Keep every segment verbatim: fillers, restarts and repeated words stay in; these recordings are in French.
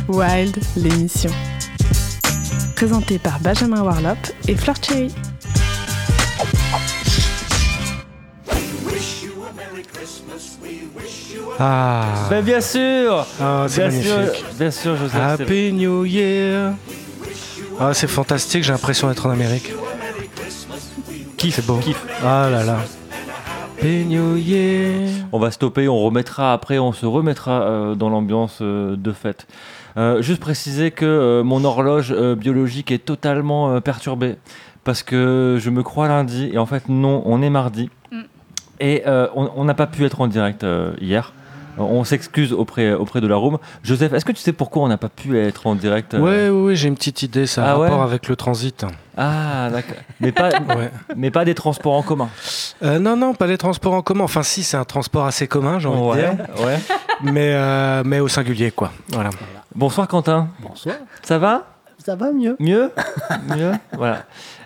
Wild, l'émission. Présentée par Benjamin Warlop et Fleur Cherry. Ah, ben bien sûr, ah c'est bien sûr, magnifique. bien sûr, Joseph. Happy New Year. Ah, c'est fantastique, j'ai l'impression d'être en Amérique. Kiff, C'est beau. kiff. Ah là là. Happy New Year. On va stopper, on remettra après, on se remettra euh, dans l'ambiance euh, de fête. Euh, juste préciser que euh, mon horloge euh, biologique est totalement euh, perturbée parce que je me crois lundi et en fait non, on est mardi mm. et euh, on n'a pas pu être en direct euh, hier. On s'excuse auprès, auprès de la room. Joseph, est-ce que tu sais pourquoi on n'a pas pu être en direct euh... Ouais, ouais, ouais, j'ai une petite idée, ça a ah, rapport ouais avec le transit. Ah, d'accord. Mais pas, ouais. mais pas des transports en commun. Euh, non, non, pas les transports en commun. Enfin, si, c'est un transport assez commun, j'ai envie ouais, de dire. Ouais. Mais, euh, mais au singulier, quoi. Voilà. Bonsoir Quentin. Bonsoir. Ça va ? Ça va mieux. Mieux ? Mieux ? Voilà.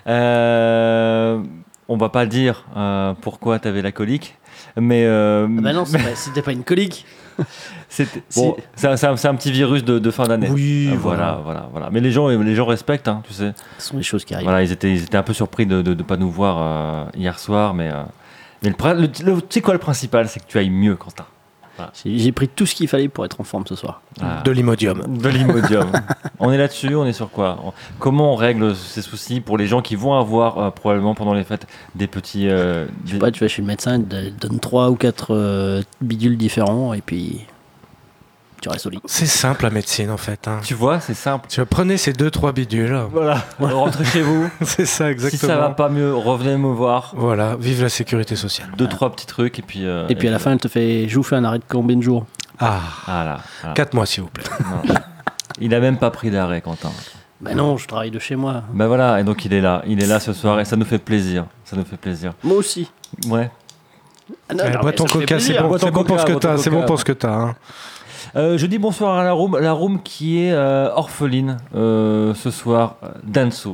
Euh, on va pas dire euh, pourquoi tu avais la colique, mais... Euh, ah bah non, c'est pas, c'était pas une colique. C'était, bon, c'est, un, c'est, un, c'est un petit virus de, de fin d'année. Oui, euh, voilà. voilà, voilà, voilà. Mais les gens, les gens respectent, hein, tu sais. Ce sont des choses qui arrivent. Voilà, ils étaient, ils étaient un peu surpris de ne pas nous voir euh, hier soir, mais, euh, mais le, le, le, tu sais quoi, le principal, c'est que tu ailles mieux, Quentin. Voilà. J'ai, j'ai pris tout ce qu'il fallait pour être en forme ce soir. Ah. De l'Imodium. De l'Imodium. On est là-dessus, on est sur quoi ? Comment on règle ces soucis pour les gens qui vont avoir euh, probablement pendant les fêtes des petits... Euh, des... Je sais pas, tu vas chez le médecin, il te donne trois ou quatre euh, bidules différents et puis tu restes au lit. C'est simple la médecine en fait. Hein. Tu vois, c'est simple. Tu prenez ces deux trois bidules. Voilà, rentrez chez vous. C'est ça exactement. Si ça va pas mieux, revenez me voir. Voilà, vive la sécurité sociale. Deux, voilà. Trois petits trucs et puis... Euh, et puis à la fin, elle te fait, je vous fais un arrêt de combien de jours ? Ah, ah là, là. Quatre mois s'il vous plaît. Non. Il a même pas pris d'arrêt, Quentin. Ben non, je travaille de chez moi. Ben voilà, et donc il est là, il est là ce soir et ça nous fait plaisir, ça nous fait plaisir. Moi aussi. Ouais. Ah non, Allez, non, bois ton coca, c'est bon, c'est bon pour ce que t'as, c'est bon pour ce que t'as. Hein. Euh, je dis bonsoir à la room, la room qui est euh, orpheline euh, ce soir d'Anso.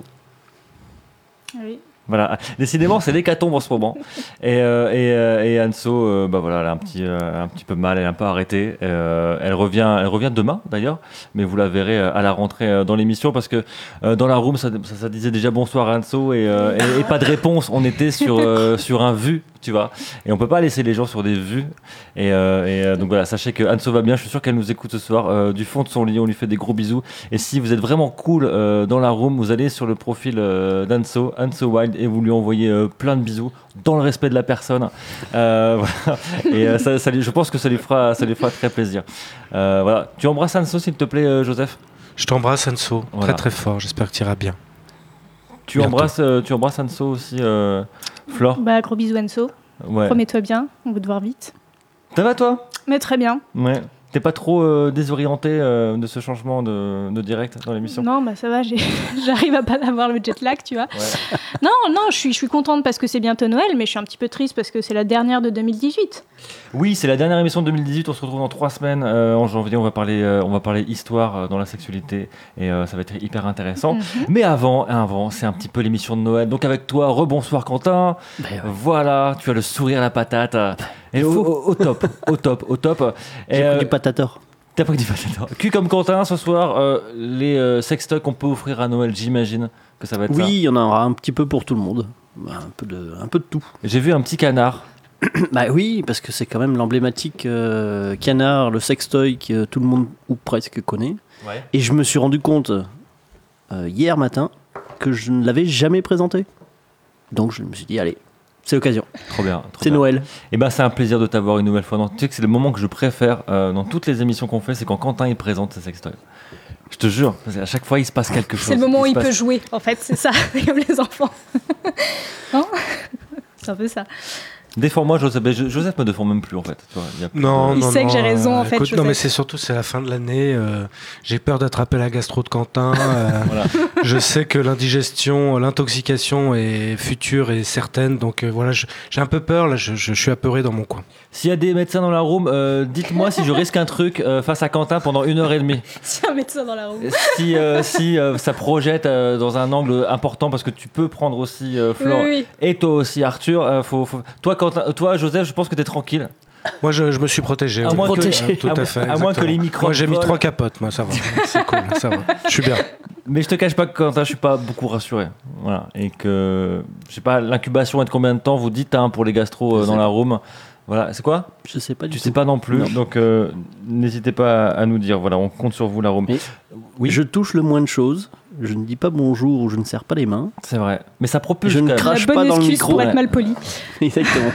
Oui. Voilà, décidément c'est l'hécatombe en ce moment. Et, euh, et, euh, et Anso, euh, bah voilà, elle a un petit, euh, un petit peu mal, elle est un peu arrêtée. Euh, elle revient, elle revient demain d'ailleurs, mais vous la verrez à la rentrée dans l'émission parce que euh, dans la room ça, ça, ça disait déjà bonsoir Anso et, euh, et, et pas de réponse. On était sur euh, sur un vu, tu vois, et on peut pas laisser les gens sur des vues. Et, euh, et euh, donc voilà, sachez que Anso va bien. Je suis sûr qu'elle nous écoute ce soir euh, du fond de son lit. On lui fait des gros bisous. Et si vous êtes vraiment cool euh, dans la room, vous allez sur le profil euh, d'Anso, Anso Wild, et vous lui envoyez euh, plein de bisous dans le respect de la personne. Euh, voilà. Et euh, ça, ça, je pense que ça lui fera, ça lui fera très plaisir. Euh, voilà. Tu embrasses Anso, s'il te plaît, euh, Joseph ? Je t'embrasse, Anso, voilà. Très très fort. J'espère que tu iras bien. Tu embrasses, euh, tu embrasses Anso aussi, euh, Flore ? Bah, gros bisous, Anso. Ouais. Promets-toi bien, on va te voir vite. Ça va, toi ? Mais très bien. Ouais. T'es pas trop euh, désorienté euh, de ce changement de, de direct dans l'émission ? Non, bah ça va, j'ai... j'arrive à pas avoir le jet lag, tu vois. Ouais. Non, non, je suis, je suis contente parce que c'est bientôt Noël, mais je suis un petit peu triste parce que c'est la dernière de deux mille dix-huit. Oui, c'est la dernière émission de deux mille dix-huit. On se retrouve dans trois semaines euh, en janvier. On va parler, euh, on va parler histoire euh, dans la sexualité et euh, ça va être hyper intéressant. Mm-hmm. Mais avant, avant, c'est un petit peu l'émission de Noël. Donc avec toi, rebonsoir Quentin. Ben ouais. Voilà, tu as le sourire à la patate. Et au, au, au top, au top, au top. J'ai pris euh, du patator. T'as pris du patator. Cul comme Quentin, ce soir, euh, les euh, sextoys qu'on peut offrir à Noël, j'imagine que ça va être oui, ça. Oui, il y en aura un petit peu pour tout le monde. Un peu de, un peu de tout. J'ai vu un petit canard. Bah oui, parce que c'est quand même l'emblématique euh, canard, le sextoy que tout le monde, ou presque, connaît. Ouais. Et je me suis rendu compte euh, hier matin que je ne l'avais jamais présenté. Donc je me suis dit, allez, c'est l'occasion. Trop bien. Trop c'est bien. Noël. Et ben c'est un plaisir de t'avoir une nouvelle fois. Non, tu sais que c'est le moment que je préfère euh, dans toutes les émissions qu'on fait, c'est quand Quentin il présente ses sextoys. Je te jure, à chaque fois il se passe quelque chose. C'est le moment il où il passe... peut jouer, en fait, c'est ça, comme les enfants. Non ? C'est un peu ça. Défends-moi, Joseph. Joseph me défend même plus en fait. Tu vois, y a plus non, de... non, il sait non, que j'ai raison euh, en fait. Écoute, Joseph. Non, mais c'est surtout c'est la fin de l'année. Euh, j'ai peur d'attraper la gastro de Quentin. Euh, voilà. Je sais que l'indigestion, l'intoxication est future et certaine. Donc euh, voilà, je, j'ai un peu peur. Là, je, je, je suis apeuré dans mon coin. S'il y a des médecins dans la room, euh, dites-moi si je risque un truc euh, face à Quentin pendant une heure et demie. S'il y a un médecin dans la room. Si, euh, si euh, ça projette euh, dans un angle important, parce que tu peux prendre aussi euh, Flore oui, oui. et toi aussi Arthur. Euh, faut, faut... Toi, Quentin, toi, Joseph, je pense que t'es tranquille. Moi, je, je me suis protégé. À oui. moins que, Euh, tout à, à, fait. à moins que les microbes. Moi, j'ai mis volent. trois capotes. Moi, ça va. C'est cool. Ça va. Je suis bien. Mais je te cache pas que Quentin, je suis pas beaucoup rassuré. Voilà. Et que, je sais pas, l'incubation est de combien de temps vous dites hein, pour les gastro euh, dans la room. Voilà, c'est quoi? Je sais pas du Tu tout. sais pas non plus. Non. Donc, euh, n'hésitez pas à nous dire. Voilà, on compte sur vous, la room. Mais Oui. je touche le moins de choses. Je ne dis pas bonjour ou je ne serre pas les mains. C'est vrai. Mais ça propulse Je quand ne même. crache La bonne pas dans le excuse micro. pour être ouais. mal poli. Exactement.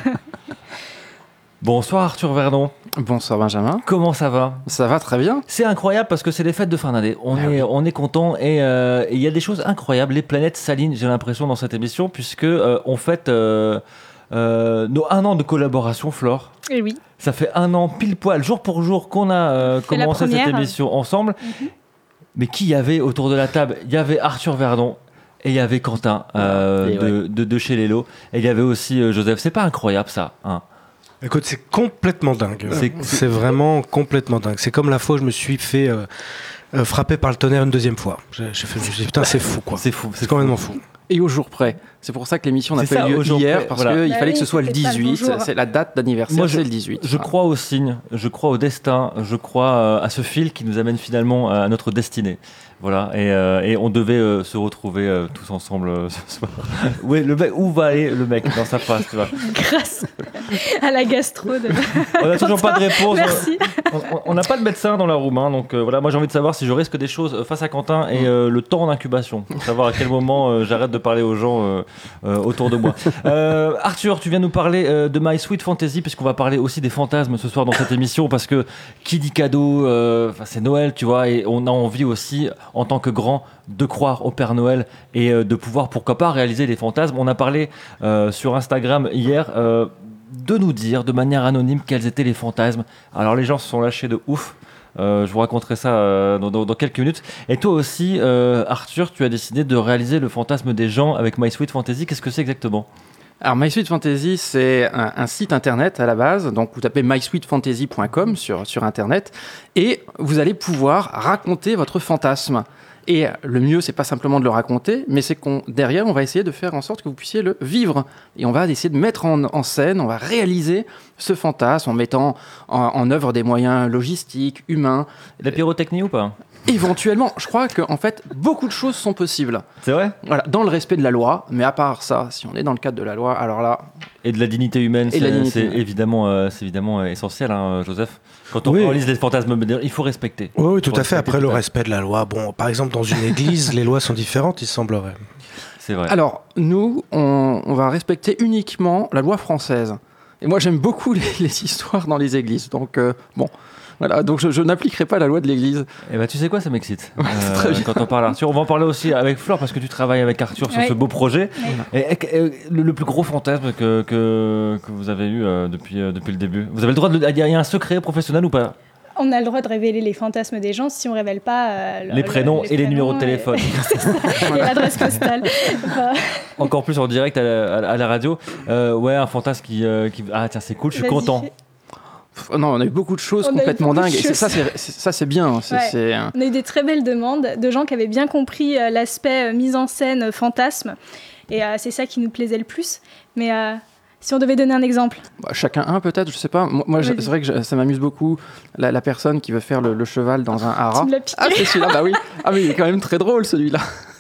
Bonsoir Arthur Verdon. Bonsoir Benjamin. Comment ça va? Ça va très bien. C'est incroyable parce que c'est les fêtes de fin d'année. On est, on est content et euh, il y a des choses incroyables. Les planètes s'alignent, j'ai l'impression, dans cette émission, puisque euh, on fête euh, euh, nos un an de collaboration, Flore. Et oui. Ça fait un an pile poil, jour pour jour, qu'on a euh, C'est la commencé cette première. émission ensemble. Mhm. Mais qui y avait autour de la table? Il y avait Arthur Verdon et il y avait Quentin euh, Et de, de, de chez Lelo. Et il y avait aussi euh, Joseph. C'est pas incroyable ça hein? Écoute, c'est complètement dingue. C'est- C'est vraiment complètement dingue. C'est comme la fois où je me suis fait euh, euh, frapper par le tonnerre une deuxième fois. J'ai j'ai fait, je me suis dit, putain, c'est fou, quoi. C'est fou. C'est complètement fou. Et au jour près. C'est pour ça que l'émission n'a C'est pas ça, eu au lieu jour hier, près, parce voilà. qu'il Bah fallait oui, que ce soit le c'était pas le dix-huit. bonjour. C'est la date d'anniversaire, Moi, je- c'est le dix-huit. Je crois au signe, je crois au destin, je crois euh, à ce fil qui nous amène finalement à notre destinée. Voilà, et, euh, et on devait euh, se retrouver euh, tous ensemble euh, ce soir. Ouais, le mec, où va aller le mec dans sa phrase, tu vois? Grâce à la gastro de... On n'a toujours pas de réponse. Merci. On- on- On n'a pas de médecin dans la room, hein, donc euh, voilà, moi j'ai envie de savoir si je risque des choses face à Quentin et euh, le temps d'incubation, pour savoir à quel moment euh, j'arrête de parler aux gens euh, euh, autour de moi. Euh, Arthur, tu viens nous parler euh, de My Sweet Fantasy, puisqu'on va parler aussi des fantasmes ce soir dans cette émission, parce que qui dit cadeau, euh, c'est Noël, tu vois, et on a envie aussi, en tant que grand, de croire au Père Noël et euh, de pouvoir, pourquoi pas, réaliser des fantasmes. On a parlé euh, sur Instagram hier euh, de nous dire de manière anonyme quels étaient les fantasmes. Alors les gens se sont lâchés de ouf. Euh, je vous raconterai ça euh, dans, dans- dans quelques minutes. Et toi aussi, euh, Arthur, tu as décidé de réaliser le fantasme des gens avec My Sweet Fantasy. Qu'est-ce que c'est exactement? Alors My Sweet Fantasy, c'est un, un site internet à la base. Donc vous tapez my sweet fantasy point com sur, sur internet et vous allez pouvoir raconter votre fantasme. Et le mieux, c'est pas simplement de le raconter, mais c'est qu'on derrière, on va essayer de faire en sorte que vous puissiez le vivre. Et on va essayer de mettre en, en scène, on va réaliser ce fantasme en mettant en, en œuvre des moyens logistiques, humains. La pyrotechnie ou pas? Éventuellement, je crois qu'en fait, beaucoup de choses sont possibles. C'est vrai? Voilà, dans le respect de la loi, mais à part ça, si on est dans le cadre de la loi, alors là, Et de la dignité humaine, Et de la c'est dignité c'est humaine. évidemment, euh, c'est évidemment euh, essentiel, hein, Joseph. Quand on Oui. réalise les fantasmes, il faut respecter. Oui, oui, tout Faut à fait. respecter Après, tout le à fait. respect de la loi. Bon, par exemple, dans une église, les lois sont différentes, il semblerait. C'est vrai. alors nous, on, on va respecter uniquement la loi française. Et moi, j'aime beaucoup les, les histoires dans les églises, donc euh, bon, voilà, donc je, je n'appliquerai pas la loi de l'église. Et bah tu sais quoi, ça m'excite. Ouais, c'est très bien. Quand on parle Arthur, on va en parler aussi avec Flore parce que tu travailles avec Arthur sur Oui. ce beau projet. Oui. Et, et- et le, le plus gros fantasme que, que, que vous avez eu euh, depuis, euh, depuis le début. Vous avez le droit de. Il y, a- il y a un secret professionnel ou pas? On a le droit de révéler les fantasmes des gens si on révèle pas euh, le- Les prénoms le- et les numéros de prénoms téléphone. et, et l'adresse postale. Enfin, Encore plus en direct à la, à la- à la radio. Euh, ouais, un fantasme qui, euh, qui. Ah tiens, c'est cool, je suis vas-y. content. Pff, Non, on a eu beaucoup de choses On a eu complètement beaucoup de dingues. Et c'est- choses. ça, c'est c'est- ça, c'est bien. C'est- Ouais. c'est, euh, On a eu des très belles demandes de gens qui avaient bien compris euh, l'aspect euh, mise en scène, euh, fantasme. Et euh, c'est ça qui nous plaisait le plus. Mais euh, si on devait donner un exemple. bah, chacun un peut-être, je sais pas. Moi, moi, je- Vas-y. c'est vrai que je- ça m'amuse beaucoup la, la personne qui veut faire le, le cheval dans un haras. Tu me l'as piqué. Ah, c'est celui-là, bah oui. Ah, mais il est quand même très drôle celui-là.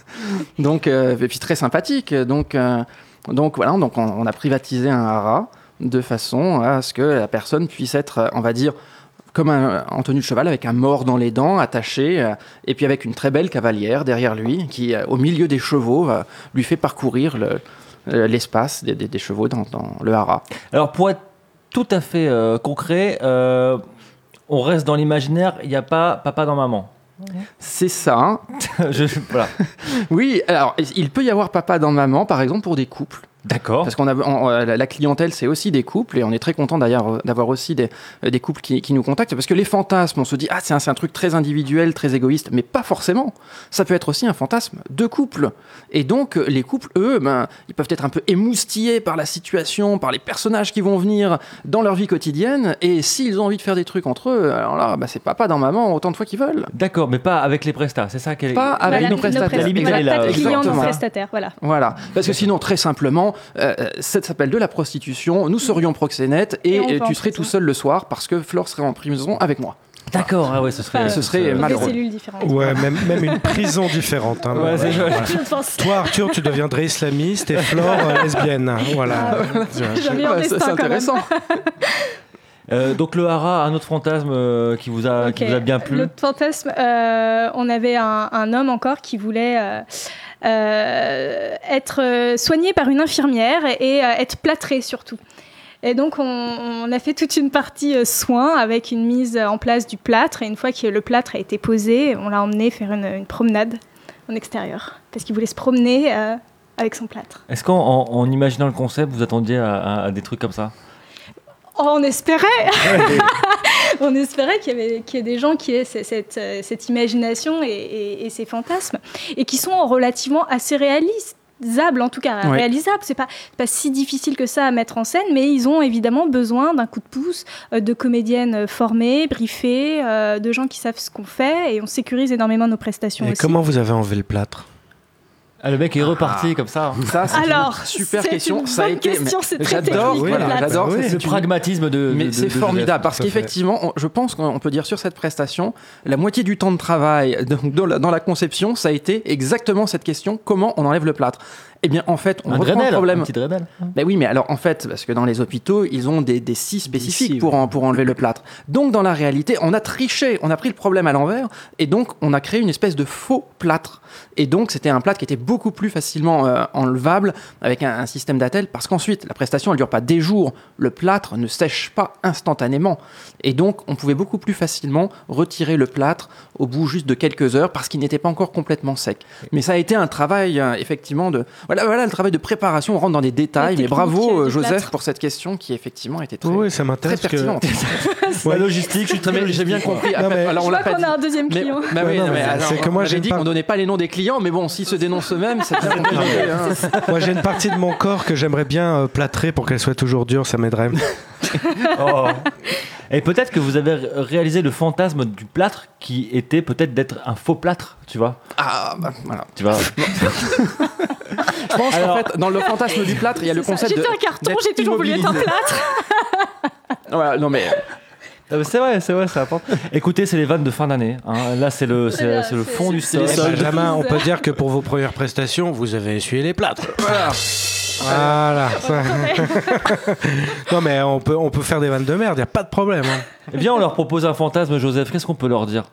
Donc, euh, et puis très sympathique. Donc, euh, donc voilà, donc on, on a privatisé un haras de façon à ce que la personne puisse être, on va dire, comme un, en tenue de cheval, avec un mors dans les dents, attaché, euh, et puis avec une très belle cavalière derrière lui, qui, euh, au milieu des chevaux, euh, lui fait parcourir le- euh, l'espace des, des- des chevaux dans, dans le haras. Alors pour être tout à fait euh, concret, euh, on reste dans l'imaginaire, il n'y a pas papa dans maman. C'est ça. Hein. Je- voilà. Oui, alors il peut y avoir papa dans maman, par exemple, pour des couples. D'accord. Parce qu'on a on- euh, la clientèle, c'est aussi des couples, et on est très content d'ailleurs euh, d'avoir aussi des, euh, des couples qui, qui nous contactent, parce que les fantasmes, on se dit ah c'est un, c'est un truc très individuel, très égoïste, mais pas forcément. Ça peut être aussi un fantasme de couple. Et donc euh, les couples, eux, ben ils peuvent être un peu émoustillés par la situation, par les personnages qui vont venir dans leur vie quotidienne, et s'ils ont envie de faire des trucs entre eux, alors là, ben, c'est papa dans maman autant de fois qu'ils veulent. D'accord, mais pas avec les prestats, c'est ça qu'elle est. Pas avec Voilà, nos prestataires. La limite, voilà, elle est là, pas de client, non exactement. prestataire, voilà. Voilà, parce que sinon, très simplement, euh, ça s'appelle de la prostitution, nous serions proxénètes et, Et et on tu va serais en tout prison. seul le soir parce que Flore serait en prison avec moi. D'accord, ah ouais, ce serait, Enfin, ce serait des malheureux. cellules différentes. Ouais, même, même une prison différente. Hein, Ouais, là, c'est ouais. vrai. Je pense. Toi, Arthur, tu deviendrais islamiste et Flore euh, lesbienne. Voilà. J'ai un meilleur Ouais, c'est destin, c'est quand même. intéressant. Euh, donc le hara, un autre fantasme euh, qui, vous a, Ok. qui vous a bien plu. L'autre fantasme, euh, on avait un, un homme encore qui voulait euh, euh, être euh, soigné par une infirmière et euh, être plâtré surtout. Et donc on, on a fait toute une partie euh, soins avec une mise en place du plâtre. Et une fois que le plâtre a été posé, on l'a emmené faire une, une promenade en extérieur parce qu'il voulait se promener euh, avec son plâtre. Est-ce qu'en en, en imaginant le concept, vous attendiez à, à- à des trucs comme ça? Oh, on espérait On espérait qu'il y, avait, qu'il y ait des gens qui aient cette, cette, euh, cette imagination et, et- et ces fantasmes, et qui sont relativement assez réalisables, en tout cas Ouais. réalisables. C'est pas, c'est pas si difficile que ça à mettre en scène, mais ils ont évidemment besoin d'un coup de pouce, euh, de comédiennes formées, briefées, euh, de gens qui savent ce qu'on fait, et on sécurise énormément nos prestations Et aussi. comment vous avez enlevé le plâtre? Ah, le mec est reparti comme ça. Ça, c'est Alors, une super c'est question. une ça a bonne été. question, mais c'est très j'adore, technique, voilà, le plâtre. j'adore. Oui, c'est Le une- pragmatisme de. Mais de- c'est de- de formidable parce tout à fait. qu'effectivement, on- je pense qu'on peut dire sur cette prestation, la moitié du temps de travail donc, dans, la, dans la conception, ça a été exactement cette question comment on enlève le plâtre. Eh bien, en fait, on Un reprend Dremel, le problème. un petit Dremel. Ben oui, mais alors en fait, parce que dans les hôpitaux, ils ont des, des scies spécifiques scies, pour, oui. en- pour enlever le plâtre. Donc dans la réalité, on a triché, on a pris le problème à l'envers, et donc on a créé une espèce de faux plâtre. Et donc c'était un plâtre qui était beaucoup plus facilement euh, enlevable avec un, un système d'attel, parce qu'ensuite, la prestation, elle dure pas des jours, le plâtre ne sèche pas instantanément. Et donc on pouvait beaucoup plus facilement retirer le plâtre au bout juste de quelques heures, parce qu'il n'était pas encore complètement sec. Mais ça a été un travail, euh, effectivement, de... Voilà, voilà le travail de préparation, on rentre dans des détails, mais technique, bravo euh, euh, du Joseph plâtre. pour cette question qui effectivement était très, Oui, ça très m'intéresse. que- pertinente. La logistique, je suis très Mais j'ai bien compris. Non, mais- Alors Je on l'a crois pas qu'on dit. a un deuxième Mais, client. bah oui, Non, non, mais mais alors, c'est que moi, on j'ai avait dit pas- qu'on donnait pas les noms des clients, mais bon, s'ils se dénoncent eux-mêmes, c'est déjà compliqué. hein. Moi, j'ai une partie de mon corps que j'aimerais bien euh, plâtrer pour qu'elle soit toujours dure, ça m'aiderait. Oh. Et peut-être que vous avez ré- réalisé le fantasme du plâtre qui était peut-être d'être un faux plâtre, tu vois. Ah, bah, voilà. Tu vois. Je pense Alors- qu'en fait, dans le fantasme du plâtre, il y a le C'est ça. concept J'ai de. fait un carton, d'être j'ai toujours voulu être un immobilisé. plâtre. Voilà, non mais. Ah, mais c'est vrai, c'est vrai, ça apporte. Écoutez, c'est les vannes de fin d'année. hein. Là, c'est le, c'est, bien, c'est le c'est- fond du c'est- sol. c'est- Eh ben, Benjamin, on peut dire que pour vos premières prestations, vous avez essuyé les plâtres. Voilà. Voilà. ça- non, mais on peut, on peut faire des vannes de merde, il n'y a pas de problème. hein. Eh bien, on leur propose un fantasme, Joseph. Qu'est-ce qu'on peut leur dire?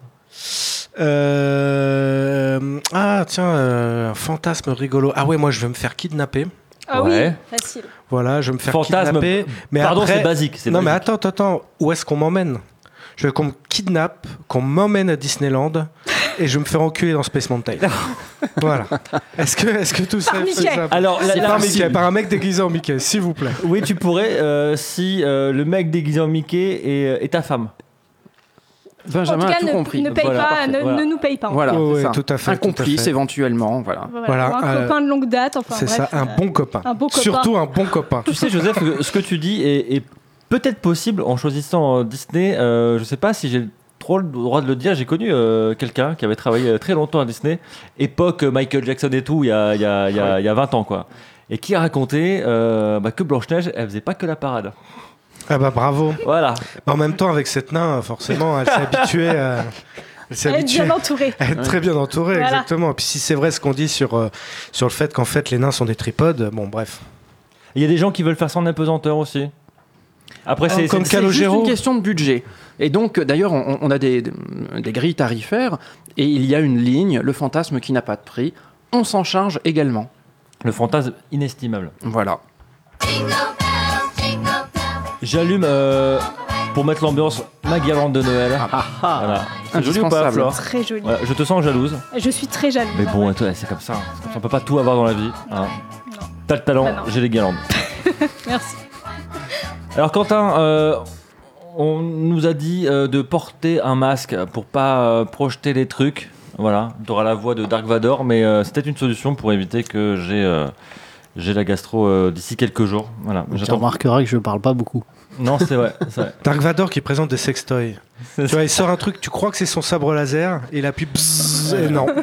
Euh, Ah, tiens, euh, un fantasme rigolo. Ah ouais, moi, je vais me faire kidnapper. Ah Ouais. oui, facile. Voilà, je vais me faire Fantasme. kidnapper. Mais Pardon, après... c'est basique. C'est Non, mais basique. attends, attends, attends. Où est-ce qu'on m'emmène? Je veux qu'on me kidnappe, qu'on m'emmène à Disneyland et je vais me faire enculer dans Space Mountain. Voilà. Est-ce que, est-ce que tout ça Par est Mickey. faisable? Alors, la- C'est la- par si- Mickey, par un mec déguisé en Mickey, s'il vous plaît. Oui, tu pourrais euh, si euh, le mec déguisé en Mickey est, est ta femme. Benjamin en tout a cas, tout ne, compris. ne paye Voilà, pas, parfait, ne, voilà. ne nous paye pas. en Voilà, Ouais, c'est ouais, ça. tout à fait, Un tout à complice fait. éventuellement, voilà. Voilà. Voilà, Ou un euh, copain de longue date. Enfin, C'est bref, ça, un euh, bon copain. un bon copain. Surtout un bon copain. Tu sais, Joseph, que ce que tu dis est, est peut-être possible en choisissant euh, Disney. Euh, je sais pas si j'ai trop le droit de le dire. J'ai connu euh, quelqu'un qui avait travaillé euh, très longtemps à Disney, époque euh, Michael Jackson et tout, il y a, il y a, il y a, il y a vingt ans, quoi. Et qui a raconté euh, bah, que Blanche-Neige, elle faisait pas que la parade. Ah bah bravo. Voilà. En même temps, avec cette nain, forcément, elle s'est habituée à... Elle s'est Elle est habituée bien entourée. à être très bien entourée, Voilà. exactement. Et puis si c'est vrai ce qu'on dit sur, euh, sur le fait qu'en fait les nains sont des tripodes, bon bref. Il y a des gens qui veulent faire ça en apesanteur aussi. Après, c'est, comme c'est- C'est juste Calogero. une question de budget. Et donc, d'ailleurs, on, on a des, des grilles tarifaires et il y a une ligne, le fantasme qui n'a pas de prix. On s'en charge également. le fantasme inestimable. Voilà. J'allume euh, pour mettre l'ambiance ma guirlande de Noël. Voilà. C'est joli ou pas, Indispensable. Flore? Très jolie. Voilà, je te sens jalouse. Je suis très jalouse. Mais bon, Ouais. toi, c'est comme ça. C'est comme ça. On peut pas tout avoir dans la vie. hein. Non. T'as le talent, Bah non. j'ai les guirlandes. Merci. Alors Quentin, euh, on nous a dit euh, de porter un masque pour pas euh, projeter les trucs. Voilà, t'auras la voix de Dark Vador, mais euh, c'était une solution pour éviter que j'ai euh, j'ai la gastro euh, d'ici quelques jours. Voilà, Tu j'attends. remarqueras que je parle pas beaucoup. Non, c'est vrai, c'est vrai. Dark Vador qui présente des sextoys. Tu vois, il sort un truc, tu crois que c'est son sabre laser, et il appuie bzzz, chose et non.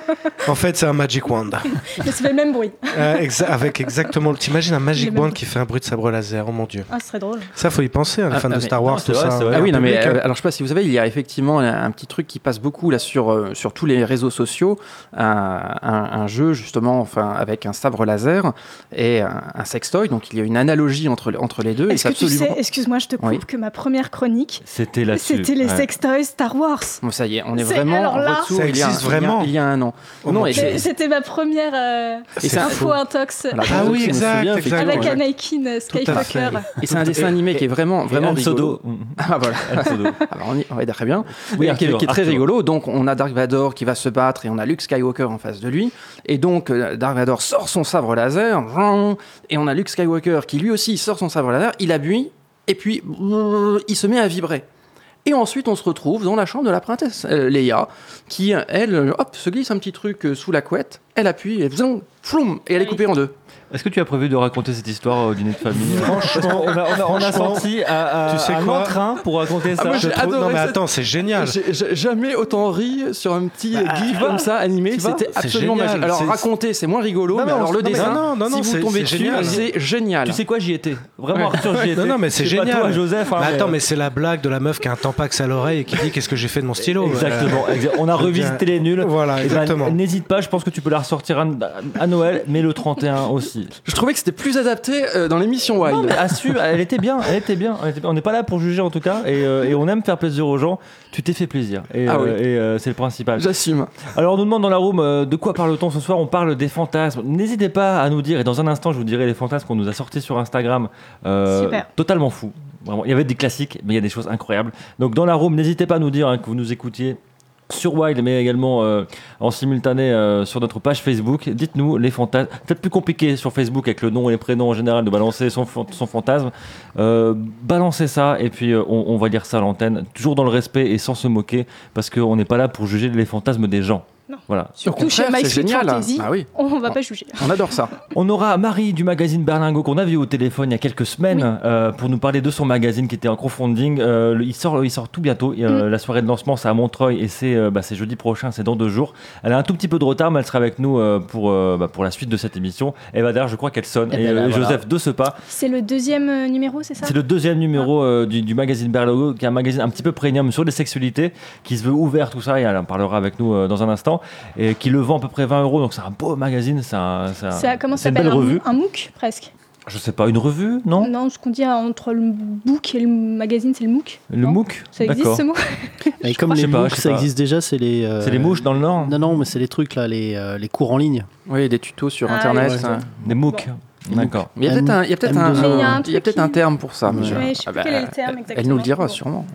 En fait, c'est un Magic Wand. Mais ça fait le même bruit. Euh, exa- avec exactement. T'imagines un Magic Le Wand même- qui fait un bruit de sabre laser, oh mon dieu. Ah, ce serait drôle. Ça, faut y penser, hein, les Ah, fans ah, de mais- Star Wars, non, c'est tout vrai, ça. c'est vrai. Ah oui, non, mais public, euh, hein. alors je sais pas si vous savez, il y a effectivement un, un petit truc qui passe beaucoup là sur, euh, sur tous les réseaux sociaux, un, un- un jeu justement, enfin avec un sabre laser et un, un sextoy, donc il y a une analogie entre, entre les deux. et Est-ce c'est que tu absolument... sais, excuse-moi, je te coupe, Oui. que ma première chronique, C'était là-dessus. c'était les Ouais. sextoys Star Wars. Bon, ça y est, on est, C'est- vraiment alors en là- retour Ça il y a, existe il y a- vraiment. il y a un an. Oh non, mon et Dieu. c'est- C'était ma première euh, Et c'est un info intox Voilà. Ah oui, Je me exact, souviens, exact. avec ouais. Anakin euh, Tout à fait. Skywalker. Et c'est un dessin animé qui est vraiment, vraiment Han rigolo. Solo. Ah voilà. Han Solo. Ah bah, on y- ouais, très bien. Oui, Et Arthur, qui, qui est très Arthur. rigolo. Donc, on a Dark Vador qui va se battre et on a Luke Skywalker en face de lui. Et donc, euh, Dark Vador sort son sabre laser. Et on a Luke Skywalker qui lui aussi sort son sabre laser. Il appuie et puis il se met à vibrer. Et ensuite, on se retrouve dans la chambre de la princesse euh, Leia, qui, elle, euh, hop, se glisse un petit truc euh, sous la couette. Elle appuie et zing, floum, et elle est coupée en deux. Est-ce que tu as prévu de raconter cette histoire au dîner de famille? Franchement, on a, on a, on a franchement, senti à, à, tu sais un quoi entrain pour raconter ça. moi, Je j'ai trouve- Non, adoré mais cette- attends, c'est génial. J'ai j'ai jamais autant ri sur un petit Bah, gif tu vois, comme ça animé. tu vois, C'était c'est absolument génial. magique. Alors C'est- raconter, c'est moins rigolo, Non, mais non, alors le non, mais dessin, non, non, non, si c'est- vous tombez c'est dessus, génial. c'est génial. Tu sais quoi, j'y étais. Vraiment, Ouais. Arthur, j'y étais. Non, non, mais c'est Je sais pas génial. toi, Joseph. hein, Mais mais- attends, mais c'est la blague de la meuf qui a un tampax à l'oreille et qui dit qu'est-ce que j'ai fait de mon stylo. Exactement. exa- On a revisité les nuls. Voilà, Eh ben, exactement. N'hésite pas, je pense que tu peux la ressortir à, à Noël, mais le trente et un aussi. Je trouvais que c'était plus adapté euh, dans l'émission Wild. Non, mais assume, elle était bien, elle était bien. elle était bien. On n'est pas là pour juger en tout cas, et, euh, et on aime faire plaisir aux gens. Tu t'es fait plaisir, et, Ah oui. euh, et, euh, c'est le principal. J'assume. Alors on nous demande dans la room euh, de quoi parle-t-on ce soir. On parle des fantasmes. N'hésitez pas à nous dire, et dans un instant je vous dirai les fantasmes qu'on nous a sortis sur Instagram. Euh, Super. Totalement fou. Vraiment. Il y avait des classiques, mais il y a des choses incroyables. Donc dans la room, n'hésitez pas à nous dire hein, que vous nous écoutiez sur Wild, mais également euh, en simultané euh, sur notre page Facebook. Dites-nous les fantasmes. Peut-être plus compliqué sur Facebook avec le nom et les prénoms en général de balancer son, fan- son fantasme. Euh, balancez ça et puis euh, on, on va lire ça à l'antenne, toujours dans le respect et sans se moquer, parce qu'on n'est pas là pour juger les fantasmes des gens. Non. Voilà. Surtout chez contraire, My c'est Sweet génial. Fantasy, Ah oui. on va pas juger. On adore ça. On aura Marie du magazine Berlingo qu'on a vu au téléphone il y a quelques semaines Oui. euh, pour nous parler de son magazine qui était en crowdfunding. Euh, le- il, sort, il sort tout bientôt. Euh, Mm. La soirée de lancement, c'est à Montreuil et c'est euh, bah, c'est jeudi prochain, c'est dans deux jours. Elle a un tout petit peu de retard, mais elle sera avec nous euh, pour, euh, bah, pour la suite de cette émission. Et bah, d'ailleurs, je crois qu'elle sonne. Eh Et, ben là, euh, voilà. Joseph de ce pas. C'est le deuxième euh, numéro, c'est ça? C'est le deuxième numéro euh, du, du magazine Berlingo, qui est un magazine un petit peu premium sur les sexualités, qui se veut ouvert, tout ça, et elle en parlera avec nous euh, dans un instant, et qui le vend à peu près vingt euros, donc c'est un beau magazine, c'est un, c'est un- Ça, comment ça c'est une s'appelle belle un, revue. un MOOC, presque. Je sais pas, une revue, non Non, ce qu'on dit entre le book et le magazine, c'est le MOOC. Le Non MOOC Ça existe D'accord. ce mot? Et comme Je les sais pas, MOOC, je sais ça pas. existe déjà, c'est les. euh, C'est les mouches dans le Nord Non, non, mais c'est les trucs là, les, euh, les cours en ligne. Oui, des tutos sur Ah, Internet. oui, euh. Des MOOC. D'accord. Mais il y a peut-être un, il y a peut-être M deux O. un, Mais il y a un il y a truc peut-être qui- un terme pour ça. mais Ouais, je- je sais ah plus bah, quel est le terme Elle exactement. nous le dira sûrement.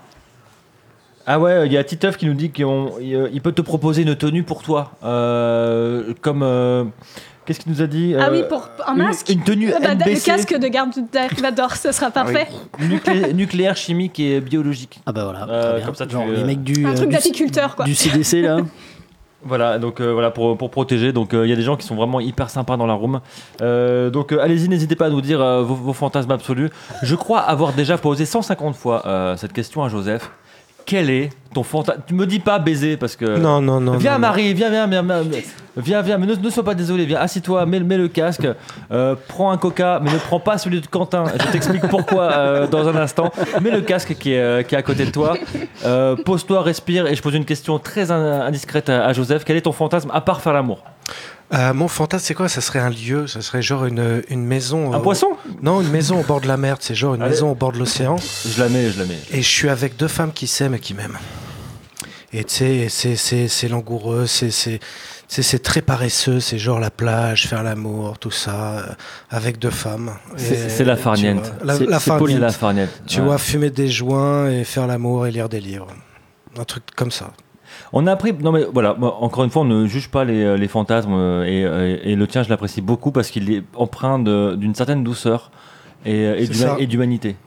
Ah ouais, il y a Titeuf qui nous dit qu'il il peut te proposer une tenue pour toi. Euh, comme. euh, Qu'est-ce qu'il nous a dit Ah Euh, oui, pour un une- masque. Une, tenue Ah bah, N B C, le casque de garde Dark Vador, ce sera parfait. nuclé- nucléaire, chimique et biologique. Ah bah voilà, Euh, très bien. comme ça, tu- Genre les mecs du, Un euh, truc du, d'apiculteur, quoi. du C D C là. Voilà, donc euh, voilà pour, pour protéger. Donc il y a des gens qui sont vraiment hyper sympas dans la room. Euh, donc euh, allez-y, n'hésitez pas à nous dire euh, vos, vos fantasmes absolus. Je crois avoir déjà posé cent cinquante fois euh, cette question à Joseph. Quel est ton fantasme? Tu me dis pas baiser parce que. Non, non, non. Viens non, Marie, viens, viens, viens, viens, viens, viens, mais ne, ne sois pas désolé, viens, assis-toi, mets, mets le casque, euh, prends un coca, mais ne prends pas celui de Quentin, je t'explique pourquoi euh, dans un instant, mets le casque qui est, euh, qui est à côté de toi, euh, pose-toi, respire, et je pose une question très in- indiscrète à, à Joseph, quel est ton fantasme à part faire l'amour? Euh, mon fantasme, c'est quoi? Ça serait un lieu, ça serait genre une, une maison. Un euh, poisson? Non, une maison au bord de la mer, c'est genre une Allez. maison au bord de l'océan. Je la mets, je la mets. Et je suis avec deux femmes qui s'aiment et qui m'aiment. Et tu sais, c'est, c'est, c'est langoureux, c'est, c'est, c'est, c'est très paresseux, c'est genre la plage, faire l'amour, tout ça, euh, avec deux femmes. C'est- Et, c'est la tu farniente. vois, La, C'est- la c'est farniente. Poli la farniette. Tu Ouais. vois, fumer des joints et faire l'amour et lire des livres. Un truc comme ça. On a appris, non mais voilà, moi, encore une fois, on ne juge pas les, les fantasmes euh, et, euh, et le tien, je l'apprécie beaucoup parce qu'il est empreint de- d'une certaine douceur et, et C'est d'huma- ça. et d'humanité.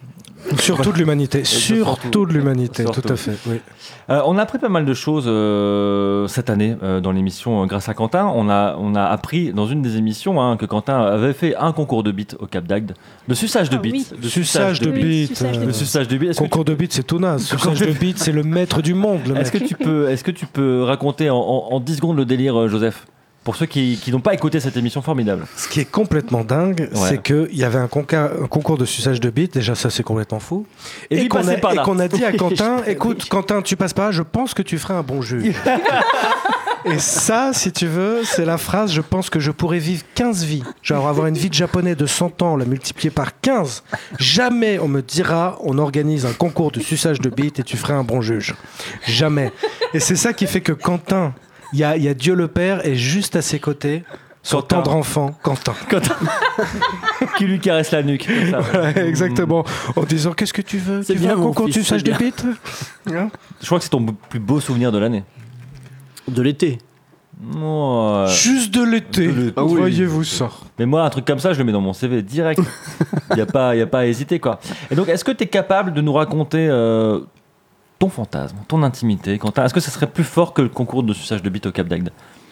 Surtout de l'humanité. Surtout de l'humanité, Surtout. tout à fait. Oui. Euh, on a appris pas mal de choses euh, cette année euh, dans l'émission euh, grâce à Quentin. On a, on a appris dans une des émissions hein, que Quentin avait fait un concours de beats au Cap d'Agde. De suçage de Ah, beats. oui. De Suçage de Oui, bits. suçage de euh, De suçage de beats. Est-ce que Concours de bits, c'est tout naze. Suçage de bits, c'est le maître du monde, le Est-ce mec. que tu peux, est-ce que tu peux raconter en, en, en dix secondes le délire, euh, Joseph, pour ceux qui, qui n'ont pas écouté cette émission formidable? Ce qui est complètement dingue, Ouais. c'est qu'il y avait un, conca- un concours de suçage de bits. Déjà, ça, c'est complètement fou. Et lui qu'on passait a, par et là. qu'on a dit à Quentin, écoute, Quentin, tu passes pas, je pense que tu ferais un bon juge. Et ça, si tu veux, c'est la phrase, je pense que je pourrais vivre quinze vies. Genre avoir une vie de japonais de cent ans, la multiplier par quinze. Jamais on me dira, on organise un concours de suçage de bits et tu ferais un bon juge. Jamais. Et c'est ça qui fait que Quentin, il y a, il y a Dieu le Père et juste à ses côtés, son Quentin. tendre enfant, Quentin. Quentin. Qui lui caresse la nuque. comme ça. Ouais, exactement. En disant, qu'est-ce que tu veux? C'est Tu veux bien, un mon concours de fils, suçage c'est de bien. bits? Hein? Je crois que c'est ton plus beau souvenir de l'année. De l'été. Ouais. Juste de l'été. De l'été. Ah oui. Voyez-vous ça. Mais moi, un truc comme ça, je le mets dans mon C V direct. Il n'y a, pas- y a pas à hésiter, quoi. Et donc, est-ce que tu es capable de nous raconter euh, ton fantasme, ton intimité, Quentin? Est-ce que ça serait plus fort que le concours de suçage de bits au Cap d'Agde?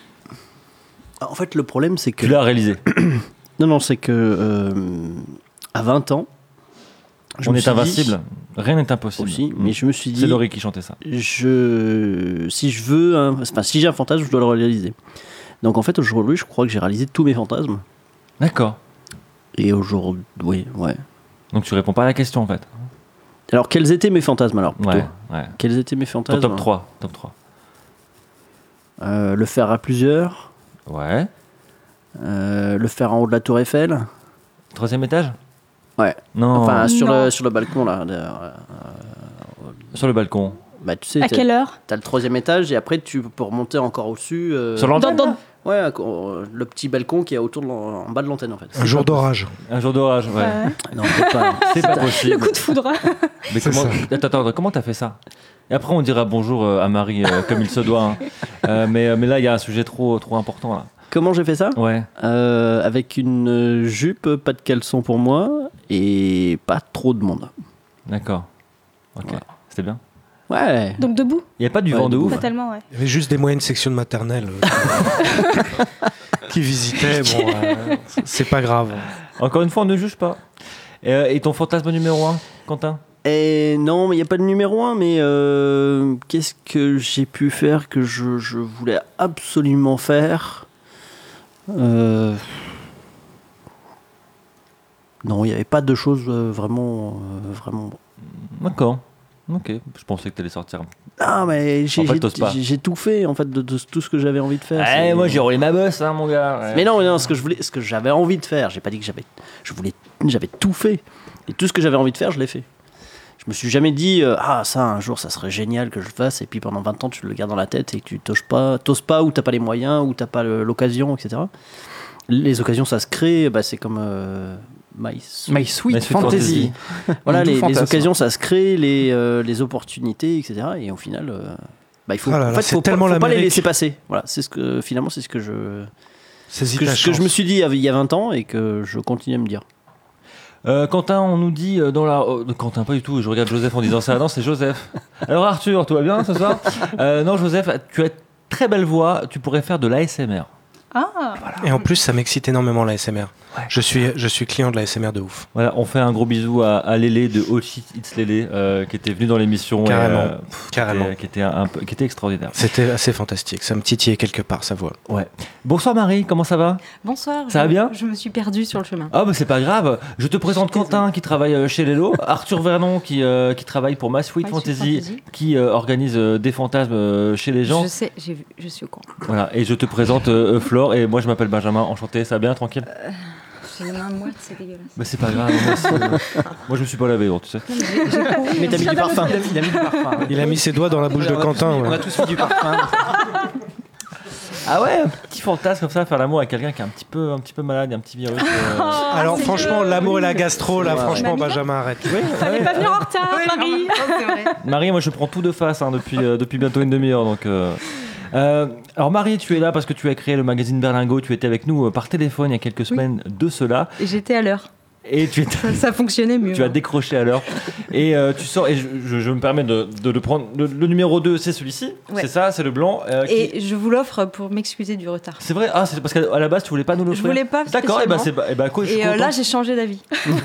En fait, le problème, c'est que. Tu l'as réalisé. Non, non, c'est que. euh, à vingt ans. je On me est suis dit- invincible. Rien n'est impossible. Aussi, mais je me suis dit. C'est Laurie qui chantait ça. je, si je veux, un- enfin, si j'ai un fantasme, je dois le réaliser. Donc en fait, aujourd'hui, je crois que j'ai réalisé tous mes fantasmes. D'accord. Et aujourd'hui, oui, ouais. Donc, tu réponds pas à la question, en fait. Alors, quels étaient mes fantasmes alors plutôt Ouais, ouais. Quels étaient mes Ton fantasmes top trois. Top trois. Euh, Le faire à plusieurs, Ouais. euh, le faire en haut de la Tour Eiffel. Troisième étage? Ouais. Non. Enfin, sur Non. le, sur le balcon là. de- euh, sur le balcon. bah, tu sais, À t'as- quelle heure? t'as le troisième étage et après tu peux remonter encore au-dessus. euh, Sur l'antenne? Dans- dans- Ouais, euh, le petit balcon qui est autour de l'an- en bas de l'antenne en fait. Un jour d'orage. Un jour d'orage, ouais. Ouais. Non, peut-être pas. C'est pas possible. Le coup de foudre. Mais C'est comment, attends, attends, comment t'as fait ça? Et après, on dira bonjour euh, à Marie euh, comme il se doit. hein. Euh, mais, mais là, il y a un sujet trop, trop important. Là. Comment j'ai fait ça Ouais. Euh, Avec une jupe, pas de caleçon pour moi et pas trop de monde. D'accord. Ok. Ouais. C'était bien. Ouais. Donc debout? Il n'y a pas du Ouais, vent de debout. ouf. Pas tellement, ouais. Il y avait juste des moyennes sections de maternelle euh, qui visitaient. Bon, euh, c'est pas grave. Encore une fois, on ne juge pas. Et, euh, et ton fantasme numéro un, Quentin? Et non, mais il n'y a pas de numéro un, mais euh, qu'est-ce que j'ai pu faire que je, je voulais absolument faire Euh, Non, il n'y avait pas de choses euh, vraiment, euh, vraiment. D'accord. Ok. Je pensais que tu allais sortir. Ah, mais j'ai En fait, j'ai- t'oses pas. j'ai- j'ai tout fait en fait de, de tout ce que j'avais envie de faire. Eh, c'est- moi, j'ai roulé ma bosse, hein, mon gars. Ouais. Mais non, mais non, ce que je voulais, ce que j'avais envie de faire, j'ai pas dit que j'avais, je voulais, j'avais tout fait. Et tout ce que j'avais envie de faire, je l'ai fait. Je me suis jamais dit, euh, ah ça, un jour, ça serait génial que je le fasse. Et puis pendant vingt ans, tu le gardes dans la tête et que tu t'oses pas, t'oses pas, ou t'as pas les moyens, ou t'as pas le- l'occasion, et cetera. Les occasions, ça se crée. Bah, c'est comme euh, My Sweet- My Sweet My Sweet Fantasy. Voilà, Un doux les, les fantasme. occasions, ça se crée, les, euh, les opportunités, et cetera. Et au final, euh, bah, il faut, Ah là en là, fait, c'est faut, pas, tellement faut pas les l'Amérique. laisser passer. Voilà, c'est ce que finalement, c'est ce que je, Saisis que, ta ce que je chance. me suis dit il y a vingt ans et que je continue à me dire. Euh, Quentin, on nous dit euh, dans la. oh, Quentin, pas du tout. Je regarde Joseph en disant ça. Non, c'est Joseph. Alors, Arthur, tout va bien ce soir? euh, Non, Joseph, tu as très belle voix. Tu pourrais faire de l'A S M R. Ah, Et en plus, ça m'excite énormément la S M R. Ouais. Je suis, je suis client de la S M R de ouf. Voilà, on fait un gros bisou à, à Lélé de All Shit It's Lélé euh, qui était venu dans l'émission. et, Carrément. euh, pff, Carrément. Qui était, qui était un, un peu- qui était extraordinaire. C'était assez fantastique. Ça me titillait quelque part, sa voix. Ouais. Bonsoir Marie, comment ça va? Bonsoir. Ça je- va bien? Je me suis perdue sur le chemin. Ah bah c'est pas grave. Je te présente Je suis Quentin qui travaille euh, chez Lelo, Arthur Vernon qui, euh, qui travaille pour My Sweet My Sweet Fantasy, Fantasy. qui euh, organise euh, des fantasmes euh, chez les gens. Je sais, j'ai vu, je suis au courant. Voilà. Et je te présente euh, euh, Flore et moi je m'appelle Benjamin. Enchanté. Ça va bien, tranquille? J'ai les mains moites, c'est dégueulasse. Bah c'est pas grave. Moi, c'est, euh, moi je me suis pas lavé, donc, tu sais. Non, mais j'ai- j'ai couru. Mais t'as mis du parfum. Il a, il a mis du parfum. Il a mis ses doigts dans la bouche de On a tous Quentin. mis- On ouais. a tous mis du parfum. Ah ouais, un petit fantasme comme ça, faire l'amour avec quelqu'un qui est un petit peu, un petit peu malade, un petit virus. euh, Alors c'est franchement, que- l'amour et la gastro, là, Ouais. franchement, Mamie, Benjamin, arrête. fallait pas venir en retard, Marie. c'est vrai. Marie, moi je prends tout de face hein, depuis, euh, depuis bientôt une demi-heure. Donc, euh, euh, alors Marie, tu es là parce que tu as créé le magazine Berlingot. Tu étais avec nous euh, par téléphone il y a quelques semaines de cela. Et j'étais à l'heure. Et tu, ça, ça fonctionnait mieux. Tu as décroché à l'heure. Et euh, tu sors. Et je, je, je me permets de, de le prendre. Le, le numéro deux, c'est celui-ci. Ouais. C'est ça, c'est le blanc. Euh, et qui... je vous l'offre pour m'excuser du retard. C'est vrai. Ah, c'est parce qu'à la base, tu voulais pas nous l'offrir. Je voulais pas. D'accord. Et ben c'est. Et, ben, quoi, et euh, là, j'ai changé d'avis.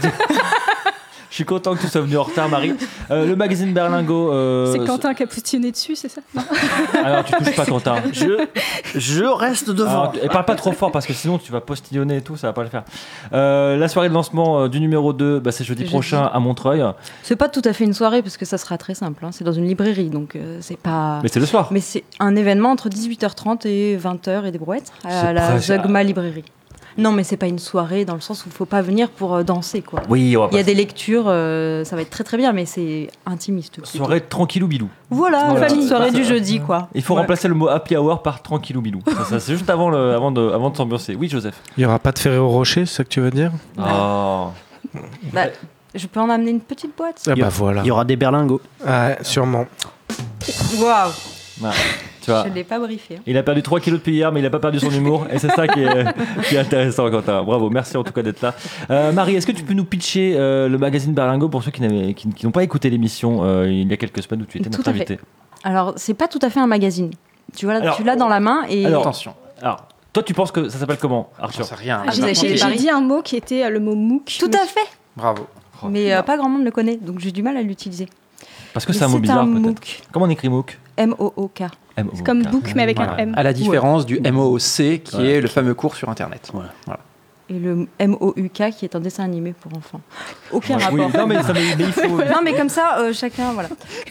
Je suis content que tu sois venu en retard, Marie. Euh, le magazine Berlingot. Euh, c'est Quentin qui a poutillonné dessus, c'est ça? Non. Alors, tu touches pas Quentin. Je, je reste devant. Alors, et parle pas trop fort parce que sinon tu vas postillonner et tout, ça va pas le faire. Euh, la soirée de lancement euh, du numéro deux, bah, c'est jeudi c'est prochain jeudi. À Montreuil. C'est pas tout à fait une soirée parce que ça sera très simple. Hein. C'est dans une librairie, donc euh, c'est pas. Mais c'est le soir. Mais c'est un événement entre dix-huit heures trente et vingt heures et des brouettes à c'est la Zogma Librairie. Non, mais c'est pas une soirée dans le sens où il faut pas venir pour euh, danser, quoi. Oui, on va il y a des lectures, euh, ça va être très très bien, mais c'est intimiste. Plutôt. Soirée tranquillou bilou. Voilà, voilà. Famille, soirée du jeudi, quoi. Il faut ouais. remplacer le mot happy hour par tranquillou bilou. ça, ça, c'est juste avant, le, avant, de, avant de s'ambiancer. Oui, Joseph. Il y aura pas de Ferrero Rocher, c'est ça que tu veux dire? Oh. Bah, je peux en amener une petite boîte. Ah bah voilà. Il y aura des berlingots. Ouais, sûrement. Waouh. Ouais. Tu vois, je ne l'ai pas briefé. Hein. Il a perdu trois kilos depuis hier, mais il n'a pas perdu son humour. Et c'est ça qui est, qui est intéressant, Quentin. Bravo, merci en tout cas d'être là. Euh, Marie, est-ce que tu peux nous pitcher euh, le magazine Berlingot pour ceux qui, n'avaient, qui, qui n'ont pas écouté l'émission euh, il y a quelques semaines où tu étais tout notre invité? Alors, c'est pas tout à fait un magazine. Tu, vois, alors, tu l'as dans la main et... Alors, attention. Alors, toi, tu penses que ça s'appelle comment, Arthur? Je sais rien. Ah, j'ai, j'ai, j'ai dit un mot qui était le mot MOOC. Tout à fait. Bravo. Oh, mais euh, pas grand monde le connaît, donc j'ai du mal à l'utiliser. Parce que mais c'est un mot bizarre, un peut-être. MOOC. Comment on écrit MOOC? M O O K. C'est comme book, mais avec voilà. un M. À la différence ouais. du M O O C, qui ouais. est le fameux cours sur Internet. Voilà. Voilà. Et le M O U K, qui est un dessin animé pour enfants. Aucun ouais, rapport. Oui. Non, mais, ça, mais, mais il faut... non, mais comme ça, euh, chacun, voilà.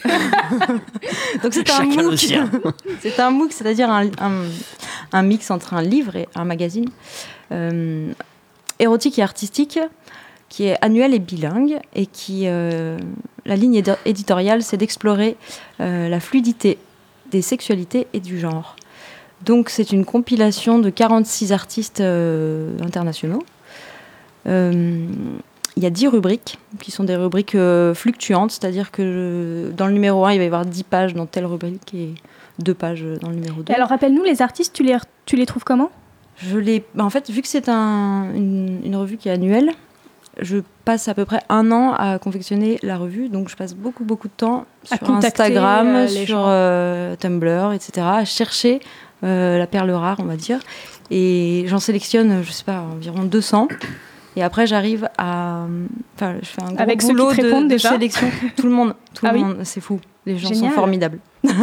Donc c'est un MOOC. C'est un MOOC, c'est-à-dire un, un, un mix entre un livre et un magazine euh, érotique et artistique, qui est annuel et bilingue, et qui, euh, la ligne éditoriale, c'est d'explorer euh, la fluidité des sexualités et du genre. Donc c'est une compilation de quarante-six artistes euh, internationaux. Euh, il y a dix rubriques, qui sont des rubriques euh, fluctuantes, c'est-à-dire que dans le numéro un, il va y avoir dix pages dans telle rubrique et deux pages dans le numéro deux. Et alors rappelle-nous, les artistes, tu les, tu les trouves comment ? Je les, bah, en fait, vu que c'est un, une, une revue qui est annuelle, je passe à peu près un an à confectionner la revue, donc je passe beaucoup beaucoup de temps sur Instagram, euh, sur euh, Tumblr, et cetera, à chercher euh, la perle rare, on va dire, et j'en sélectionne, je sais pas, environ deux cents, et après j'arrive à, enfin, je fais un gros avec boulot ceux qui te de, de déjà sélection, tout le monde, tout ah le oui monde, c'est fou, les gens Génial. sont formidables.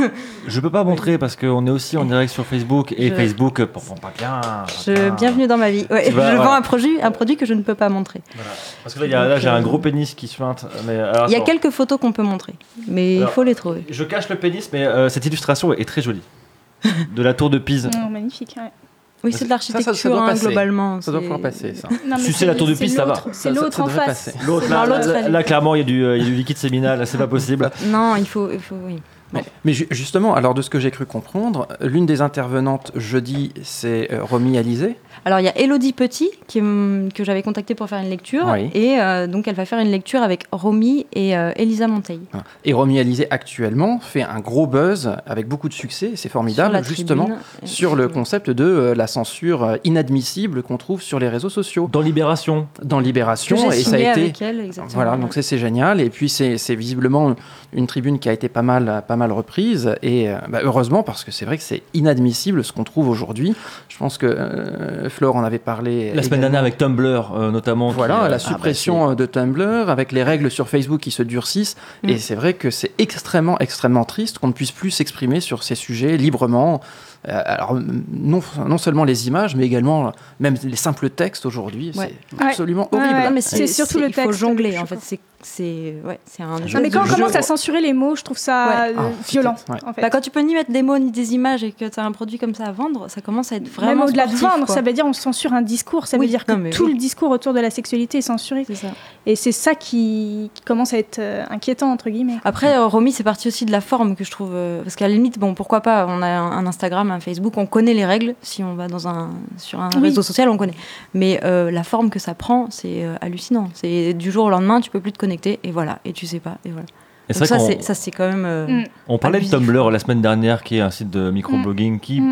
Je peux pas montrer parce qu'on est aussi en direct sur Facebook et je... Facebook bon, pas bien. Je... Pas... Bienvenue dans ma vie. Ouais, je vas, vends voilà. un produit, un produit que je ne peux pas montrer. Voilà. Parce que là, y a, là j'ai un gros pénis qui suinte. Mais, alors, il y a quelques photos qu'on peut montrer, mais alors, il faut les trouver. Je cache le pénis, mais euh, cette illustration est très jolie. De la tour de Pise. Oh, magnifique, ouais. Oui, c'est de l'architecture, ça, ça, ça hein, globalement. Ça doit pouvoir passer, ça. Non, si c'est, c'est la tour de Pise, ça va. C'est l'autre ça, ça en face. Passer. L'autre, là, là, là, là, clairement, il y, y a du liquide séminal, c'est pas possible. Non, il faut, il faut oui. Mais, mais justement, alors de ce que j'ai cru comprendre, l'une des intervenantes jeudi, c'est euh, Romy Alizé. Alors il y a Élodie Petit qui, que j'avais contactée pour faire une lecture, oui. et euh, donc elle va faire une lecture avec Romy et euh, Elisa Monteil. Et Romy Alizé actuellement fait un gros buzz avec beaucoup de succès, c'est formidable, sur justement tribune, sur le concept de euh, la censure inadmissible qu'on trouve sur les réseaux sociaux. Dans Libération. Dans Libération, que j'ai et ça a été. Avec elle, exactement. Voilà, donc c'est, c'est génial, et puis c'est, c'est visiblement une tribune qui a été pas mal, pas mal reprise, et bah, heureusement, parce que c'est vrai que c'est inadmissible ce qu'on trouve aujourd'hui. Je pense que euh, Flore en avait parlé. La également. semaine dernière avec Tumblr, euh, notamment. Voilà, qui, euh, la suppression ah bah de Tumblr, avec les règles sur Facebook qui se durcissent, mmh. et c'est vrai que c'est extrêmement, extrêmement triste qu'on ne puisse plus s'exprimer sur ces sujets librement. Euh, alors, non, non seulement les images, mais également même les simples textes aujourd'hui, ouais. c'est absolument ouais. horrible. Ouais, non, mais c'est, c'est surtout le texte. Il faut jongler, en fait. C'est, c'est, ouais, c'est un jeu. Non, mais quand on jeu. commence à censurer les mots, je trouve ça ouais. euh, ah, violent. Ouais. En fait. Bah, quand tu peux ni mettre des mots ni des images et que tu as un produit comme ça à vendre, ça commence à être vraiment. Même au-delà sportif, de vendre, quoi. ça veut dire on censure un discours. Ça oui, veut dire que non, tout oui. le discours autour de la sexualité est censuré. C'est ça. Et c'est ça qui, qui commence à être euh, inquiétant, entre guillemets. Après, euh, Romy, c'est parti aussi de la forme que je trouve. Euh, parce qu'à la limite, bon, pourquoi pas, on a un, un Instagram, un Facebook, on connaît les règles. Si on va dans un, sur un oui. réseau social, on connaît. Mais euh, la forme que ça prend, c'est euh, hallucinant. C'est du jour au lendemain, tu peux plus te connecter, et voilà, et tu sais pas, et voilà. Et Donc ça, c'est, ça, c'est quand même. Euh, mm. On parlait abusif. de Tumblr la semaine dernière, qui est un site de microblogging mm. qui. Mm.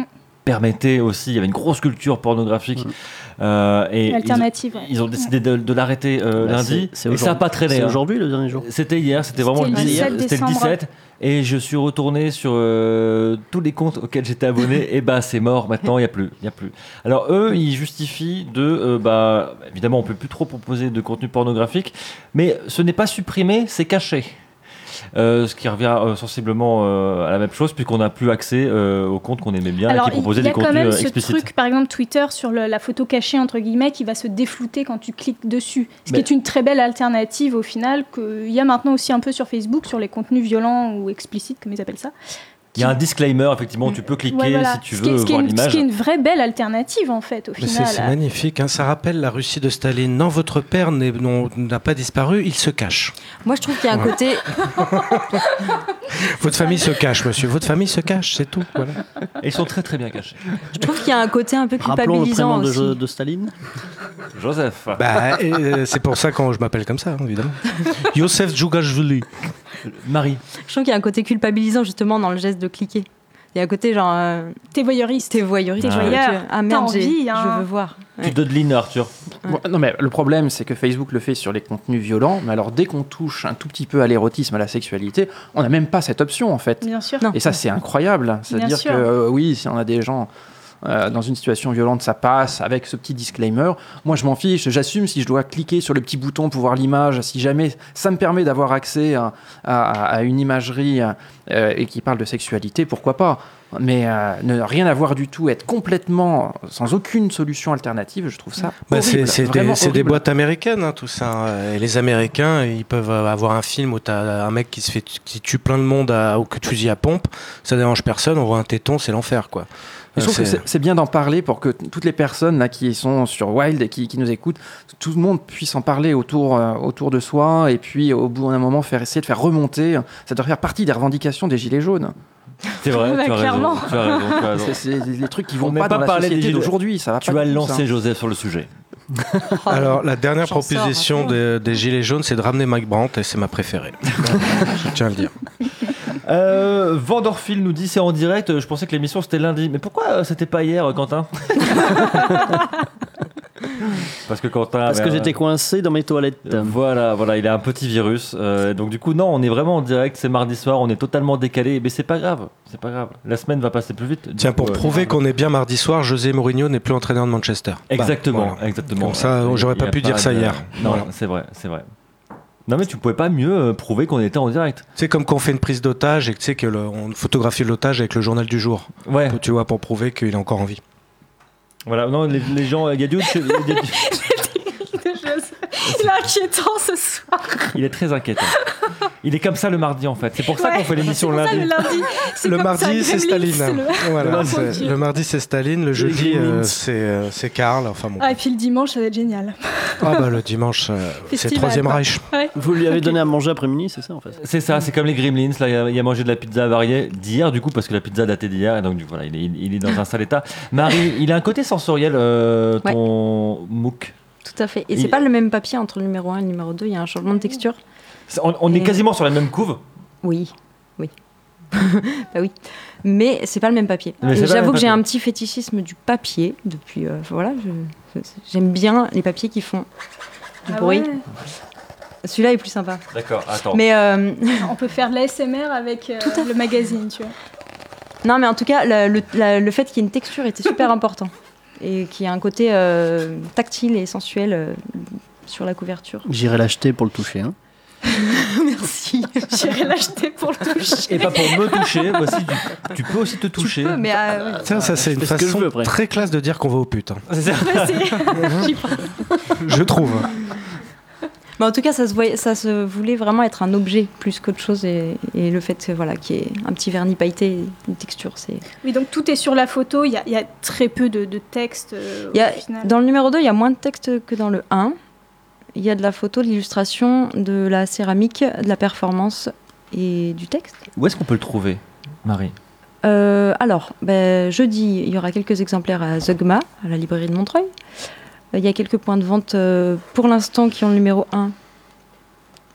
permettait aussi, il y avait une grosse culture pornographique. Mmh. Euh, et Alternative. Ils, ouais. ils ont décidé de, de l'arrêter euh, bah, lundi. C'est, c'est et ça n'a pas traîné. C'est hein. aujourd'hui le dernier jour. C'était hier, c'était, c'était vraiment le dix-sept. c'était le dix-sept. Et je suis retourné sur euh, tous les comptes auxquels j'étais abonné. Et bah c'est mort maintenant, il n'y a plus, il y a plus. Alors eux, ils justifient de, euh, bah évidemment, on peut plus trop proposer de contenu pornographique, mais ce n'est pas supprimé, c'est caché. Euh, ce qui revient euh, sensiblement euh, à la même chose puisqu'on n'a plus accès euh, aux comptes qu'on aimait bien. Alors, et qui proposaient des contenus explicites. Il y a quand même ce truc, par exemple Twitter sur le, la photo cachée entre guillemets qui va se déflouter quand tu cliques dessus, ce Mais... qui est une très belle alternative au final qu'il y a maintenant aussi un peu sur Facebook sur les contenus violents ou explicites comme ils appellent ça. Il y a un disclaimer, effectivement, tu peux cliquer ouais, voilà. si tu veux ce qui est, voir une, l'image. Ce qui est une vraie belle alternative, en fait, au Mais final. C'est, c'est magnifique, hein. Ça rappelle la Russie de Staline. Non, votre père n'est, non, n'a pas disparu, il se cache. Moi, je trouve qu'il y a un ouais. côté... Votre famille se cache, monsieur. Votre famille se cache, c'est tout. Voilà. Et ils sont très, très bien cachés. Je trouve qu'il y a un côté un peu culpabilisant Rappelons le prénom aussi. De, de Staline. Joseph. Bah, et, euh, c'est pour ça que je m'appelle comme ça, hein, évidemment. Joseph Djougashvili. Marie. Je trouve qu'il y a un côté culpabilisant, justement, dans le geste de cliquer. Il y a un côté genre. Euh, t'es voyeuriste. T'es voyeuriste. T'es voyeur. Ah merde, T'as envie, hein. je veux voir. Ouais. Tu dodelines, Arthur. Ouais. Bon, non, mais le problème, c'est que Facebook le fait sur les contenus violents, mais alors dès qu'on touche un tout petit peu à l'érotisme, à la sexualité, on n'a même pas cette option, en fait. Bien sûr. Non. Et ça, c'est incroyable. C'est-à-dire que, euh, oui, si on a des gens. Euh, dans une situation violente, ça passe avec ce petit disclaimer. Moi, je m'en fiche, j'assume si je dois cliquer sur le petit bouton pour voir l'image, si jamais ça me permet d'avoir accès à, à, à une imagerie euh, et qui parle de sexualité, pourquoi pas. Mais euh, ne rien avoir du tout, être complètement sans aucune solution alternative, je trouve ça bah horrible, c'est, c'est, des, c'est des boîtes américaines, hein, tout ça. Et les Américains, ils peuvent avoir un film où t'as un mec qui se fait qui tue plein de monde à, au coup de fusil à pompe. Ça dérange personne. On voit un téton, c'est l'enfer, quoi. Je trouve c'est... que c'est, c'est bien d'en parler pour que t- toutes les personnes là, qui sont sur Wild et qui, qui nous écoutent, tout le monde puisse en parler autour, euh, autour de soi et puis au bout d'un moment faire, essayer de faire remonter. Ça doit faire partie des revendications des Gilets jaunes. C'est vrai, bah, tu, as clairement. raison, tu as raison. Tu as raison. C'est, c'est les trucs qui vont On pas dans pas la société gilets... d'aujourd'hui. Ça va tu pas vas le lancer, ça. Joseph, sur le sujet. Alors, la dernière J'en proposition sors, des, des Gilets jaunes, c'est de ramener Mike Brandt et c'est ma préférée. Je tiens à le dire. Euh, Vandorphil nous dit c'est en direct. Je pensais que l'émission c'était lundi, mais pourquoi euh, c'était pas hier, Quentin? Parce que Quentin. Parce que euh, j'étais coincé dans mes toilettes. Euh, voilà, voilà, il a un petit virus. Euh, donc du coup, non, on est vraiment en direct. C'est mardi soir, on est totalement décalé, mais c'est pas grave. C'est pas grave. La semaine va passer plus vite. Tiens, pour coup, prouver euh, qu'on est bien mardi soir, José Mourinho n'est plus entraîneur de Manchester. Exactement, bah, voilà. exactement. Comme ça, j'aurais pas pu dire pas ça de... hier. Non, voilà. c'est vrai, c'est vrai. Non mais tu pouvais pas mieux euh, prouver qu'on était en direct. C'est comme quand on fait une prise d'otage et que tu sais qu'on photographie l'otage avec le journal du jour. Ouais. Tu vois, pour prouver qu'il est encore en vie. Voilà, non, les, les gens, il y a du... Il est inquiétant ce soir. Il est très inquiétant. Il est comme ça le mardi en fait. C'est pour ça ouais, qu'on fait l'émission le lundi. Ça, le lundi. C'est le mardi, ça, c'est Staline. C'est le... Voilà, c'est... le mardi, c'est Staline. Le jeudi, euh, c'est, euh, c'est Karl. Enfin, bon. Ah, et puis le dimanche, ça va être génial. Ah, bah le dimanche, euh, c'est le Troisième Reich. Ouais. Vous lui avez donné à manger après-midi, c'est ça en fait? C'est ça, c'est comme les Gremlins. Là, il a, il a mangé de la pizza avariée d'hier, du coup, parce que la pizza datait d'hier. Et donc, du coup, voilà, il est, il est dans un sale état. Marie, il a un côté sensoriel, euh, ton ouais. MOOC. Tout à fait. Et il... c'est pas le même papier entre le numéro un et le numéro deux. Il y a un changement de texture. On, on et... est quasiment sur la même couve. Oui, oui. bah oui. Mais c'est pas le même papier. Mais et j'avoue que papier. j'ai un petit fétichisme du papier depuis. Euh, voilà, je, j'aime bien les papiers qui font du ah bruit. Ouais. Celui-là est plus sympa. D'accord, attends. Mais euh... on peut faire de l'A S M R avec euh, Tout à le magazine, tu vois. Non, mais en tout cas, le, le, la, le fait qu'il y ait une texture était super important. Et qu'il y ait un côté euh, tactile et sensuel euh, sur la couverture. J'irai l'acheter pour le toucher. Hein. Merci. J'irai l'acheter pour le toucher. Et pas pour me toucher. Aussi, tu, tu peux aussi te toucher. Tu peux, mais euh, ouais. Tiens, ça c'est une façon veux, très classe de dire qu'on va au pute. Hein. C'est ça. Ouais, c'est... Je trouve. Mais en tout cas, ça se, voyait, ça se voulait vraiment être un objet plus qu'autre chose. Et, et le fait que, voilà, qu'il y ait un petit vernis pailleté, une texture, c'est... Oui, donc tout est sur la photo. Il y a, il y a très peu de, de texte euh, il y a, au final. Dans le numéro deux, il y a moins de texte que dans le un. Il y a de la photo, de l'illustration, de la céramique, de la performance et du texte. Où est-ce qu'on peut le trouver, Marie ? euh, Alors, ben, jeudi, il y aura quelques exemplaires à Zeugma, à la librairie de Montreuil. Il y a quelques points de vente euh, pour l'instant qui ont le numéro un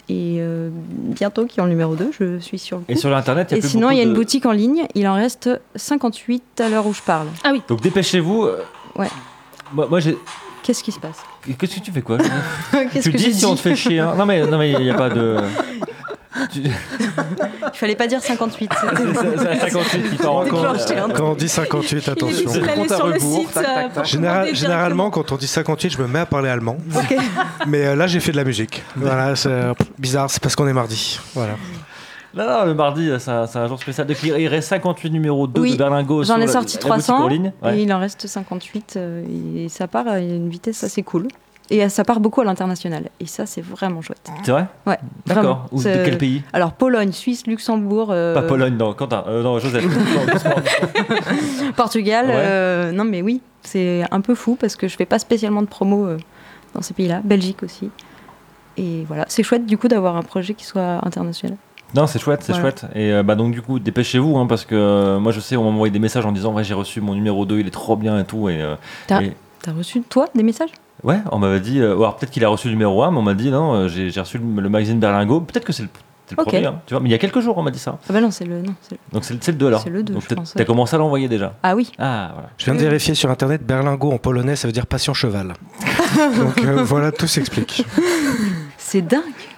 et euh, bientôt qui est en numéro deux, je suis sur le coup. Et sur l'internet, il y a Et plus sinon, il y a beaucoup une de- boutique en ligne, il en reste cinquante-huit à l'heure où je parle. Ah oui. Donc dépêchez-vous. euh, Ouais. Moi, moi j'ai. Qu'est-ce qui se passe? Qu'est-ce que tu fais quoi Qu'est-ce Tu que dis j'ai si on dit te fait chier. Hein. Non mais non mais il n'y a pas de. Tu- Il fallait pas dire cinquante-huit. C'est c'est à cinquante-huit qui part en Quand- compte. Déclenché, hein. Quand on dit cinquante-huit, Il est attention. difficile d'aller Compte à sur le rebours, site. tac, tac, euh, tac. pour Général- commander généralement, directement. quand on dit cinquante-huit, je me mets à parler allemand. Ok. Mais euh, là, j'ai fait de la musique. Voilà, c'est euh, bizarre, c'est parce qu'on est mardi. Voilà. Non, non, le mardi, c'est un, c'est un jour spécial. Donc, il reste cinquante-huit numéros deux Oui, de Berlingot. J'en sur ai la- sorti la trois boutique en cents ligne. Ouais. et il en reste cinquante-huit. euh, Et ça part à une vitesse assez cool. Et ça part beaucoup à l'international. Et ça, c'est vraiment chouette. C'est vrai Ouais, D'accord. vraiment. Ou de C'est- quel pays Alors, Pologne, Suisse, Luxembourg, euh, Pas Pologne, non. Quentin. Euh, non, Joseph. Non, doucement. Portugal. Ouais. euh, non, mais oui, c'est un peu fou parce que je fais pas spécialement de promo euh, dans ces pays-là. Belgique aussi. Et voilà, c'est chouette du coup d'avoir un projet qui soit international. Non, c'est chouette, c'est Voilà. chouette. Et euh, bah, donc, du coup, dépêchez-vous, hein, parce que euh, moi, je sais, on m'a envoyé des messages en disant ouais, j'ai reçu mon numéro deux, il est trop bien et tout. Et, euh, T'as et- t'as reçu, toi, des messages? ouais, on m'avait dit. euh, alors, peut-être qu'il a reçu le numéro un, mais on m'a dit non, euh, j'ai j'ai reçu le, le magazine Berlingot. Peut-être que c'est le, c'est le Ok. premier, hein, tu vois. Mais il y a quelques jours, on m'a dit ça. Ah bah non, c'est le... Non, c'est le... Donc, c'est le, c'est le deux alors. C'est le deux, Donc, je t'as- pense, T'as ouais. commencé à l'envoyer déjà. Ah oui. Ah, voilà. Je viens de vérifier sur internet, Berlingot en polonais, ça veut dire passion cheval. Donc euh, voilà, tout s'explique. C'est dingue.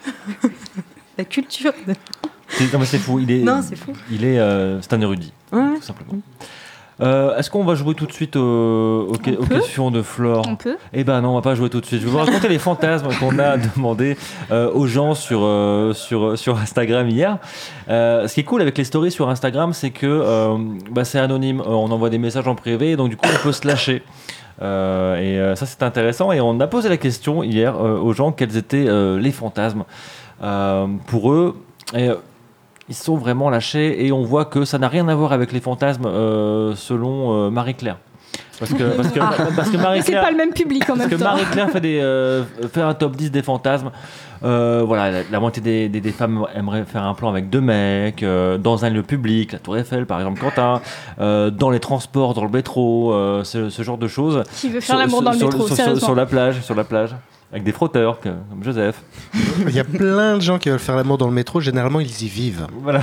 La culture. de- C'est- Non, mais c'est fou. Il est. Non, c'est fou. Il est. euh, c'est un érudit, Ouais, ouais. tout simplement. Euh, Est-ce qu'on va jouer tout de suite aux, aux que- On aux peut. questions de Flore? On peut. Eh ben non, on va pas jouer tout de suite. Je vais vous raconter les fantasmes qu'on a demandé euh, aux gens sur, euh, sur, sur Instagram hier. Euh, ce qui est cool avec les stories sur Instagram, c'est que euh, bah, c'est anonyme. Euh, on envoie des messages en privé, et donc du coup, on peut se lâcher. Euh, et euh, ça, c'est intéressant. Et on a posé la question hier euh, aux gens quels étaient euh, les fantasmes euh, pour eux. Et, euh, ils sont vraiment lâchés et on voit que ça n'a rien à voir avec les fantasmes euh, selon euh, Marie-Claire. Parce que, parce que, Ah. parce que Mais c'est Marie-Claire. pas le même public en Parce même que temps. Marie-Claire fait, des, euh, fait un top dix des fantasmes. Euh, voilà, la, la moitié des, des, des femmes aimeraient faire un plan avec deux mecs, euh, dans un lieu public, la Tour Eiffel par exemple, Quentin, euh, dans les transports, dans le métro, euh, ce, ce genre de choses. Qui veut faire l'amour dans le sur, métro, sur, sur, sérieusement. sur la plage, sur la plage, avec des frotteurs que- comme Joseph. Il y a plein de gens qui veulent faire l'amour dans le métro, généralement ils y vivent. Voilà.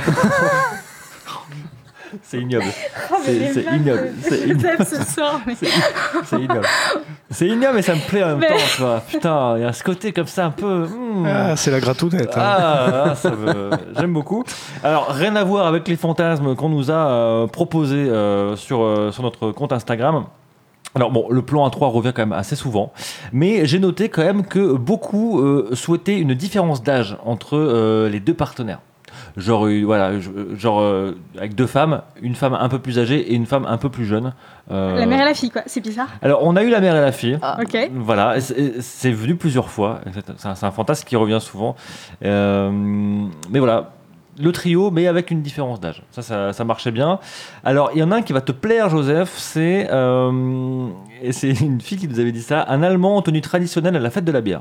C'est ignoble. Oh, mais C'est- les c'est blagues ignoble. de- C'est de ignoble. Joseph ce soir, mais- C'est ignoble. C'est ignoble, mais ça me plaît en même Mais- temps, tu vois. Putain, il y a ce côté comme ça un peu. hmm. Ah, c'est la gratounette. hein. Ah, ah, ça me- j'aime beaucoup. Alors, rien à voir avec les fantasmes qu'on nous a euh, proposés euh, sur, euh, sur notre compte Instagram. Alors bon, le plan A trois revient quand même assez souvent, mais j'ai noté quand même que beaucoup euh, souhaitaient une différence d'âge entre euh, les deux partenaires. Genre, euh, voilà, je- genre euh, avec deux femmes, une femme un peu plus âgée et une femme un peu plus jeune. Euh, La mère et la fille, quoi. C'est bizarre. Alors, on a eu la mère et la fille. Ok. Voilà, et c'est c'est venu plusieurs fois. C'est un, c'est un fantasme qui revient souvent. Euh, mais voilà, le trio, mais avec une différence d'âge. Ça, ça, ça marchait bien. Alors, il y en a un qui va te plaire, Joseph. C'est euh, et c'est une fille qui nous avait dit ça. Un Allemand en tenue traditionnelle à la fête de la bière.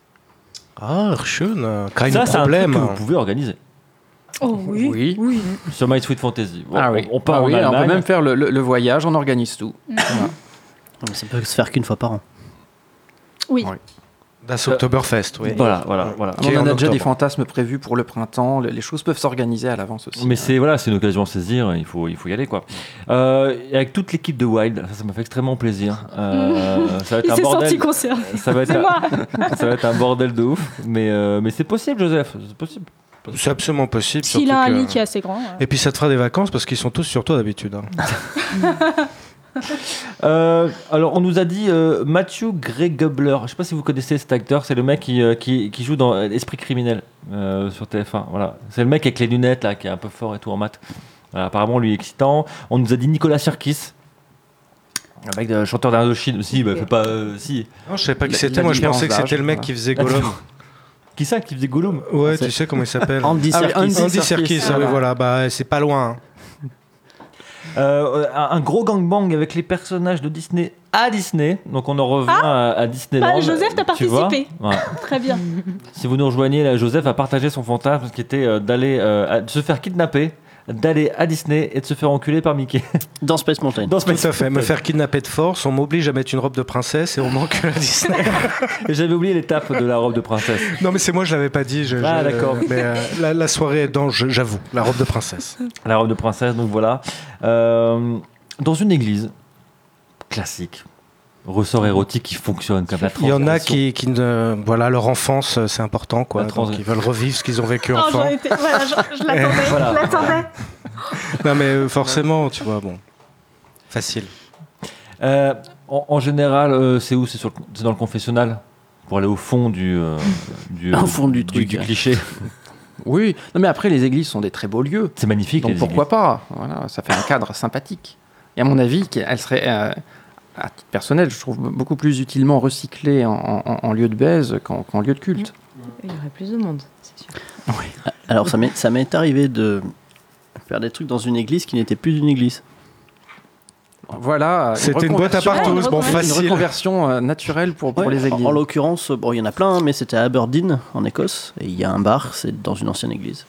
Ah, schön. Kein ça, c'est un truc problème. que vous pouvez organiser Oh oui. Oui. sur My Sweet Fantasy. Ah on, oui. on part Ah en oui, on Allemagne. peut même faire le, le- le voyage, on organise tout. Voilà. Mais ça peut se faire qu'une fois par an. Oui. Ouais. Das Oktoberfest, oui. Voilà, voilà, voilà. Qui est on en a déjà octobre. des fantasmes prévus pour le printemps. Le- Les choses peuvent s'organiser à l'avance aussi. Mais c'est voilà, c'est une occasion à saisir. Il faut, il faut y aller quoi. Euh, et avec toute l'équipe de Wild, ça, ça m'a fait extrêmement plaisir. Euh, ça va être Il un s'est bordel. senti concerné. Ça va être, C'est moi. ça va être un bordel de ouf, mais, euh, mais c'est possible, Joseph, c'est possible. C'est absolument possible. S'il surtout a un que- lit qui est assez grand. euh. Et puis ça te fera des vacances parce qu'ils sont tous sur toi d'habitude. hein. Euh, alors, on nous a dit euh, Matthew Gray Gubler. Je sais pas si vous connaissez cet acteur, c'est le mec qui, euh, qui, qui joue dans Esprit criminel euh, sur T F un. Voilà. C'est le mec avec les lunettes là, qui est un peu fort et tout en maths. Voilà, apparemment, lui est excitant. On nous a dit Nicolas Sirkis. Un mec de chanteur d'Indochine aussi, bah, fait pas. euh, si. Non, je savais pas qui La- c'était. la Moi, je différence pensais que c'était d'âge, le mec voilà. qui faisait Gollum. Qui ça qui faisait Gollum? Ouais, C'est- tu sais comment il s'appelle. Andy Ah oui, Serkis. Andy Andy Serkis. Serkis, ah oui, voilà. voilà. Bah, c'est pas loin. Euh, un, un gros gangbang avec les personnages de Disney à Disney. Donc on en revient à, à Disneyland. Bah, Joseph, t'as tu vois. participé. Ouais. Très bien. Si vous nous rejoignez, là, Joseph a partagé son fantasme qui était euh, d'aller euh, à- de se faire kidnapper d'aller à Disney et de se faire enculer par Mickey. Dans Space Mountain. Dans Space Tout à fait. Me faire kidnapper de force, on m'oblige à mettre une robe de princesse et on m'encule à Disney. Et j'avais oublié l'étape de la robe de princesse. Non, mais c'est moi, je l'avais pas dit. Je, Ah, je- d'accord. Mais euh, la, la soirée est dans, je- j'avoue, la robe de princesse. La robe de princesse, donc voilà. Euh, dans une église classique, ressort érotique qui fonctionne comme la Il y en a transgression. qui, qui ne, voilà, leur enfance, euh, c'est important, quoi. La trans- Donc, ils veulent revivre ce qu'ils ont vécu Oh, enfant. j'en étais- voilà, je, je l'attendais. Voilà. Je l'attendais. Non, mais euh, forcément, tu vois, bon, facile. Euh, en, en général, euh, c'est où c'est, sur le- c'est dans le confessionnal pour aller au fond du, euh, du, Au fond du truc, du ouais. cliché. Oui, non, mais après, les églises sont des très beaux lieux. C'est magnifique. Donc les pourquoi églises. pas voilà, ça fait un cadre sympathique. Et à mon avis, elle serait, euh, à titre personnel, je trouve beaucoup plus utilement recyclée en, en- en lieu de baise qu'en, qu'en lieu de culte. Il y aurait plus de monde, c'est sûr. Alors, ça m'est, ça m'est arrivé de faire des trucs dans une église qui n'était plus une église. Voilà. C'était une boîte à reconversion- partous, bon, Une facile. reconversion euh, naturelle pour, pour Ouais, les en- églises. En l'occurrence, bon, il y en a plein, mais c'était à Aberdeen, en Écosse, et il y a un bar, c'est dans une ancienne église.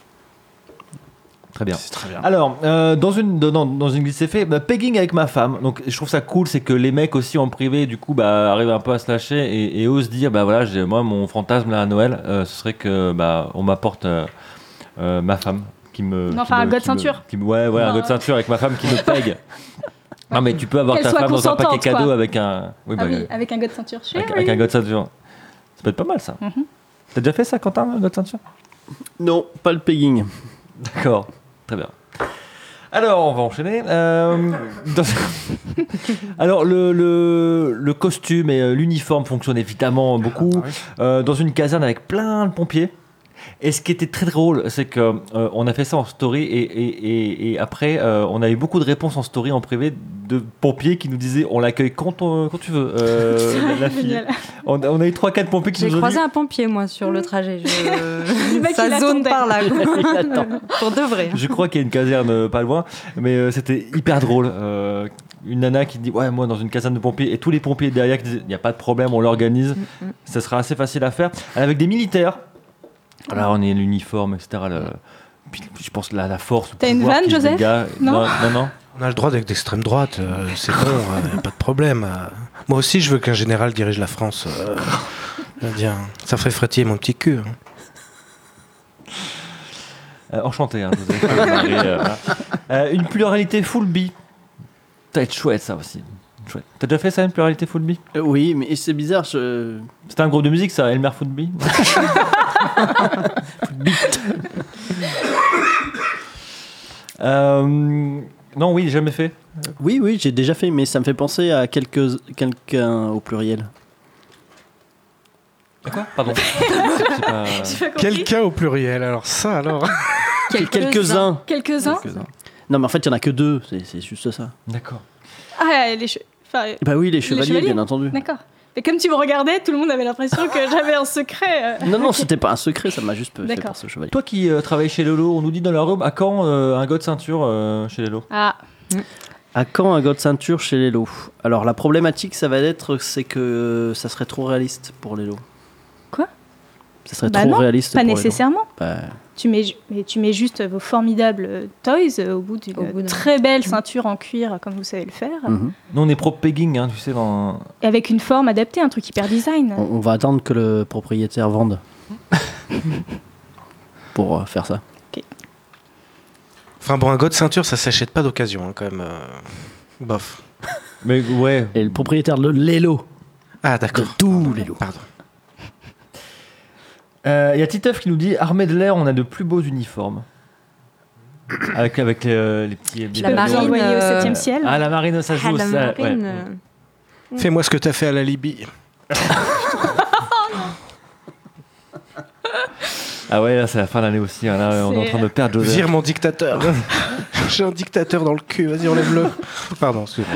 Très bien. C'est très bien. Alors, euh, dans une dans, dans une église, c'est fait bah, pegging avec ma femme. Donc, je trouve ça cool, c'est que les mecs aussi en privé, du coup, bah, arrivent un peu à se lâcher et, et osent dire, bah voilà, j'ai, moi, mon fantasme là à Noël, euh, ce serait que bah on m'apporte euh, euh, ma femme qui me. Non, qui enfin, me- un god qui me- ceinture. qui me- ouais, ouais, un Non. god ceinture avec ma femme qui me pegue. Non, mais tu peux avoir Qu'elle ta soit femme dans un paquet consentante, cadeau quoi. avec un. Oui, Ah bah, oui, avec un gars de ceinture. avec, Chérie. avec un god ceinture. Ça peut être pas mal ça. Mhm. T'as déjà fait ça, Quentin, un god ceinture? Non, pas le pegging. D'accord, très bien. Alors, on va enchaîner. Euh, dans- Alors, le, le, le costume et euh, l'uniforme fonctionnent évidemment beaucoup. Ah oui. Euh, dans une caserne avec plein de pompiers. Et ce qui était très drôle, c'est que euh, on a fait ça en story et, et, et, et après, euh, on a eu beaucoup de réponses en story en privé de pompiers qui nous disaient on l'accueille quand, on- quand tu veux. Euh, la, la fille. Génial. On, a- on a eu trois quatre pompiers qui J'ai nous ont croisé dit un pompier, moi, sur le trajet. Je... Le mec, Ça il zone attendait. par là. quoi. Il attend. Pour de vrai. Je crois qu'il y a une caserne euh, pas loin, mais euh, c'était hyper drôle. Euh, une nana qui dit ouais, moi dans une caserne de pompiers, et tous les pompiers derrière qui disent il n'y a pas de problème, on l'organise, Mm, mm. ça sera assez facile à faire. Avec des militaires, là on est l'uniforme, et cetera. Le... Puis, je pense la, la force. le T'as une pouvoir vanne, qui se Joseph dégage. Non. non, non, non. On a le droit d'être d'extrême droite, euh, c'est bon, euh, pas de problème. euh. Moi aussi, je veux qu'un général dirige la France. euh, je veux dire, ça ferait frétiller mon petit cul. hein. Euh, enchanté, hein, Joseph. Marie, euh, voilà. Euh, une pluralité full bi. Ça va être chouette ça aussi. Chouette. T'as déjà fait ça, une pluralité full bi? Euh, oui, mais c'est bizarre, je... C'était un groupe de musique ça, Elmer Full bi. Euh, non, oui, jamais fait. Oui, oui, j'ai déjà fait, mais ça me fait penser à quelques, quelqu'un au pluriel. Quoi? Pardon. C'est pas- J'ai pas compris. Quelqu'un au pluriel, alors ça, alors. Quelques-uns. Quelques-uns. Quelques-uns. Non, mais en fait, il y en a que deux, c'est, c'est juste ça. D'accord. Ah, les che- enfin, Bah oui, les chevaliers, chevaliers. bien entendu. D'accord. Mais comme tu me regardais, tout le monde avait l'impression que j'avais un secret. euh. Non, non, c'était pas un secret, ça m'a juste fait D'accord. penser au chevalier. Toi qui euh, travailles chez Lelo, on nous dit dans la robe, à quand euh, un god ceinture euh, chez Lelo? Ah, À quand un god ceinture chez les lots? Alors, la problématique, ça va être, c'est que ça serait trop réaliste pour les lots. Quoi? Ça serait Bah trop non, réaliste pas pour les lots. nécessairement. Bah, Tu mets, ju- mais tu mets juste vos formidables euh, toys euh, au bout d'une Au bout d'un- très belle ceinture en cuir, comme vous savez le faire, mhm. Nous, on est pro pegging, hein, tu sais, dans... et avec une forme adaptée, un truc hyper design. on, on va attendre que le propriétaire vende pour euh, faire ça. Enfin bon, un god ceinture, ça s'achète pas d'occasion, hein, quand même. euh, Bof. Mais ouais. Et le propriétaire de l'élo, Ah, de d'accord. tous les lots. Pardon. Il euh, y a Titeuf qui nous dit armée de l'air, on a de plus beaux uniformes. avec avec les, euh, les petits. les Je La peux ballons. vous marine, envoyer au euh, septième ciel. Ah, la marine, ça Ah, joue. la ça, marine. ouais. euh, Fais-moi ce que t'as fait à la Libye. Ah ouais, là, c'est la fin d'année aussi. hein, Là, on est en C'est- train de perdre Joseph. Vire mon dictateur. J'ai un dictateur dans le cul, vas-y, enlève-le. Pardon, excuse-moi.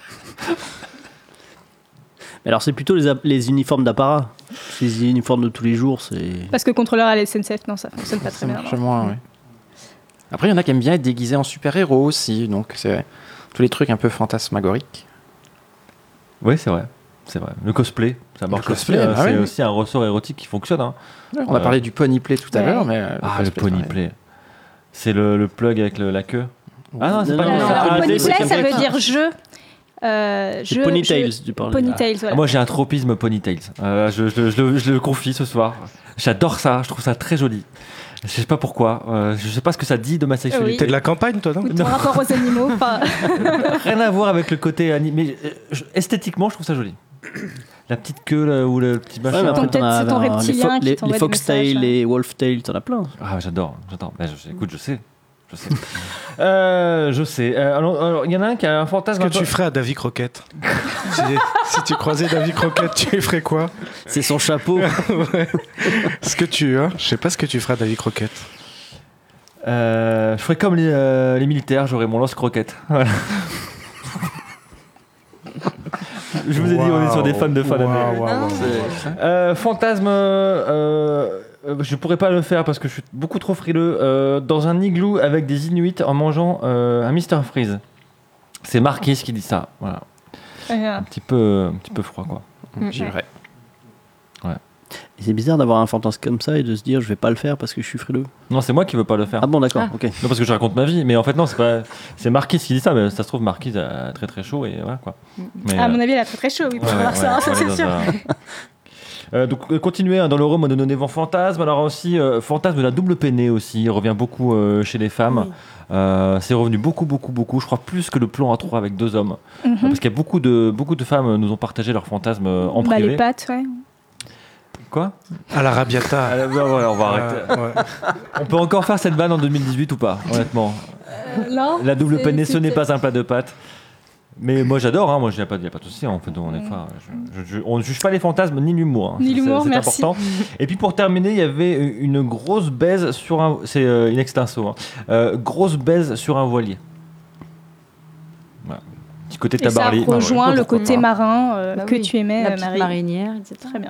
Mais alors, c'est plutôt les, ap- les uniformes d'apparat. Les uniformes de tous les jours, c'est. Parce que contrôleur à la S N C F, non, ça fonctionne pas très Ça bien. marche moins, oui. Après, il y en a qui aiment bien être déguisés en super-héros aussi, donc c'est tous les trucs un peu fantasmagoriques. Oui, c'est vrai. C'est vrai. Le cosplay, ça marche cosplay, aussi. hein, ah c'est oui. aussi un ressort érotique qui fonctionne. Hein. On a Euh, parlé du pony play tout à Ouais. l'heure, mais euh, le Ah, le cosplay, pony pareil. play. C'est le, le plug avec le, la queue. Ah non, c'est Non, pas non, comme non, ça. non, Ah, Ponyplay, c'est- ça veut dire jeu. Euh, C'est je- Ponytails, je- tu parles. Ponytails, voilà. Ah, moi, j'ai un tropisme Ponytails. Euh, je, je, je, le- je le confie ce soir. J'adore ça, je trouve ça très joli. Je sais pas pourquoi, euh, je sais pas ce que ça dit de ma sexualité. T'es de la campagne, toi, non? Ou ton rapport aux animaux. enfin, Rien à voir avec le côté animé. Mais, euh, je- esthétiquement, je trouve ça joli. La petite queue là, ou le petit Ouais, machin. mais après, Peut-être t'en as- c'est ton les reptilien fo- qui les, t'envoie les des foxtails, messages. les wolftails, t'en as plein. Ah, j'adore, j'adore. Ben, je- écoute, je sais. Je sais. Euh, je sais. Euh, alors, alors, il y en a un qui a un fantasme. Qu'est-ce que un peu- tu ferais à Davy Croquette? si, si tu croisais Davy Croquette, tu lui ferais quoi? C'est son chapeau. Ouais. Ce que tu, hein, je sais pas ce que tu ferais à Davy Croquette. Euh, je ferais comme les, euh, les militaires, j'aurais mon lance-croquette. Voilà. Je vous ai dit, on est sur des fans de fin d'année. Waouh, waouh, waouh. Euh, fantasme, euh, euh, je pourrais pas le faire parce que je suis beaucoup trop frileux. Euh, dans un igloo avec des Inuits en mangeant euh, un mister Freeze. C'est Marquis qui dit ça. Voilà. euh, Un petit peu, un petit peu froid, quoi. J'irai. Et c'est bizarre d'avoir un fantasme comme ça et de se dire je vais pas le faire parce que je suis frileux. Non, c'est moi qui veux pas le faire. Ah bon, d'accord, Ah. ok. Non, parce que je raconte ma vie, mais en fait non, c'est pas. C'est Marquis qui dit ça, mais ça se trouve Marquis a très très chaud et voilà quoi. Mais, À euh, mon avis, elle a très très chaud, oui, pour ouais, voir ouais, ça, ouais, ça on c'est est dans sûr. un- Euh, donc euh, continuez hein, dans le rhum de nos névents fantasmes. Alors aussi euh, fantasme de la double peinée aussi, il revient beaucoup euh, chez les femmes. Oui. Euh, c'est revenu beaucoup beaucoup beaucoup, je crois plus que le plan à trois avec deux hommes. Mhm. Parce qu'il y a beaucoup de beaucoup de femmes nous ont partagé leurs fantasmes euh, en Bah, privé. les pattes, ouais. Quoi À la Rabiata. Ah, bah, voilà, on va arrêter. Euh, ouais. On peut encore faire cette vanne en deux mille dix-huit ou pas, honnêtement. non, La double c'est- peinée, ce n'est c'était- pas un plat de pâtes. Mais moi j'adore, hein. Moi il n'y a, pas de- y a pas de souci, hein. On fait de- on est pas- je- je- je- on ne juge pas les fantasmes ni l'humour. hein. Ni C'est- l'humour, c'est merci. important. Et puis pour terminer, il y avait une grosse baise sur un. C'est euh, une extinso. Hein. Euh, grosse baise sur un voilier. Voilà. Petit côté Et ça tabarly. rejoint le côté Voilà. marin euh, Bah que oui, tu aimais, la euh, petite Marie. marinière, et cetera. Très bien.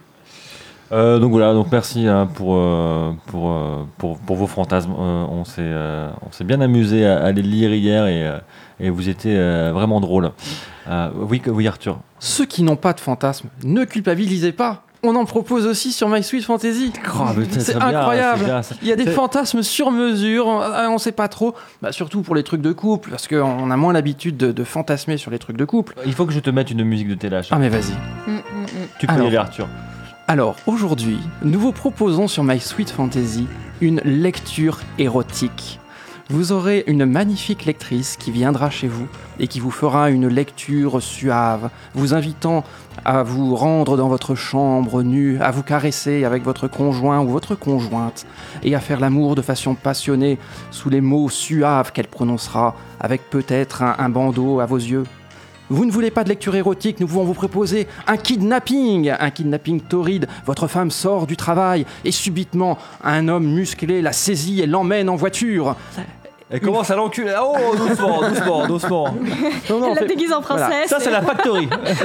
Euh, donc voilà, donc merci hein, pour, euh, pour, euh, pour, pour vos fantasmes. Euh, on s'est euh, on s'est bien amusé à, à les lire hier et, euh, et vous étiez euh, vraiment drôle. Euh, oui, que- oui, Arthur. Ceux qui n'ont pas de fantasme, ne culpabilisez pas. On en propose aussi sur My Sweet Fantasy. Oh, mais c'est C'est bien, incroyable. c'est bien, ça. Il y a des C'est- fantasmes sur mesure, on, on sait pas trop. Bah, surtout pour les trucs de couple, parce qu'on a moins l'habitude de, de fantasmer sur les trucs de couple. Il faut que je te mette une musique de Télache. Ah mais vas-y. Mm, mm, mm. Tu peux Alors. y aller, Arthur. Alors aujourd'hui, nous vous proposons sur My Sweet Fantasy une lecture érotique. Vous aurez une magnifique lectrice qui viendra chez vous et qui vous fera une lecture suave, vous invitant à vous rendre dans votre chambre nue, à vous caresser avec votre conjoint ou votre conjointe et à faire l'amour de façon passionnée sous les mots suaves qu'elle prononcera avec peut-être un, un bandeau à vos yeux. Vous ne voulez pas de lecture érotique, nous pouvons vous proposer un kidnapping, un kidnapping torride. Votre femme sort du travail et subitement, un homme musclé la saisit et l'emmène en voiture. Elle commence à l'enculer. Oh, doucement, doucement, doucement. Non, non, Elle en la fait- déguise en voilà. princesse. Ça, c'est la factory.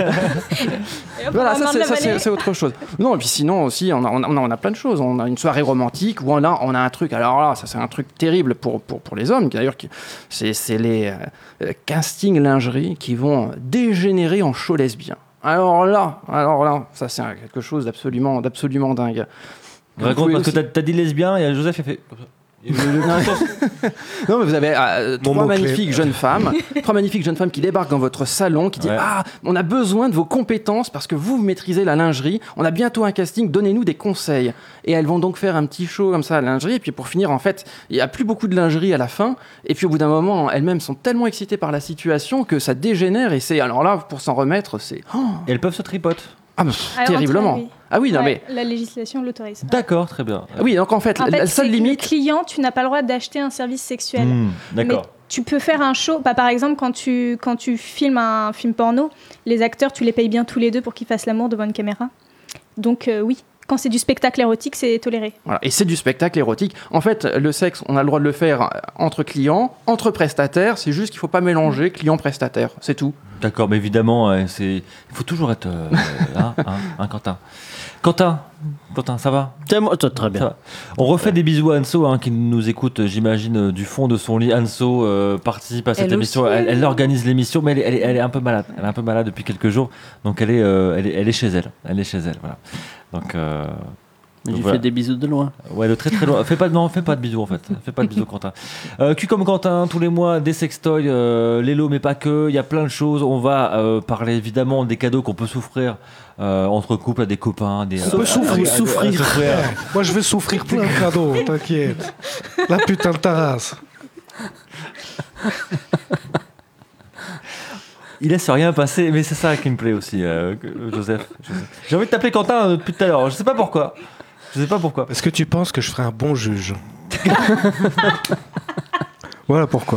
et hop, Voilà, on ça, va c'est, de ça, c'est- l'avaler. c'est autre chose. Non, et puis sinon aussi, on a, on, a, on a plein de choses. On a une soirée romantique où on a, on a un truc. Alors là, ça c'est un truc terrible pour, pour, pour les hommes. D'ailleurs, qui- c'est, c'est les euh, casting lingerie qui vont dégénérer en show lesbien. Alors là, alors là, ça c'est un- quelque chose d'absolument, d'absolument dingue. Vous Raconte, pouvez parce que aussi- t'as, t'as dit lesbien et Joseph a fait. Non, mais vous avez euh, trois mot-clé. magnifiques jeunes femmes, trois magnifiques jeunes femmes qui débarquent dans votre salon, qui disent Ouais. ah, on a besoin de vos compétences parce que vous, vous maîtrisez la lingerie. On a bientôt un casting. Donnez-nous des conseils. Et elles vont donc faire un petit show comme ça à la lingerie. Et puis pour finir, en fait, il y a plus beaucoup de lingerie à la fin. Et puis au bout d'un moment, elles-mêmes sont tellement excitées par la situation que ça dégénère. Et c'est alors là, pour s'en remettre, c'est oh, Et elles peuvent se tripoter. ah, bah, Alors, terriblement. Antoine, oui. Ah oui, non Ouais, mais la législation l'autorise. D'accord, très bien. ah oui. Donc en fait, En la, fait, la c'est seule que limite. le client, tu n'as pas le droit d'acheter un service sexuel. Hmm, d'accord. Mais tu peux faire un show. Bah, par exemple, quand tu, quand tu filmes un film porno, les acteurs, tu les payes bien tous les deux pour qu'ils fassent l'amour devant une caméra. Donc euh, oui, quand c'est du spectacle érotique, c'est toléré. Voilà. Et c'est du spectacle érotique. En fait, le sexe, on a le droit de le faire entre clients, entre prestataires. C'est juste qu'il ne faut pas mélanger client-prestataire. C'est tout. D'accord, mais évidemment, euh, c'est... il faut toujours être. euh, hein, hein, hein, Quentin. Quentin, Quentin, ça va, Tiens, moi, toi, très ça bien. va. On refait des bisous à Anso, hein, qui nous écoute, euh, j'imagine, euh, du fond de son lit. Anso euh, participe à cette Elle émission. aussi. Elle, elle organise l'émission, mais elle, est- elle est- elle est un peu malade. Elle est un peu malade depuis quelques jours, donc elle est, euh, elle est, elle est chez elle. Elle est chez elle, voilà. Donc, euh, J'ai voilà. fait des bisous de loin. Ouais, de très très loin. Fais pas, non, fais pas de bisous en fait. Fais pas de bisous, Quentin. Euh, Q comme Quentin, tous les mois, des sextoys, euh, Lelo, mais pas que. Il y a plein de choses. On va euh, parler évidemment des cadeaux qu'on peut souffrir euh, entre couples, à des copains. Des, On peut euh, souffrir. à- à- à- à- à souffrir. Moi, je vais souffrir plein de cadeaux, t'inquiète. La putain de ta race. Il laisse rien passer, mais c'est ça qui me plaît aussi, euh, Joseph. Joseph. J'ai envie de t'appeler Quentin euh, depuis tout à l'heure. Je sais pas pourquoi. Je sais pas pourquoi. Est-ce que tu penses que je ferai un bon juge? Voilà pourquoi.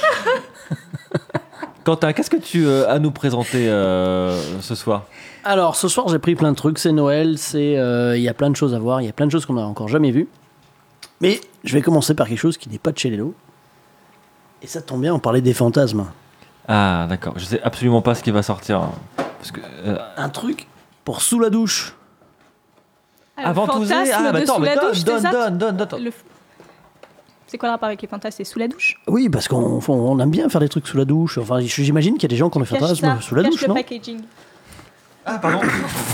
Quentin, qu'est-ce que tu euh, as à nous présenter euh, ce soir? Alors, ce soir, j'ai pris plein de trucs. C'est Noël, c'est, euh, il y a plein de choses à voir. Il y a plein de choses qu'on n'a encore jamais vues. Mais je vais commencer par quelque chose qui n'est pas de chez Lelo. Et ça tombe bien, on parlait des fantasmes. Ah, d'accord. Je sais absolument pas ce qui va sortir. hein. Parce que, euh, Un truc pour sous la douche. Ah, le avant tout ça, fantasme ah, bah de attends, sous mais la donne, douche, donne, c'est ça donne, donne, donne. Le- C'est quoi le rapport avec les fantasmes? C'est sous la douche? Oui, parce qu'on on aime bien faire des trucs sous la douche. Enfin, j'imagine qu'il y a des gens qui ont des Cache fantasmes ça, sous la cache douche, le non? packaging. Ah, pardon.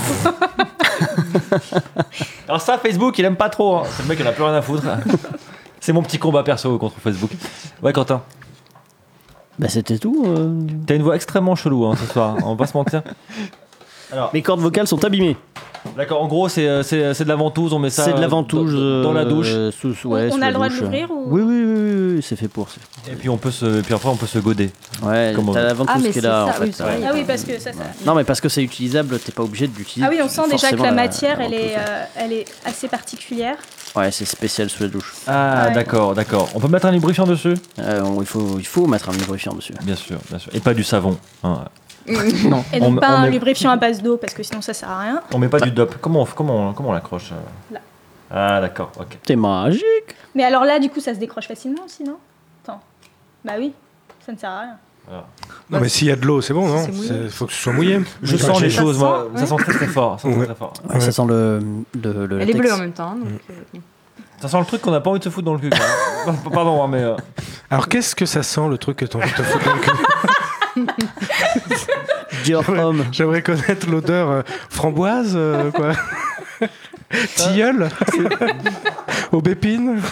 Alors ça, Facebook, il aime pas trop. hein. C'est le mec, il en a plus rien à foutre. C'est mon petit combat perso contre Facebook. Ouais, Quentin. Bah, c'était tout. euh. T'as une voix extrêmement chelou hein, ce soir. On va pas se mentir. Alors, Mes cordes vocales sont abîmées. d'accord. En gros, c'est c'est c'est de la ventouse. On met ça. C'est de la ventouse dans, dans la douche. euh, sous, sous- On- ouais, on sous a la le droit de douche. l'ouvrir ou- Oui, oui, oui, oui, oui, c'est fait pour. c'est fait Et puis on peut se, et puis après on peut se goder. pour. Ouais, Comment- t'as la ventouse Ah, mais qui est c'est là. ça, en fait. oui, c'est vrai. Ah oui, parce que ça, ça... Non, mais parce que c'est utilisable, t'es pas obligé de l'utiliser. Ah oui, on sent déjà que Forcément, la matière, elle ventouse. est, euh, elle est assez particulière. Ouais, c'est spécial sous la douche. Ah Ouais. d'accord, d'accord. On peut mettre un lubrifiant dessus? Euh, on- il, faut, il faut mettre un lubrifiant dessus. Bien sûr, bien sûr. Et pas du savon. hein. Non. Et On- donc pas on un met- lubrifiant à base d'eau, parce que sinon ça sert à rien. On met pas du dope. Comment on, comment on, comment on l'accroche euh Là. Ah d'accord, ok. C'est magique. Mais alors là, du coup, ça se décroche facilement aussi, non? Attends. Bah oui, ça ne sert à rien. Non, mais s'il y a de l'eau, c'est bon, non? C'est mouillé. Il faut que ce soit mouillé. Je Enfin, sens les j'ai- Ça choses, sent, moi. ouais. Ça sent très très fort. Ça sent très, Ouais. très fort. Ouais, Ça sent le, le, le Elle est latex. bleue en même temps. Donc, euh, Ça sent le truc qu'on n'a pas envie de se foutre dans le cul. quand même. Pardon, hein, mais. euh, Alors, qu'est-ce que ça sent, le truc que t'as envie de te foutre dans le cul? Dior homme. J'aimerais connaître l'odeur euh, framboise, euh, quoi. Tilleul. Aubépine.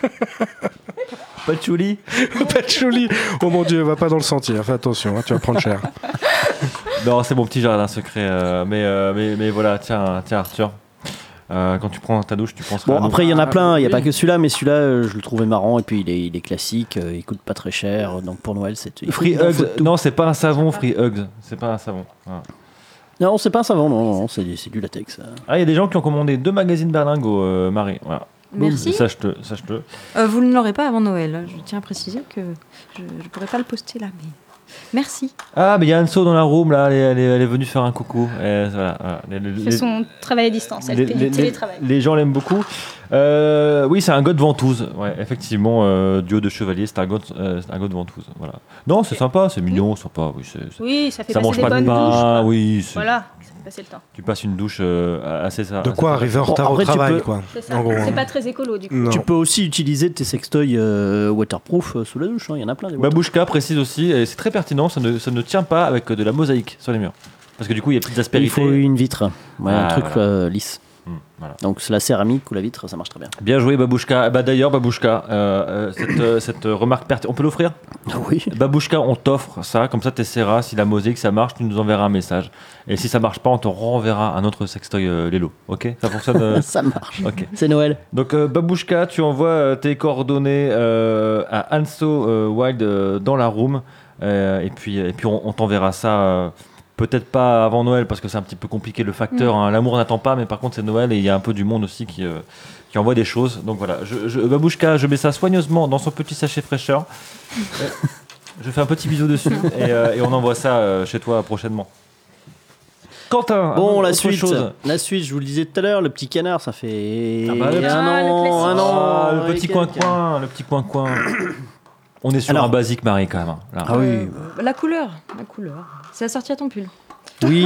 Patchouli. Patchouli. Oh mon Dieu, va pas dans le sentier. Fais attention, hein, tu vas prendre cher. Non, c'est mon petit jardin secret. euh, mais, euh, mais, mais voilà, tiens, tiens Arthur. Euh, quand tu prends ta douche, tu penses Bon, à nous. après, il y en a plein. Il n'y a oui. pas que celui-là, mais celui-là, euh, je le trouvais marrant. Et puis, il est, il est classique. euh, Il coûte pas très cher. Donc, pour Noël, c'est. il faut- Free il en faut Hugs. tout. Non, c'est pas un savon, Free Hugs. C'est pas un savon. Voilà. Non, c'est pas un savon. Non, non, c'est c'est du latex. euh. Ah, il y a des gens qui ont commandé deux magazines Berlingo, euh, Marie. Voilà. Merci. Sache-le, sache-le. Euh, vous ne l'aurez pas avant Noël. Je tiens à préciser que je ne pourrais pas le poster là, mais merci. Ah, mais il y a Anso dans la room, là. Elle est, elle est, elle est venue faire un coucou. Et voilà, voilà. Les, les- Elle fait son travail à distance, elle les- fait les- du télétravail. les gens l'aiment beaucoup. Euh, oui, c'est un god ventouse. Ouais, effectivement, euh, duo de chevalier, c'est un god, euh, c'est un god ventouse. Voilà. Non, c'est sympa, c'est mignon, sympa. Oui, c'est- c'est- Oui, ça fait ça passer mange des pas de bonnes pain. douches. quoi. Oui, c'est- Voilà, ça fait passer le temps. tu passes une douche euh, assez ça. De quoi arriver en Bon, retard après, au tu travail, peux- quoi. C'est ça. En gros, C'est hein. pas très écolo du coup. Non. Tu peux aussi utiliser tes sextoys euh, waterproof euh, sous la douche. hein. Il y en a plein. Des waterproof. Babouchka précise aussi, et c'est très pertinent, ça ne, ça ne tient pas avec de la mosaïque sur les murs. Parce que du coup, il y a plus il d'aspérité. faut une vitre. Ouais, Ah, un truc voilà. euh, lisse. Hum, voilà. Donc, c'est la céramique ou la vitre, ça marche très bien. Bien joué, Babouchka. Bah, d'ailleurs, Babouchka, euh, euh, cette, euh, cette remarque pertinente, on peut l'offrir? Oui. Babouchka, on t'offre ça, comme ça tu essaieras. Si la mosaïque ça marche, tu nous enverras un message. Et si ça marche pas, on te renverra un autre sextoy euh, Lelo. Ok? Ça fonctionne? euh Ça marche. Ok. C'est Noël. Donc, euh, Babouchka, tu envoies euh, tes coordonnées euh, à Anso euh, Wild euh, dans la room. Euh, et puis, et puis on, on t'enverra ça. euh, Peut-être pas avant Noël parce que c'est un petit peu compliqué le facteur. hein. L'amour n'attend pas, mais par contre c'est Noël et il y a un peu du monde aussi qui, euh, qui envoie des choses. Donc voilà, je, je, Babouchka, je mets ça soigneusement dans son petit sachet fraîcheur. Euh, je fais un petit bisou dessus et, euh, et on envoie ça euh, chez toi prochainement. Quentin, Bon, autre la suite. chose. La suite, je vous le disais tout à l'heure, le petit canard, ça fait Ah bah, le petit- un Ah, le an, classique. un an. Ah, le et petit quelques. coin-coin, le petit coin-coin. On est sur Alors- un basique Marie quand même. hein, là. Ah oui. Euh, la couleur, la couleur. C'est assorti à ton pull. Oui.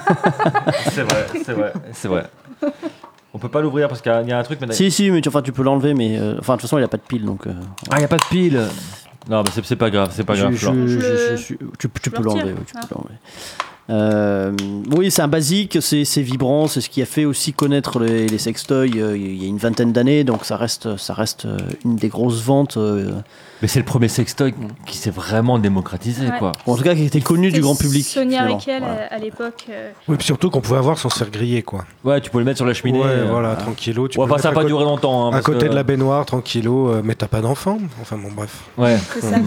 C'est vrai, c'est vrai, c'est vrai. On peut pas l'ouvrir parce qu'il y a- il y, a un truc. Mais... si, si, mais tu, enfin, tu peux l'enlever, mais euh, enfin, de toute façon, il a pas de pile, donc. euh, Ah, il y a pas de pile. Non, mais c'est c'est pas grave, c'est pas je, grave. je, Flore. je- Je le- je suis- tu, tu je peux le retire. l'enlever. oui, tu Ah. peux l'enlever. Euh, oui, c'est un basique, c'est, c'est vibrant, c'est ce qui a fait aussi connaître les, les sextoys euh, il y a une vingtaine d'années, donc ça reste, ça reste une des grosses ventes. Euh, Mais c'est le premier sextoy qui s'est vraiment démocratisé, Ouais. quoi. en tout cas, qui était connu C'était du grand public. Sonia finalement. Rykiel Voilà. à, à l'époque. euh, Oui, puis surtout qu'on pouvait avoir sans se faire griller, quoi. Ouais, tu peux le mettre sur la cheminée. Ouais, euh, voilà, euh. tranquillou. Tu Ouais, peux enfin, ça n'a mettre pas à, duré longtemps. Hein, à parce côté que- de la baignoire, tranquillou, euh, mais t'as pas d'enfant. Enfin bon, bref. Ouais. C'est ça.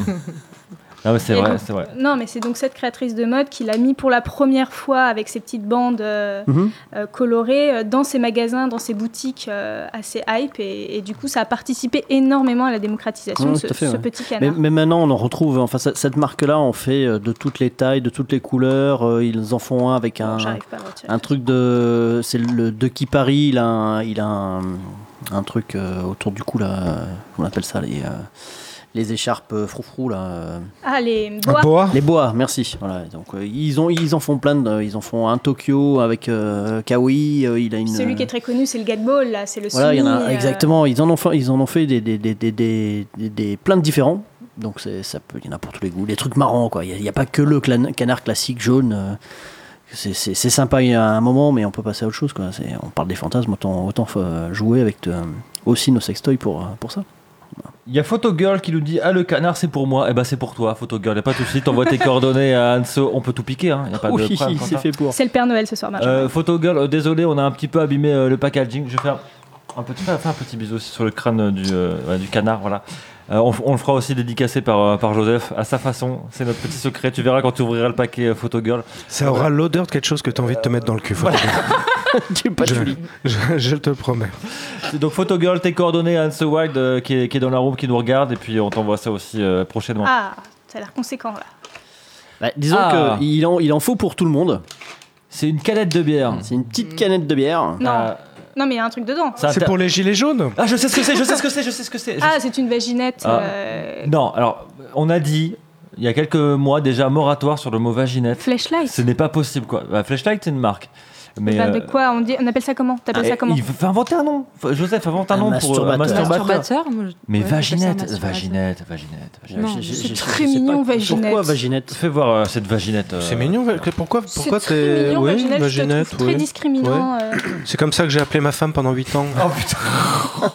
Ah, mais c'est Et vrai, donc- c'est vrai. Non, mais c'est donc cette créatrice de mode qui l'a mis pour la première fois avec ses petites bandes euh, Mhm. euh, colorées euh, dans ses magasins, dans ses boutiques euh, assez hype. Et, et du coup, ça a participé énormément à la démocratisation Ouais, de ce, tout à fait, ce ouais. petit Mais, canard. mais maintenant, on en retrouve. Enfin, cette cette marque-là, on fait euh, de toutes les tailles, de toutes les couleurs. euh, Ils en font un avec Non, un, j'arrive pas à le retirer. un truc de. C'est le de qui Paris. Il a un, il a un, un truc euh, autour du cou là. euh, On appelle ça les. euh, les écharpes euh, froufrou là. euh. Ah, les Un bois. boa. Les bois, merci. Voilà, donc euh, ils ont, ils en font plein. De, ils en font un Tokyo avec euh, Kawaii. euh, il a une. Celui qui est très connu, c'est le Gag Ball, là. C'est le Voilà, il y en Sumi, a euh, exactement. Ils en ont fait, ils en ont fait des, des, des, des, des, des, des- plein de différents. Donc c'est, ça peut, il y en a pour tous les goûts. Les trucs marrants, quoi. Il n'y a, a pas que le clan- canard classique jaune. euh, C'est, c'est, c'est sympa il y a un moment, mais on peut passer à autre chose, quoi. C'est, on parle des fantasmes, autant, autant euh, jouer avec euh, aussi nos sextoys pour, euh, pour ça. Il y a Photogirl qui nous dit ah le canard c'est pour moi. Eh ben c'est pour toi Photogirl. Y a pas de souci. T'envoies tes coordonnées à Anso. On peut tout piquer. Hein. Y a pas de Oui, problème. c'est Quentin. fait pour. C'est le Père Noël ce soir, Marjorie. Euh, Photogirl, euh, désolé, on a un petit peu abîmé euh, le packaging. Je vais faire un petit, faire un petit bisou aussi sur le crâne du, euh, ouais, du canard. Voilà. Euh, on, on le fera aussi dédicacé par, euh, par Joseph à sa façon. C'est notre petit secret. Tu verras quand tu ouvriras le paquet euh, Photogirl. Ça aura l'odeur de quelque chose que t'as envie de te mettre dans le cul. faut te dire. Du patchouli. je, je te le promets. Donc Photogirl, tes coordonnées à Anso Wild euh, qui, est, qui est dans la room, qui nous regarde. Et puis on t'envoie ça aussi euh, prochainement. Ah, ça a l'air conséquent, là. Bah, disons Ah. qu'il en, il en faut pour tout le monde. C'est une canette de bière. C'est une petite canette de bière. Non, Ah, non mais il y a un truc dedans. ça C'est inter- pour les gilets jaunes. Ah, je sais ce que c'est, je sais ce que c'est, je sais ce que c'est. Je Ah, c'est une vaginette. Ah. euh, Non, alors, on a dit, il y a quelques mois déjà, moratoire sur le mot vaginette. Flashlight. Ce n'est pas possible, quoi. Bah, Flashlight, c'est une marque. Mais, Enfin, de euh, quoi on, dit, on appelle ça comment T'appelles eh, ça comment il faut inventer un nom. Faut- Joseph, invente un, Un nom pour euh, un masturbateur. masturbateur. Masturbateur moi, je- Mais ouais, j'appelle ça vaginette, masturbateur. vaginette, vaginette, vaginette. Non, J'ai- c'est j'ai- très je sais mignon, pas vaginette. Pourquoi vaginette? Fais voir euh, cette vaginette. euh. C'est mignon. va- Pourquoi, pourquoi C'est très t'es. mignon, Oui, vaginette, je te vaginette, trouve très oui. discriminant. euh. C'est comme ça que j'ai appelé ma femme pendant huit ans. Oh putain.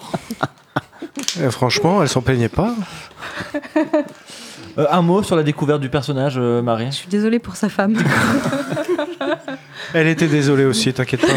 Et franchement, elle s'en plaignait pas. Euh, un mot sur la découverte du personnage, euh, Marie. Je suis désolée pour sa femme. Elle était désolée aussi, t'inquiète pas.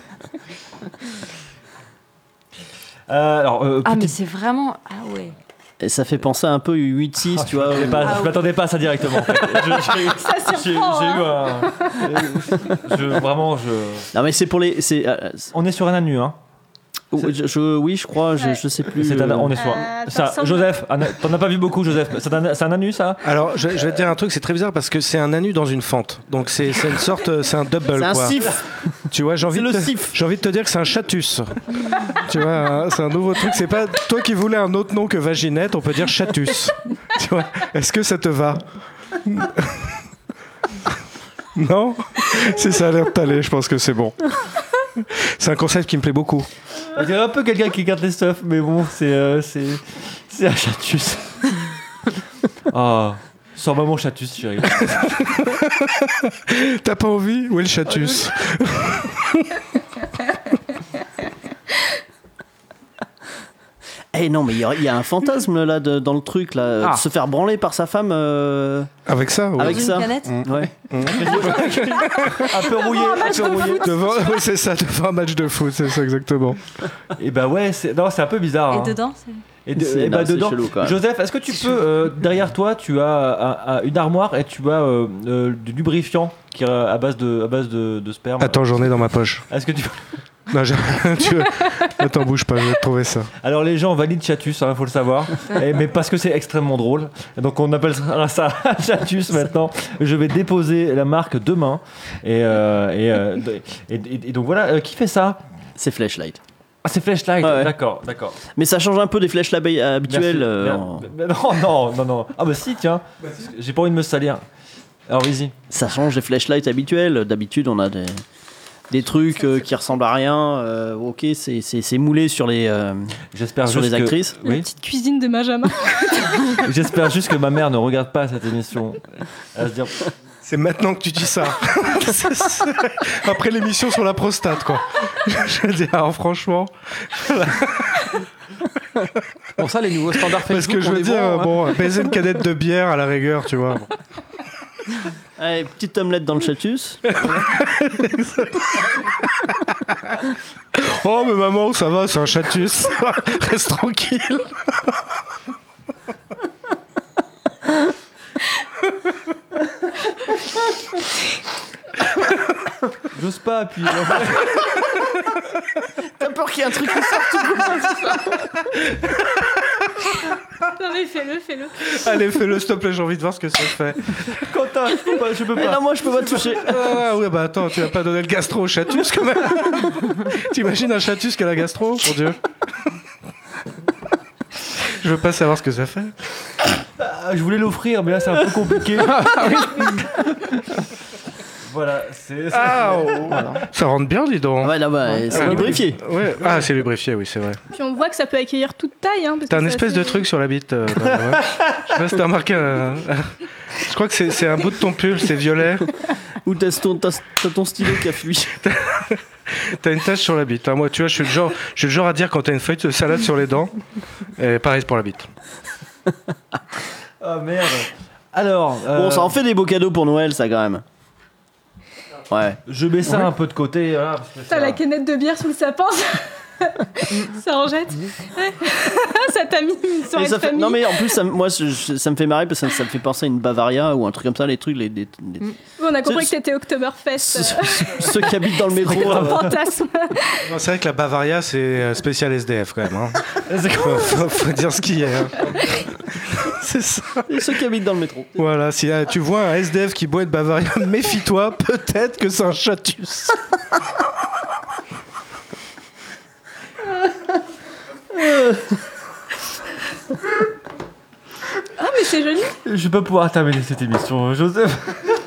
Euh, alors, euh, Ah, mais petite- c'est vraiment. Ah ouais. Et ça fait penser un peu huit six, tu vois. je m'attendais pas- Ah, je ouais. m'attendais pas à ça directement. en fait. Je- j'ai- Ça J'ai surprend. j'ai hein. eu un. je- vraiment, je. Non, mais c'est pour les. C'est, euh, On est sur un anu, hein. je, je- oui, je crois, je, Ouais. je sais plus. C'est un- euh, on est sur. Euh, ça, ça ressemble- Joseph, un- t'en as pas vu beaucoup, Joseph. C'est un, c'est un anu, ça. Alors, je, je vais te dire un truc, c'est très bizarre parce que c'est un anus dans une fente. Donc, c'est c'est une sorte. C'est un double, C'est un quoi. sif. Tu vois, j'ai envie, C'est de le te- sif. j'ai envie de te dire que c'est un chatus. Tu vois, hein, c'est un nouveau truc. C'est pas toi qui voulais un autre nom que vaginette, on peut dire chatus. Tu vois, est-ce que ça te va? Non? Si ça a l'air de t'aller, je pense que c'est bon. C'est un concept qui me plaît beaucoup. On dirait un peu quelqu'un qui garde les stuff, mais bon, c'est. euh, c'est. C'est un chatus. Ah. Sors-moi mon chatus, chérie. T'as pas envie? Où est le chatus? Eh non, mais il y, a- il y a un fantasme là de- dans le truc là, Ah. de se faire branler par sa femme euh, Avec ça? oui. avec Dans une ça. canette Ouais. Un peu rouillé, un peu rouillé. Devant, oui, c'est ça, devant un match de foot, c'est ça exactement. Et bah ouais, c'est non, c'est un peu bizarre. hein. Et dedans, c'est. Et, de- C'est- et bah non, c'est dedans, chelou, quand même. Joseph, est-ce que tu peux euh, derrière toi, tu as un- un- une armoire et tu as euh, euh, du lubrifiant qui est à base de à base de, de sperme. Attends, j'en ai dans ma poche. Est-ce que tu Non, j'ai- tu... Attends, bouge pas, je vais te trouver ça. Alors les gens valident Chatus, il faut le savoir, Et- mais parce que c'est extrêmement drôle. Et donc on appellera ça Chatus maintenant. Je vais déposer la marque demain. Et, euh, et, euh, et, et- et donc voilà, Euh, qui fait ça? C'est Flashlight. Ah, c'est Flashlight, Ouais, ouais. d'accord, d'accord. Mais ça change un peu des flashlights habituels. Merci. euh, Mais- en- mais non, non, non, non. Ah bah si, tiens. J'ai pas envie de me salir. Alors vas-y. Ça change des flashlights habituels. D'habitude, on a des, des trucs euh, qui ressemblent à rien. euh, ok, c'est, c'est, c'est moulé sur les, euh, J'espère sur juste les que- actrices. La Oui. petite cuisine de Benjamin. J'espère juste que ma mère ne regarde pas cette émission. Elle va se dire, C'est maintenant que tu dis ça. c'est, c'est... Après l'émission sur la prostate, quoi. Je veux dire, alors, franchement. Voilà. Pour ça, les nouveaux standards Facebook. Parce que je veux dire, bons, bon, hein. baiser une canette de bière à la rigueur, tu vois. Bon. Allez, petite omelette dans le chatus. Oh, mais maman, ça va, c'est un chatus. Reste tranquille. J'ose pas appuyer. T'as peur qu'il y ait un truc qui sorte tout le monde. Non mais fais-le, fais-le. Allez, fais-le, s'il te plaît, j'ai envie de voir ce que ça fait. Quentin, je peux pas. Je peux Mais pas. non, moi je peux pas toucher. Ah ouais, bah attends, tu vas pas donner le gastro au chatus quand même. T'imagines un chatus qui a la gastro, mon Dieu. Je veux pas savoir ce que ça fait. Ah, je voulais l'offrir, mais là c'est un peu compliqué. Voilà, c'est. c'est- Ah, oh. Ça rentre bien, dis donc. Ouais, là, bah, c'est Ah, lubrifié. Ouais. Ah, c'est lubrifié, oui, c'est vrai. Puis on voit que ça peut accueillir toute taille. Hein, parce T'as que un c'est espèce assez- de truc sur la bite. euh, dans- ouais. Je sais pas si t'as remarqué. un- Je crois que c'est, c'est un bout de ton pull, c'est violet. Ou t'as ton, t'as- t'as ton stylo qui a fui. T'as une tache sur la bite. hein. Moi, tu vois, je suis le genre, je suis le genre à dire quand t'as une feuille de salade sur les dents. Et pareil pour la bite. Ah merde. Alors. euh, Bon, ça en fait des beaux cadeaux pour Noël, ça, quand même. Ouais. Je mets ça un peu de côté. Voilà, parce que T'as ça- la canette de bière sous le sapin. Ça en jette. Ça t'a mis une Et soirée ça de fait- famille. Non, mais en plus, ça, moi, je- je- ça me fait marrer parce que ça, ça me fait penser à une Bavaria ou un truc comme ça, les trucs, les, les- les- On a compris Ce- que t'étais Oktoberfest. ceux, euh, ceux qui habitent dans le métro. euh, fantasme. Non, c'est vrai que la Bavaria, c'est euh, spécial S D F quand même. Hein. faut, faut- faut dire ce qu'il y a. hein. C'est ça. et ceux qui habitent dans le métro. Voilà, si euh, tu vois un S D F qui boit de Bavaria, méfie-toi, peut-être que c'est un chatus. Ah, mais c'est joli. Je vais pas pouvoir terminer cette émission, Joseph.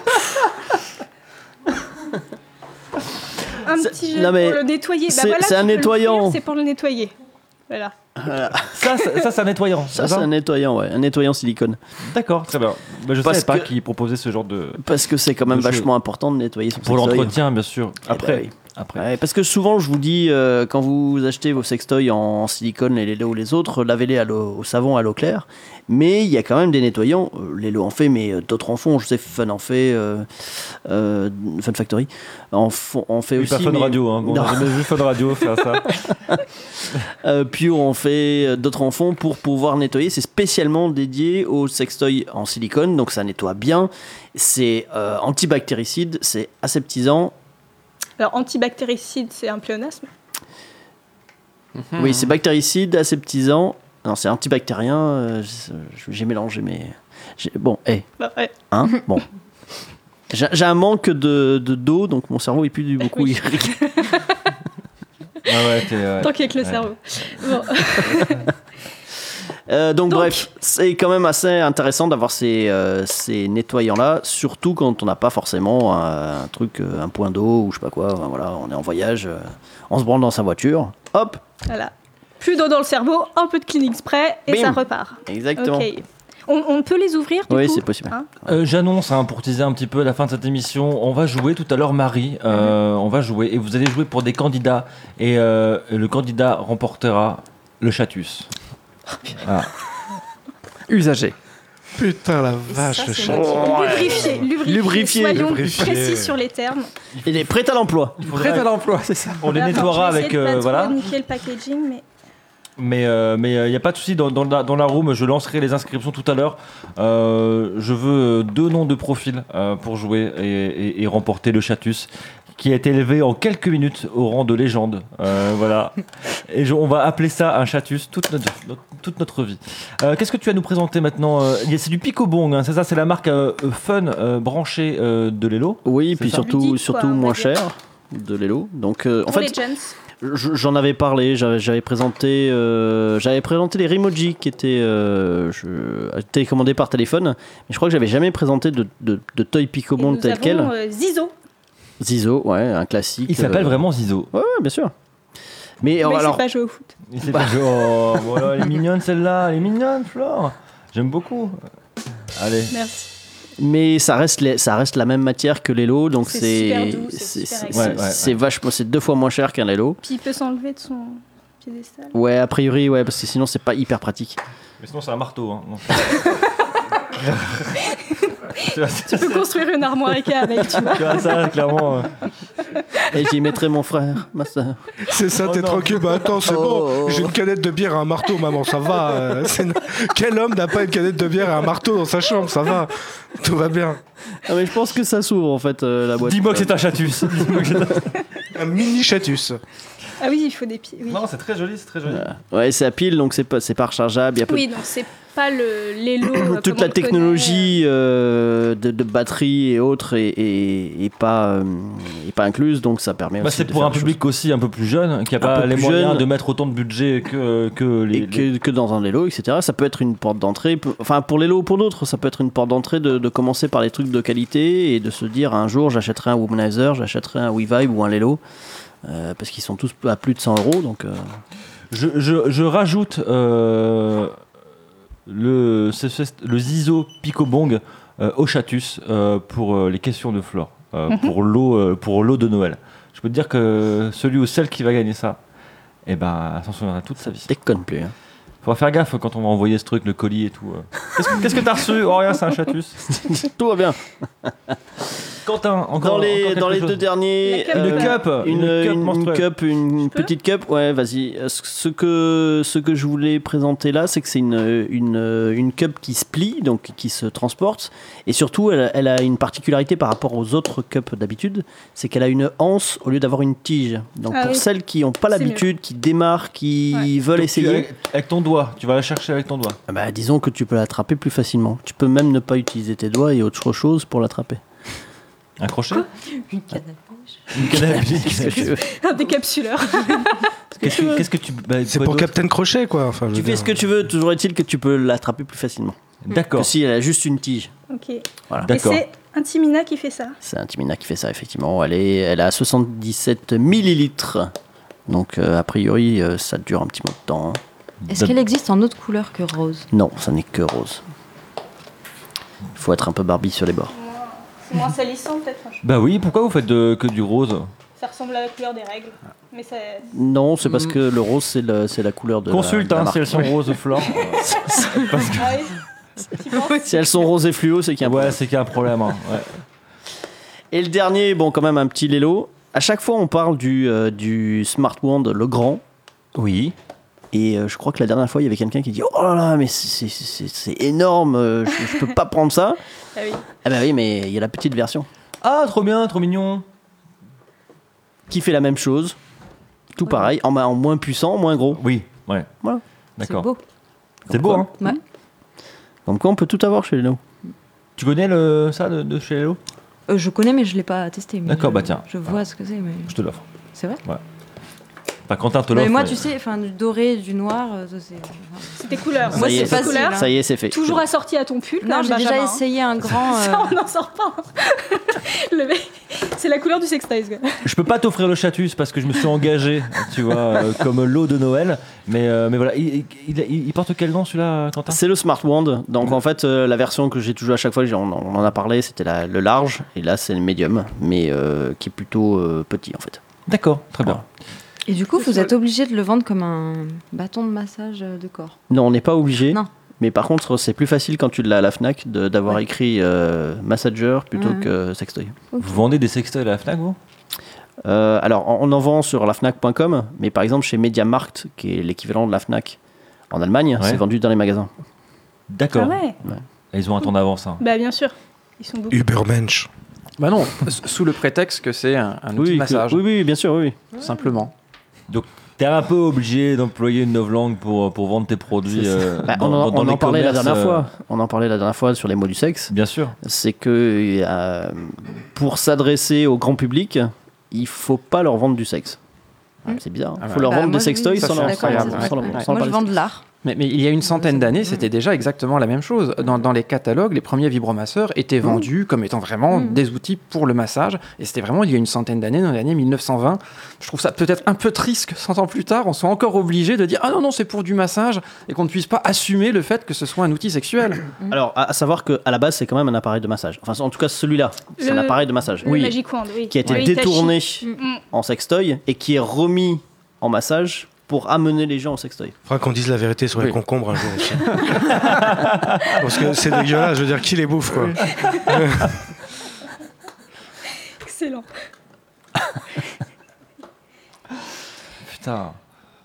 Un C'est- petit jeu non, mais pour le nettoyer. Bah c'est- voilà, c'est tu un peux le nettoyant. faire, C'est pour le nettoyer. Voilà. Ça, ça, ça, c'est un nettoyant. Ça, c'est un nettoyant, ouais, un nettoyant silicone. D'accord, très bien. Bah, je Parce savais pas que- qu'ils proposaient ce genre de. Parce que c'est quand même Le jeu. vachement important de nettoyer son Pour sextoy. l'entretien, bien sûr. Eh Après. ben oui. Après. Ouais, parce que souvent, je vous dis, euh, quand vous achetez vos sextoys en silicone, les Lelo ou les autres, lavez-les à l'eau- au savon, à l'eau claire. Mais il y a quand même des nettoyants. Euh, Lelo en fait, mais euh, d'autres en font. Je sais, Fun en fait, euh, euh, Fun Factory en, font- en fait Oui, aussi. pas Fun mais- Radio, hein. Bon, Non. on a jamais vu Fun Radio faire ça. Euh, Pure en fait, euh, d'autres en font pour pouvoir nettoyer. C'est spécialement dédié au sextoy en silicone, donc ça nettoie bien. C'est euh, antibactéricide, c'est aseptisant. Alors, antibactéricide, c'est un pléonasme. Oui, c'est bactéricide, aseptisant. Non, c'est antibactérien. euh, j'ai- j'ai mélangé, mais j'ai- bon, hé, Bah, ouais. hein, bon. J'ai j'ai un manque de de- d'eau, donc mon cerveau est plus du beaucoup Oui. irrigué. Ah ouais, t'es. ouais. Tant qu'il y a que le Ouais. cerveau. Bon. Euh, donc, Donc- bref, c'est quand même assez intéressant d'avoir ces, euh, ces nettoyants-là, surtout quand on n'a pas forcément un, un truc, euh, un point d'eau ou je sais pas quoi. Enfin, voilà, on est en voyage, euh, on se branle dans sa voiture, hop, Voilà. Plus d'eau dans le cerveau, un peu de cleaning spray et Bim. ça repart. exactement. Ok. On, on peut les ouvrir du Oui, coup c'est possible. Hein Euh, J'annonce, hein, pour teaser un petit peu à la fin de cette émission, on va jouer tout à l'heure, Marie. euh, On va jouer et vous allez jouer pour des candidats. Et euh, le candidat remportera le chatus. Voilà. Usagé. Putain, la Et vache, ça, le c'est chat. moi Lubrifié, lubrifié. Lubrifié, Soyons lubrifié. précis sur les termes. Il est prêt à l'emploi. Il faudra- Prêt à l'emploi, c'est ça. on les Là, nettoiera je vais avec. essayer de euh, pas voilà. trop niquer le packaging, mais Mais il euh, mais, il n'y a pas de souci, dans, dans, la, dans la room, je lancerai les inscriptions tout à l'heure. Euh, je veux deux noms de profil euh, pour jouer et, et- et remporter le chatus, qui a été élevé en quelques minutes au rang de légende. Euh, voilà. Et je- on va appeler ça un chatus toute notre, notre- toute notre vie. Euh, Qu'est-ce que tu vas nous présenter maintenant euh, il y a- C'est du Picobong, hein, c'est ça, c'est la marque euh, euh, Fun euh, branchée euh, de Lelo. Oui, C'est puis ça. surtout, Ludique, surtout quoi, on va moins dire. cher de l'élo. Donc, euh, en pour fait, les gens. Je- J'en avais parlé, j'avais j'avais présenté, euh, j'avais présenté les Rimoji qui étaient euh, je- télécommandés par téléphone, mais je crois que j'avais jamais présenté de, de, de toy Et Picobond nous tel avons quel. euh, Zizo. Zizo, ouais, un classique. Il s'appelle euh, vraiment Zizo. Ouais, ouais, bien sûr. Mais, Mais il alors, sait pas jouer au foot. Il s'est pas joué. Oh, voilà, elle est mignonne celle-là, elle est mignonne, Flore. J'aime beaucoup. Allez. Merci. Mais ça reste, les, ça reste la même matière que l'élo, donc C'est c'est super doux, c'est c'est, super c'est, agréable. c'est vachement, c'est deux fois moins cher qu'un l'élo. Puis il peut s'enlever de son piédestal. Ouais, a priori, ouais, parce que sinon c'est pas hyper pratique. Mais sinon, c'est un marteau. Hein. Donc... Tu peux construire une armoire Ikea avec, tu vois. Tu vois, ça, clairement. Euh... Et j'y mettrai mon frère, ma soeur. C'est ça, Oh t'es non. tranquille. Bah attends, c'est Oh. bon. J'ai une canette de bière et un marteau, maman, ça va. euh, c'est... Quel homme n'a pas une canette de bière et un marteau dans sa chambre? Ça va. Tout va bien. Ah, mais je pense que ça s'ouvre en fait, euh, la boîte. Dis-moi que c'est un chatus. Dis-moi que c'est un- Un mini chatus. Ah oui, il faut des pieds. Oui. Non, c'est très joli, c'est très joli. Ouais, c'est à pile, donc c'est pas, c'est pas rechargeable. Il y a peu- Oui, donc c'est pas le l'élo. euh, toute comme la on le technologie euh, de, de batterie et autres est, est, est pas, euh, est pas incluse, donc ça permet Bah, aussi c'est de pour faire un des public aussi un peu plus jeune, qui n'a Un pas peu les plus moyens jeune. de mettre autant de budget que, que les. choses. Et que, que dans un Lelo, et cetera. Ça peut être une porte d'entrée. Peu- Enfin, pour Lelo ou pour d'autres, ça peut être une porte d'entrée de, de commencer par les trucs de qualité et de se dire un jour j'achèterai un Womanizer, j'achèterai un WeVibe ou un Lelo. Euh, parce qu'ils sont tous à plus de cent euros, donc euh, Je, je, je rajoute euh, le, c'est- c'est- le Zizo Picobong euh, au Chatus euh, pour euh, les questions de Flore, euh, Mhm. pour l'eau euh, pour l'eau de Noël. Je peux te dire que celui ou celle qui va gagner ça, eh ben, elle s'en souviendra toute sa vie. déconne plus. Hein. Faudra faire gaffe quand on va envoyer ce truc, le colis et tout. euh. Qu'est-ce que- qu'est-ce que t'as reçu? Oh rien, c'est un Chatus. Tout va bien. Quentin, encore Dans les, encore dans quelque les chose. deux derniers, La cup, Une euh, cup, une, une une, cup une menstruelle. cup, une Je peux petite cup. Ouais, vas-y. Euh, Ce ce que, ce que je voulais présenter là, c'est que c'est une, une, une cup qui se plie, donc qui se transporte. Et surtout, elle, elle a une particularité par rapport aux autres cups d'habitude, c'est qu'elle a une anse au lieu d'avoir une tige. Donc Ah pour oui. celles qui n'ont pas C'est l'habitude, qui démarrent, qui Ouais. veulent Donc, tu- essayer, avec, avec ton doigt, tu vas la chercher avec ton doigt. ah bah, disons que tu peux l'attraper plus facilement. Tu peux même ne pas utiliser tes doigts et autre chose pour l'attraper. Un crochet? Une canne à pêche. Une canne à pêche. Qu'est-ce que tu veux Un décapsuleur. Qu'est-ce que, qu'est-ce que tu. bah, C'est quoi pour d'autre Captain Crochet, quoi. Enfin, je Tu veux fais dire. ce que tu veux, toujours est-il que tu peux l'attraper plus facilement. D'accord. Que si elle a juste une tige. Ok. Et D'accord. c'est Intimina qui fait ça. C'est Intimina qui fait ça, effectivement. Elle, est, elle a soixante-dix-sept millilitres. Donc, euh, a priori, euh, ça dure un petit peu de temps. hein. Est-ce qu'elle existe en autre couleur que rose? Non, ça n'est que rose. Il faut être un peu Barbie sur les bords. C'est moins salissant peut-être. Enfin, je- Bah oui, pourquoi vous faites de- que du rose? Ça ressemble à la couleur des règles. Mais ça. Non, c'est parce que le rose, c'est, le- c'est la couleur de Consulte la, de la hein, marque. si elles sont roses, Flore. Ah oui. Tu penses Si elles sont roses et fluo, c'est qu'il y a un Ouais, problème. c'est qu'il y a un problème. hein, ouais. Et le dernier, bon, quand même un petit Lelo. À chaque fois, on parle du, euh, du Smart Wand, le grand. Oui. Et euh, je crois que la dernière fois, il y avait quelqu'un qui dit « Oh là là, mais c'est, c'est, c'est- c'est énorme, euh, je, je peux pas prendre ça. Ah oui. » Ah bah oui, mais il y a la petite version Ah, trop bien, trop mignon. qui fait la même chose. Tout Ouais. pareil, en, en moins puissant, moins gros. Oui, ouais. Voilà. C'est D'accord. beau. C'est beau, hein. Ouais. Comme quoi, on peut tout avoir chez Lelo. Tu connais le, ça de, de chez Hello? Euh, je connais, mais je l'ai pas testé. mais D'accord, je- bah tiens. Je vois ce que c'est, mais Je te l'offre. c'est vrai. Enfin, Quentin te Non, mais l'offre. moi, mais- tu sais, enfin, du doré, du noir, euh, ça, c'est. C'est tes couleurs. Ça Moi, y est, c'est c'est pas facile, couleur. hein. Ça y est, c'est fait. Toujours assorti à ton pull. quand Non, même, j'ai déjà Benjamin, hein. essayé un grand. euh, Ça, on n'en sort pas. Le mec, c'est la couleur du sextoys. quoi. Je peux pas t'offrir le Chatus parce que je me suis engagé, tu vois, euh, comme lot de Noël. Mais, euh, mais voilà, il, il, il- il porte quel nom celui-là, Quentin? C'est le Smart Wand. Donc en fait, euh, la version que j'ai toujours à chaque fois, on, on en a parlé, c'était la- le large. Et là, c'est le médium, mais euh, qui est plutôt euh, petit en fait. D'accord, très bien. Et du coup, vous êtes obligé de le vendre comme un bâton de massage euh, de corps. Non, on n'est pas obligé. Non. Mais par contre, c'est plus facile quand tu l'as à la Fnac de- d'avoir Ouais. écrit euh, Massager plutôt Ouais. que Sextoy. Vous vendez des sextoys à la Fnac, vous? Euh, alors, on en vend sur la Fnac point com, mais par exemple chez MediaMarkt, qui est l'équivalent de la Fnac en Allemagne, Ouais. c'est vendu dans les magasins. D'accord. Ah ouais. Et ils ont un temps d'avance. Hein. Bah bien sûr. Ils sont beaucoup. Ubermensch. Bah non, s- sous le prétexte que c'est un, un outil Oui, de que- massage, oui, oui, bien sûr, oui. tout simplement. T'es un peu obligé d'employer une novlangue pour, pour vendre tes produits. C'est ça. euh, Bah, dans- on en, dans- dans on les en parlait la commerces, dernière euh, fois. On en parlait la dernière fois sur les mots du sexe. Bien sûr. C'est que euh, pour s'adresser au grand public, il faut pas leur vendre du sexe. Ah, Hmm. c'est bizarre. Il Ah faut bah. leur Bah, vendre moi, des sextoys oui, ça, sans c'est leur d'accord, sans leur- incroyable, sans leur- ouais. sans Moi, leur je parler vends de l'art. Mais, mais il y a une centaine d'années, c'était déjà exactement la même chose. Dans, dans les catalogues, les premiers vibromasseurs étaient vendus comme étant vraiment mmh. des outils pour le massage. Et c'était vraiment il y a une centaine d'années, dans les années mille neuf cent vingt. Je trouve ça peut-être un peu triste que cent ans plus tard, on soit encore obligé de dire « Ah non, non, c'est pour du massage » et qu'on ne puisse pas assumer le fait que ce soit un outil sexuel. Alors, à, à savoir qu'à la base, c'est quand même un appareil de massage. Enfin, en tout cas, celui-là, c'est le, un appareil de massage. Le oui. Magic Wand, oui. Qui a été oui. détourné mmh. en sextoy et qui est remis en massage pour amener les gens au sextoy. Il faudra qu'on dise la vérité sur oui. les concombres un jour aussi. Parce que c'est dégueulasse, je veux dire, qui les bouffe, quoi. Excellent. Putain.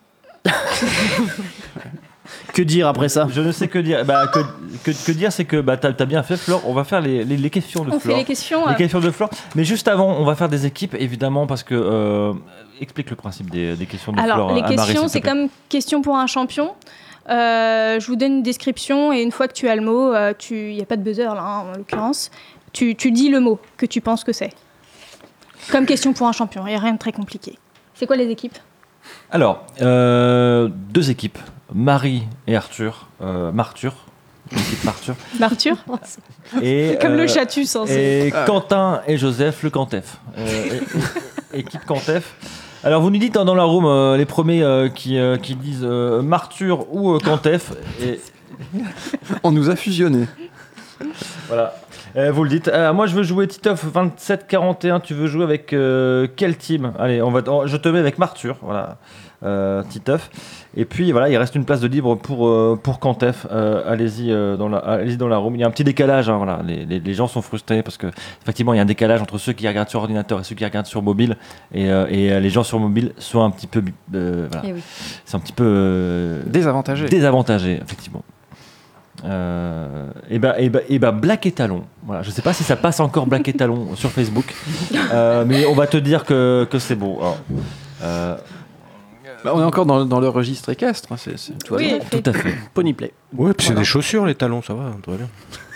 Que dire après ça ? Je ne sais que dire. Bah, que, que, que dire, c'est que bah, t'as, t'as bien fait, Flore. On va faire les, les, les questions de on Flore. On fait les questions. Les euh... questions de Flore. Mais juste avant, on va faire des équipes, évidemment, parce que... Euh, explique le principe des, des questions de Alors, Flore. Alors, les questions, Marie, c'est comme question pour un champion. Euh, je vous donne une description et une fois que tu as le mot, il euh, n'y a pas de buzzer là, hein, en l'occurrence, tu, tu dis le mot que tu penses que c'est. Comme question pour un champion, il n'y a rien de très compliqué. C'est quoi les équipes ? Alors, euh, deux équipes, Marie et Arthur, euh, Marthur, l'équipe Marthur. Marthur et, Comme euh, le chatus. Hein, et ah. Quentin et Joseph, le Cantef. Euh, et, et, équipe Cantef. Alors, vous nous dites dans la room, euh, les premiers euh, qui, euh, qui disent euh, Marthur ou euh, Cantef. Et... On nous a fusionnés. Voilà. Euh, vous le dites. Euh, moi, je veux jouer Titeuf vingt-sept quarante et un. Tu veux jouer avec euh, quel team ? Allez, on va. On, je te mets avec Marthur. Voilà. Euh, Titeuf. Et puis voilà, il reste une place de libre pour euh, pour Cantef. Euh, allez-y euh, dans la allez-y dans la room. Il y a un petit décalage. Hein, voilà. Les, les, les gens sont frustrés parce que effectivement, il y a un décalage entre ceux qui regardent sur ordinateur et ceux qui regardent sur mobile. Et, euh, et les gens sur mobile sont un petit peu. Euh, voilà. Et oui. C'est un petit peu euh, désavantagés. Désavantagés, effectivement. Euh, et ben et ben et ben Black et Talon. Voilà, je sais pas si ça passe encore Black et Talon sur Facebook, euh, mais on va te dire que que c'est beau. Alors, euh, bah, on est encore dans, dans le registre équestre. C'est, c'est tout, oui, tout à fait. Ponyplay. Ouais, puis voilà. C'est des chaussures les talons, ça va, tout va bien.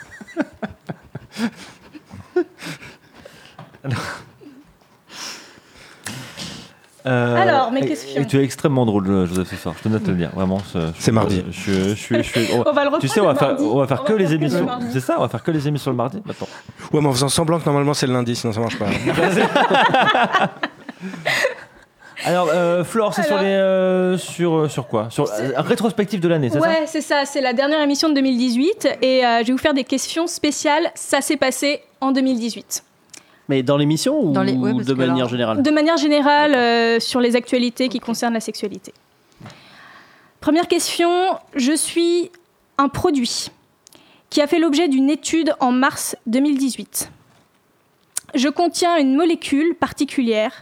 Alors, Euh, Alors, mes et, questions. Et tu es extrêmement drôle, Joseph, ce soir. Je te note de le dire. Vraiment, ce, c'est je, mardi. Je, je, je, je, je, on, on va le reprendre. Tu sais, on va faire, on va faire on que va les faire émissions. C'est ça, on va faire que les émissions le mardi maintenant. Ouais, mais en faisant semblant que normalement c'est le lundi, sinon ça marche pas. Alors, euh, Flore, c'est Alors, sur les, euh, sur sur quoi ? Sur euh, rétrospective de l'année, c'est ouais, ça ? Ouais, c'est ça. C'est la dernière émission de deux mille dix-huit et euh, je vais vous faire des questions spéciales. Ça s'est passé en deux mille dix-huit. Mais dans l'émission ou les... ouais, de manière alors... générale ? De manière générale, euh, sur les actualités qui concernent la sexualité. Première question, je suis un produit qui a fait l'objet d'une étude en mars deux mille dix-huit. Je contiens une molécule particulière,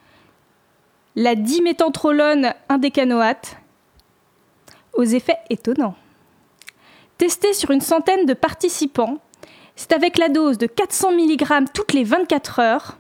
la diméthantrolone indécanoate, aux effets étonnants. Testée sur une centaine de participants, c'est avec la dose de quatre cents milligrammes toutes les vingt-quatre heures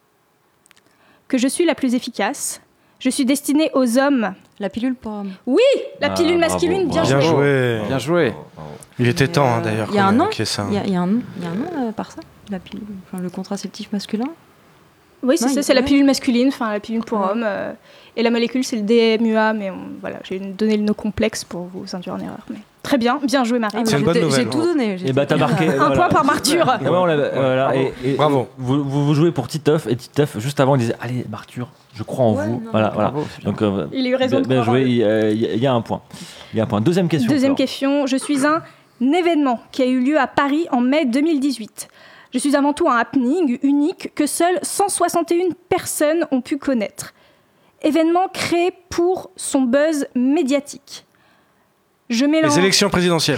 que je suis la plus efficace. Je suis destinée aux hommes. La pilule pour hommes. Oui, la pilule ah, masculine, bravo, bien, bien joué. joué. Bien joué. Il était temps hein, d'ailleurs. Il y a un nom. Il y, y, y a un nom. Il y a un nom euh, par ça. La pilule, enfin, le contraceptif masculin. Oui, c'est non, ça. C'est ouais. la pilule masculine, enfin la pilule pour ouais. hommes. Euh, et la molécule, c'est le D M U A, mais on, voilà, j'ai donné le nom complexe pour vous induire en erreur. Mais... Très bien, bien joué Marie. Ah, c'est une bonne nouvelle. J'ai tout donné. Et bah t'as marqué. Un voilà. point par Marthur. Et ouais, on ouais, voilà, et, et, bravo. Vous, vous, vous jouez pour Titeuf et Titeuf juste avant il disait allez Marthur, je crois en ouais, vous. Non, voilà, voilà. Bravo, donc euh, il a eu raison. Bien, de bien joué. Il, euh, il y a un point. Il y a un point. Deuxième question. Deuxième question. Je suis un événement qui a eu lieu à Paris en mai deux mille dix-huit. Je suis avant tout un happening unique que seules cent soixante et une personnes ont pu connaître. Événement créé pour son buzz médiatique. Je mélange... Les élections présidentielles.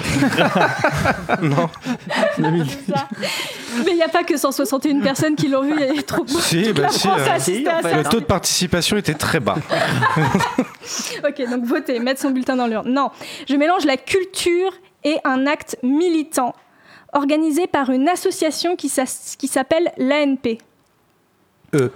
Non. Mais il n'y a pas que cent soixante et une personnes qui l'ont vu, il y a trop de si, bah si, euh, si, en fait, le taux de participation était très bas. Ok, donc voter, mettre son bulletin dans l'urne. Non, je mélange la culture et un acte militant organisé par une association qui, s'a- qui s'appelle l'A N P. Euh.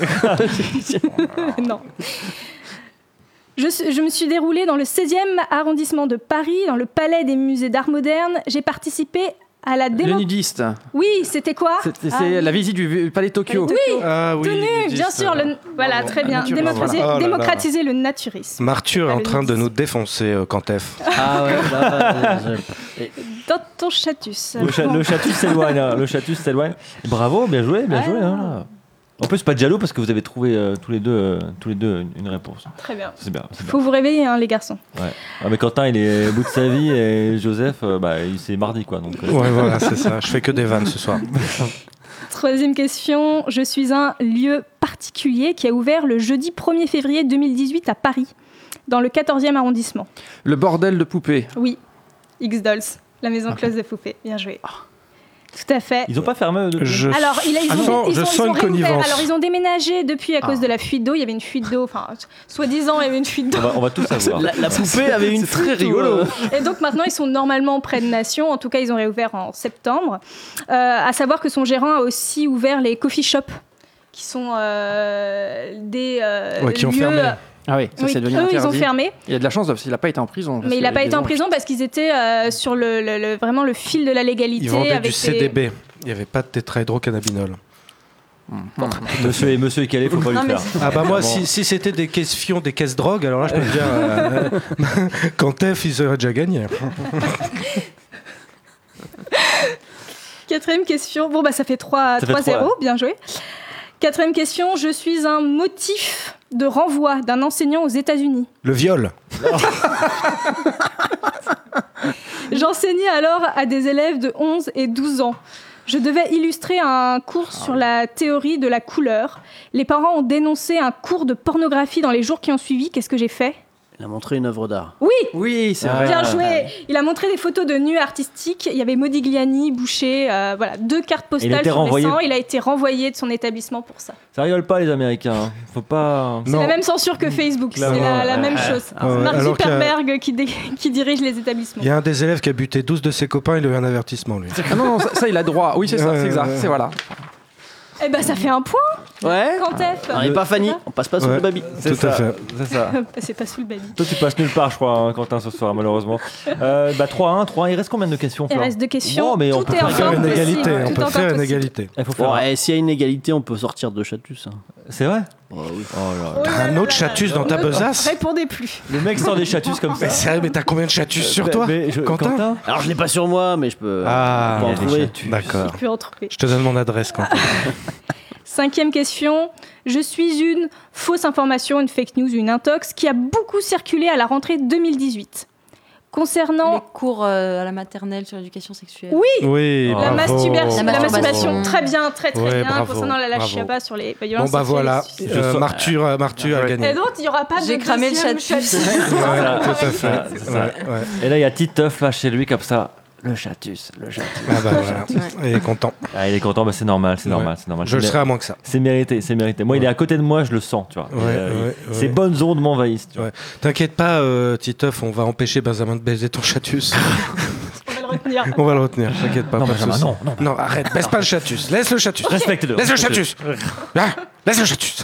Non. Je, je me suis déroulée dans le seizième arrondissement de Paris, dans le Palais des Musées d'Art Moderne. J'ai participé à la démo... Le nudiste. Oui, c'était quoi? C'est, c'est ah, la visite du palais Tokyo. Oui, ah, oui, tout nu, bien sûr. Le... Voilà, oh, très bien. Démocratiser, voilà. oh démocratiser le naturisme. Martur est en train de nous défoncer, euh, Quantef. Ah ouais, là, je... Dans ton chatus. Le, cha- le chatus s'éloigne. Hein. Le chatus s'éloigne. Bravo, bien joué, bien ah, joué. Hein. En plus, pas de jaloux parce que vous avez trouvé euh, tous les deux, euh, tous les deux une, une réponse. Très bien. C'est bien. C'est Faut bien. vous réveiller, hein, les garçons. Ouais. Ah, mais Quentin, il est au bout de sa vie et Joseph, euh, bah, il, c'est mardi, quoi. Donc, euh... Ouais, voilà, c'est ça. Je fais que des vannes ce soir. Troisième question. Je suis un lieu particulier qui a ouvert le jeudi premier février deux mille dix-huit à Paris, dans le quatorzième arrondissement. Le bordel de poupées. Oui. X-Dolls, la maison okay. close des poupées. Bien joué. Oh. Tout à fait. Ils n'ont pas fermé depuis. Je... Alors, il a, ils, ont, Attends, ils, je ont, sens ils ont une connivence. Alors, ils ont déménagé depuis à cause ah. de la fuite d'eau. Il y avait une fuite d'eau. Enfin, soi-disant, il y avait une fuite d'eau. On va, on va tout savoir. La, la poupée avait une très rigolo. Et donc, maintenant, ils sont normalement près de Nation. En tout cas, ils ont réouvert en septembre. Euh, à savoir que son gérant a aussi ouvert les coffee shops, qui sont euh, des euh, ouais, qui lieux... ont fermé. Ah oui, ça oui, c'est devenu eux, interdit. ils ont fermé. Il a de la chance parce qu'il n'a pas été en prison. Mais il n'a pas été en prison parce qu'ils étaient euh, sur le, le, le, vraiment le fil de la légalité. Ils vendaient avec du C D B. Des... Il n'y avait pas de tétrahydrocannabinol. Mmh. Monsieur et monsieur est calé, faut pas non, lui faire. Ah bah moi, bon. si, si c'était des caisses fions, des caisses drogue, alors là je peux te dire, euh, Quantef, ils auraient déjà gagné. Quatrième question. Bon bah ça fait trois zéro, bien joué. Quatrième question. Je suis un motif de renvoi d'un enseignant aux États-Unis. Le viol. J'enseignais alors à des élèves de onze et douze ans. Je devais illustrer un cours sur la théorie de la couleur. Les parents ont dénoncé un cours de pornographie dans les jours qui ont suivi. Qu'est-ce que j'ai fait ? Il a montré une œuvre d'art. Oui, oui, c'est vrai. Bien joué. Il a montré des photos de nus artistiques. Il y avait Modigliani, Boucher, euh, voilà, deux cartes postales sur renvoyé... les cent. Il a été renvoyé de son établissement pour ça. Ça rigole pas les Américains. Hein. Faut pas. C'est non. la même censure que Facebook. C'est la, la même chose. Ah ouais. Mark Zuckerberg a... qui, dé... qui dirige les établissements. Il y a un des élèves qui a buté douze de ses copains. Il a eu un avertissement lui. Ah non, non, ça, ça il a droit. Oui, c'est ça. Ouais, c'est exact. Ouais. C'est voilà. Eh ben, ça fait un point. Ouais. Quantef. On n'est pas Fanny, on passe pas sous ouais. le baby. C'est Tout ça. À fait. C'est ça. C'est pas sous le baby. Toi, tu passes nulle part, je crois, hein, Quentin, ce soir, malheureusement. euh, bah, trois un, trois un. Il reste combien de questions, Flore ? Il reste deux questions. Bon, mais on Tout peut faire une égalité. On peut faire une égalité. Il faut faire. Ouais, s'il y a une égalité, on peut sortir de Chatus. Hein. C'est vrai ? Oh, oui. Oh là. T'as un autre Chatus dans ta besace ? Répondez plus. Le mec sort des Chatus comme ça. Mais sérieux, mais t'as combien de Chatus sur toi, Quentin ? Alors, je l'ai pas sur moi, mais je peux. Ah, en trouver. D'accord. Je peux en trouver. Je te donne mon adresse, Quentin. Cinquième question. Je suis une fausse information, une fake news, une intox qui a beaucoup circulé à la rentrée deux mille dix-huit. Concernant... Les cours euh, à la maternelle sur l'éducation sexuelle. Oui, oui la, masturbation, la, la masturbation. Très bien, très très ouais, bien. bravo, Concernant la Chiaba sur les violences bon, bah voilà, euh, Martur, euh, Martur a gagné. Et donc, il n'y aura pas J'ai de cramé le chatus. Voilà, tout à fait. Ouais, ouais. Et là, il y a Titeuf là chez lui comme ça. Le Chatus, le Chatus. Ah bah voilà, ouais. Il est content. Ah, il est content, bah c'est normal, c'est normal, ouais. c'est normal. Je le serai à moins que ça. C'est mérité, c'est mérité. Moi, ouais. il est à côté de moi, je le sens, tu vois. Ouais, euh, ouais, il... ouais. Ces bonnes ondes m'envahissent, tu vois. Ouais. T'inquiète pas, euh, Titeuf, on va empêcher Benjamin de baiser ton Chatus. On va le retenir. On va le retenir, t'inquiète pas. Non, pas Benjamin, non, non. Non, arrête, baisse pas le Chatus. Laisse le Chatus. Okay. Respecte-le. Laisse le Chatus. Ah, laisse le Chatus.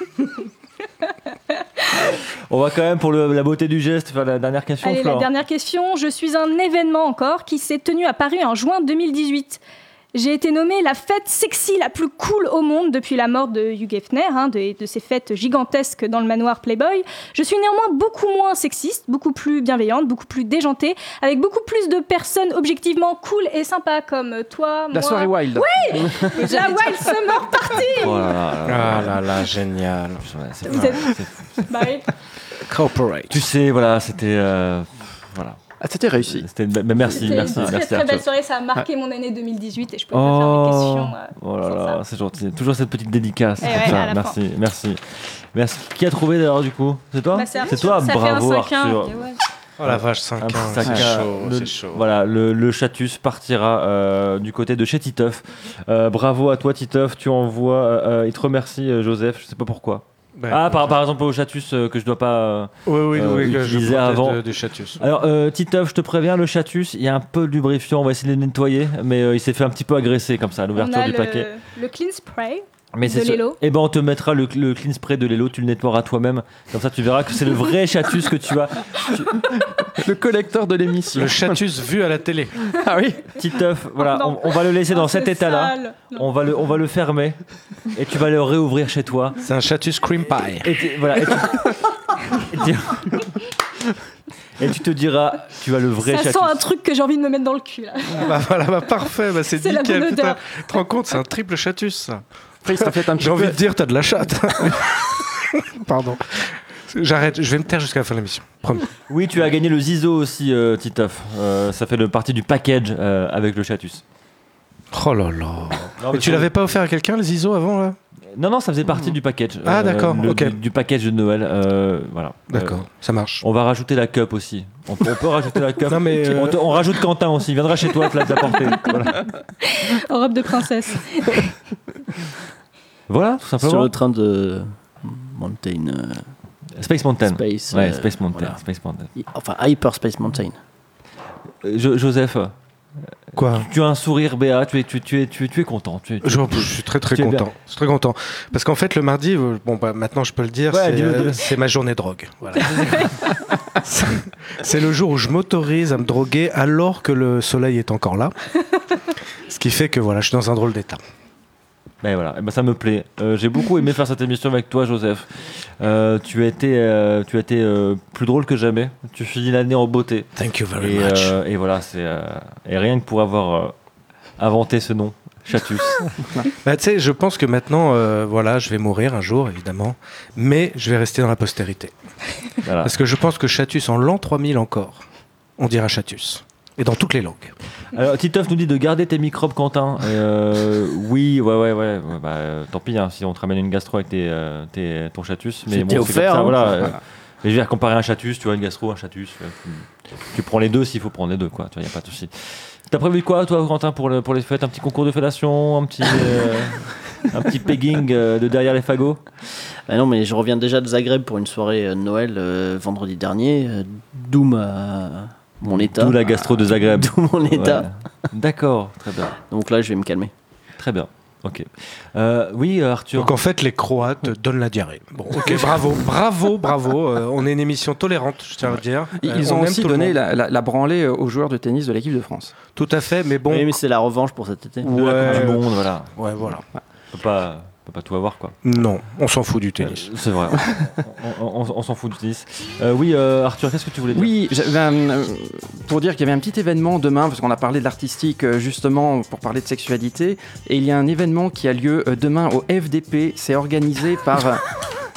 On va quand même pour le, la beauté du geste faire la dernière question. Allez, Flore. la dernière question. Je suis un événement encore qui s'est tenu à Paris en juin deux mille dix-huit. J'ai été nommée la fête sexy la plus cool au monde depuis la mort de Hugh Hefner, hein, de, de ces fêtes gigantesques dans le manoir Playboy. Je suis néanmoins beaucoup moins sexiste, beaucoup plus bienveillante, beaucoup plus déjantée, avec beaucoup plus de personnes objectivement cool et sympas comme toi, la moi. Soirée Wild. Oui, la Wild Summer Party. Oh là là, là, là. Ah là là, génial. Ouais, c'est Vous fou, êtes... c'est fou. Bah oui. Corporate. Tu sais, voilà, c'était... Euh, voilà. Ah, c'était réussi. C'était une... bah, merci, c'était merci, une très, merci. très belle soirée, ça a marqué ouais. mon année deux mille dix-huit et je peux pas faire mes questions. Euh, oh là là, c'est gentil. Toujours cette petite dédicace. Ouais, ça. Merci, fin. merci, merci. Qui a trouvé d'ailleurs du coup ? C'est toi ? bah, C'est, c'est toi, ça bravo fait un Arthur. Ouais. Oh la vache, cinq ans, c'est chaud, le, c'est chaud. Voilà, le, le Chatus partira euh, du côté de chez Titeuf. Euh, bravo à toi Titeuf, tu envoies, euh, il te remercie euh, Joseph, je sais pas pourquoi. Ben, ah, par, par exemple au Chatus euh, que je dois pas euh, oui, oui, euh, oui, utiliser avant. De, de Chatus. Alors euh, Titeuf, je te préviens, le Chatus, il y a un peu de lubrifiant, on va essayer de le nettoyer, mais euh, il s'est fait un petit peu agresser comme ça à l'ouverture on a du le, paquet. Le clean spray. Mais c'est de Lelo. Et ben on te mettra le, le clean spray de Lelo, tu le nettoieras toi-même. Comme ça tu verras que c'est le vrai chatus que tu as. Tu... Le collecteur de l'émission. Le chatus vu à la télé. Ah oui. Titeuf, voilà, Oh on, on va le laisser oh, dans cet état-là. On va le, on va le fermer et tu vas le réouvrir chez toi. C'est un chatus cream pie. Et tu, voilà. Et tu, et tu, et tu te diras, tu as le vrai Ça chatus. sent un truc que j'ai envie de me mettre dans le cul. Là. Bah voilà, bah parfait, bah c'est, C'est la nickel. bonne odeur. Putain, tu te rends compte, c'est un triple chatus ça. Après, il sera peut-être un petit J'ai envie peu... de dire, t'as de la chatte. Pardon. J'arrête, je vais me taire jusqu'à la fin de l'émission. Promis. Oui, tu as gagné le Zizo aussi, euh, Titeuf. Euh, ça fait le partie du package euh, avec le chatus. Oh là là. Non, mais tu l'avais pas offert à quelqu'un, les I S O, avant là? Non, non, ça faisait partie du package. Ah, d'accord, le- ok. Du, du package de Noël. euh, voilà. D'accord, Euh, ça marche. on va rajouter la cup aussi. On, peut- on peut rajouter la cup. Non, mais, euh, on, te- on rajoute Quentin aussi. Il viendra chez toi te la t'apporter. Voilà. En robe de princesse. Voilà, tout simplement. Sur le train de Mountain. euh, Space Mountain. Space, Ouais, euh, Space Mountain. voilà. Space Mountain. hi- Enfin, Hyperspace Mountain. Euh, Jo- Joseph, Quoi? tu as un sourire béat. Tu es, tu, tu es, tu es, tu es content. Tu es, tu- Je, je suis très très Tu es bien. content. Je suis très content. Parce qu'en fait, le mardi, euh, bon, bah, maintenant je peux le dire, Ouais, c'est, dis-le, euh, dis-le. c'est ma journée drogue. Voilà. c'est, c'est le jour où je m'autorise à me droguer alors que le soleil est encore là. Ce qui fait que voilà, je suis dans un drôle d'état. Ben voilà, eh ben ça me plaît. Euh, j'ai beaucoup aimé faire cette émission avec toi, Joseph. Euh, tu as été, euh, tu as été euh, plus drôle que jamais. Tu finis l'année en beauté. Thank you very Et, much. euh, et voilà, c'est euh, et rien que pour avoir euh, inventé ce nom, Chatus. Bah, tu sais, je pense que maintenant, euh, voilà, je vais mourir un jour, évidemment, mais je vais rester dans la postérité. Voilà. Parce que je pense que Chatus, en l'an trois mille encore, on dira Chatus. Et dans toutes les langues. Alors, Titeuf nous dit de garder tes microbes, Quentin. Et, euh, oui, ouais, ouais, ouais. ouais, bah, euh, tant pis, hein, si on te ramène une gastro avec tes, euh, tes, ton Chatus. Mais C'était bon, c'est offert, comme ça, hein. voilà. euh, mais je vais comparer un Chatus, tu vois, une gastro, un Chatus. ouais, tu, tu prends les deux s'il faut prendre les deux, quoi. Tu vois, y a pas de souci. T'as prévu quoi, toi, Quentin, pour, le, pour les fêtes? Un petit concours de fellation, un petit, euh, un petit pegging euh, de derrière les fagots? Ah non, mais je reviens déjà de Zagreb pour une soirée euh, Noël euh, vendredi dernier. euh, D'où ma... mon état. D'où la gastro de Zagreb. D'où mon état. Ouais. D'accord, très bien. Donc là, je vais me calmer. Très bien. Ok. Euh, oui, euh, Arthur. Donc en fait, les Croates donnent la diarrhée. Bon, ok, bravo, bravo, bravo. Euh, on est une émission tolérante, je tiens à le dire. Ils Euh, ont on aime aussi tout le donné monde. la, la- la branlée aux joueurs de tennis de l'équipe de France. Tout à fait, mais bon. Oui, mais c'est la revanche pour cet été. De la Ouais. Coupe du Monde, voilà. Ouais, voilà. On peut pas, on peut pas tout avoir, quoi. Non, on s'en fout du tennis. Euh, C'est vrai. on on- on- on s'en fout du tennis. Euh, oui, euh, Arthur, qu'est-ce que tu voulais dire? Oui, j'avais un- euh, pour dire qu'il y avait un petit événement demain, parce qu'on a parlé de l'artistique euh, justement pour parler de sexualité, et il y a un événement qui a lieu euh, demain au F D P. C'est organisé par euh,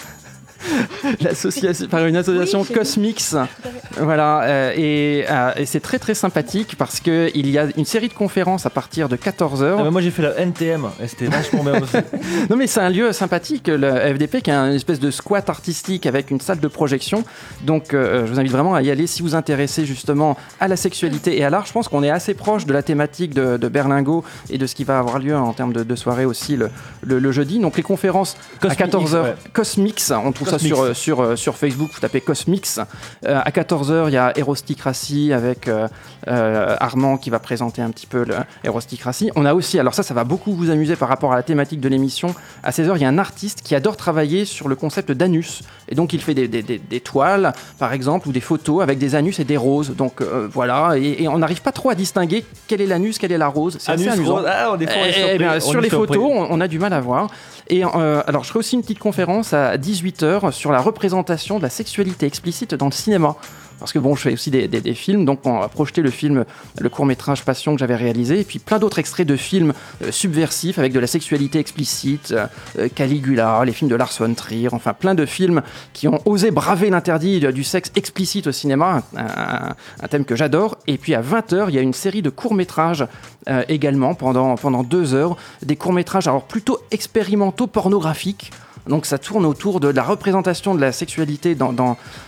l'association, par une association Oui, j'ai vu. Cosmix. Voilà, euh, et, euh, et c'est très très sympathique parce que il y a une série de conférences à partir de quatorze heures. Ah bah moi j'ai fait la N T M et c'était vachement bien aussi. Non mais c'est un lieu sympathique, le F D P, qui est une espèce de squat artistique avec une salle de projection. Donc euh, je vous invite vraiment à y aller si vous vous intéressez justement à la sexualité et à l'art. Je pense qu'on est assez proche de la thématique de, de Berlingot et de ce qui va avoir lieu en termes de, de soirée aussi le, le, le jeudi. Donc les conférences à Cosmix, quatorze heures, ouais. Cosmix, on trouve Cosmix. ça sur, euh, sur, euh, sur Facebook, vous tapez Cosmix. Euh, à quatorze heures, il y a Erosticratie avec euh, euh, Armand qui va présenter un petit peu le Erosticratie. On a aussi, alors ça, ça va beaucoup vous amuser par rapport à la thématique de l'émission. À seize heures, il y a un artiste qui adore travailler sur le concept d'anus. Et donc, il fait des, des, des, des toiles, par exemple, ou des photos avec des anus et des roses. Donc, euh, voilà. Et, et on n'arrive pas trop à distinguer quel est l'anus, quelle est la rose. C'est assez Anus, amusant. rose. Ah, on est fort, on est Eh, surpris. eh bien, On sur est les surpris. photos, on, on a du mal à voir. Et euh, alors, je ferai aussi une petite conférence à dix-huit heures sur la représentation de la sexualité explicite dans le cinéma. Parce que bon, je fais aussi des, des, des films, donc on a projeté le film, le court-métrage Passion que j'avais réalisé, et puis plein d'autres extraits de films euh, subversifs avec de la sexualité explicite, euh, Caligula, les films de Lars von Trier, enfin plein de films qui ont osé braver l'interdit du sexe explicite au cinéma, un, un- un thème que j'adore. Et puis à vingt heures, il y a une série de courts-métrages euh, également pendant, pendant deux heures, des courts-métrages alors plutôt expérimentaux pornographiques. Donc ça tourne autour de la représentation de la sexualité dans, dans,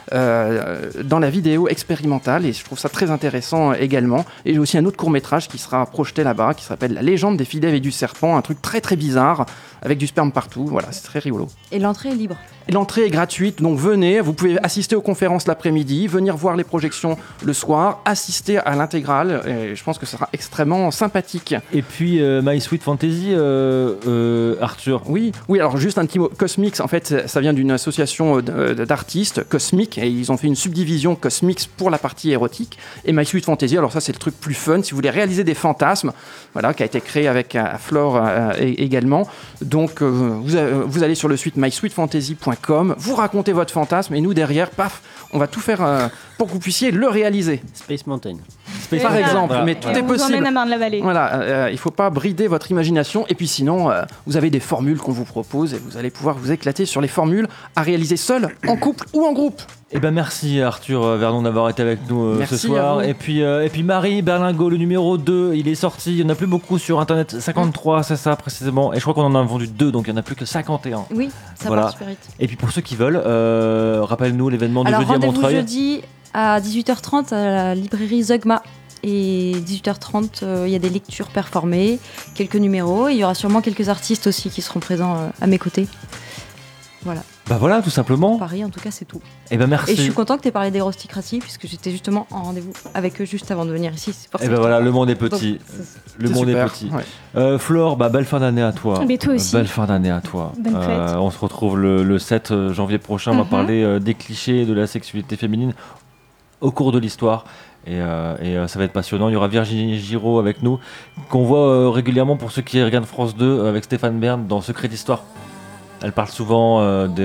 euh, dans la vidéo expérimentale, et je trouve ça très intéressant également. Et j'ai aussi un autre court-métrage qui sera projeté là-bas, qui s'appelle La légende des Fidèves et du serpent, un truc très très bizarre, avec du sperme partout, voilà, c'est très rigolo. Et l'entrée est libre. Et l'entrée est gratuite, donc venez, vous pouvez assister aux conférences l'après-midi, venir voir les projections le soir, assister à l'intégrale, et je pense que ce sera extrêmement sympathique. Et puis euh, My Sweet Fantasy, euh, euh, Arthur. Oui, oui, alors juste un petit mot, Cosmix, en fait, ça vient d'une association d'artistes, Cosmic, et ils ont fait une subdivision Cosmix pour la partie érotique, et My Sweet Fantasy, alors ça c'est le truc plus fun, si vous voulez réaliser des fantasmes, voilà, qui a été créé avec euh, Flore euh, également, donc euh, vous, euh, vous allez sur le site my sweet fantasy point com, vous racontez votre fantasme, et nous derrière, paf, on va tout faire euh, pour que vous puissiez le réaliser. Space Mountain. Space Par exemple, voilà. Mais tout et est on possible. vous emmène à Marne-la-Vallée. Voilà, euh, il ne faut pas brider votre imagination, et puis sinon, euh, vous avez des formules qu'on vous propose, et vous allez pouvoir vous éclater sur les formules à réaliser seul, en couple ou en groupe. Eh ben merci Arthur Vernon d'avoir été avec nous euh, ce Merci soir. Et puis, euh, et puis Marie Berlingot, le numéro deux, il est sorti. Il n'y en a plus beaucoup sur internet. cinquante-trois, c'est ça précisément. Et je crois qu'on en a vendu deux, donc il n'y en a plus que cinquante et un. Oui, ça Voilà. part super vite. Et puis pour ceux qui veulent, euh, rappelle-nous l'événement de Alors jeudi à rendez-vous Montreuil. jeudi à dix-huit heures trente à la librairie Zeugma. Et dix-huit heures trente, il euh, y a des lectures performées, quelques numéros. Il y aura sûrement quelques artistes aussi qui seront présents euh, à mes côtés. Voilà. Bah voilà, tout simplement. Paris, en tout cas, c'est tout. Et ben merci. Et je suis content que tu aies parlé d'Hérosticratie, puisque j'étais justement en rendez-vous avec eux juste avant de venir ici. C'est pour ça Et que ben je voilà, te le parle. monde est petit. Donc, c'est- le C'est monde super, est petit. ouais. Euh, Flore, bah, belle fin d'année à toi. Mais toi aussi. Belle fin d'année à toi. Bonne fête. Euh, on se retrouve le, le sept janvier prochain. On va Mhm. parler euh, des clichés de la sexualité féminine au cours de l'histoire. Et, euh, et euh, ça va être passionnant. Il y aura Virginie Giraud avec nous, qu'on voit euh, régulièrement pour ceux qui regardent France deux euh, avec Stéphane Bern dans Secret d'Histoire. Elle parle souvent euh, de,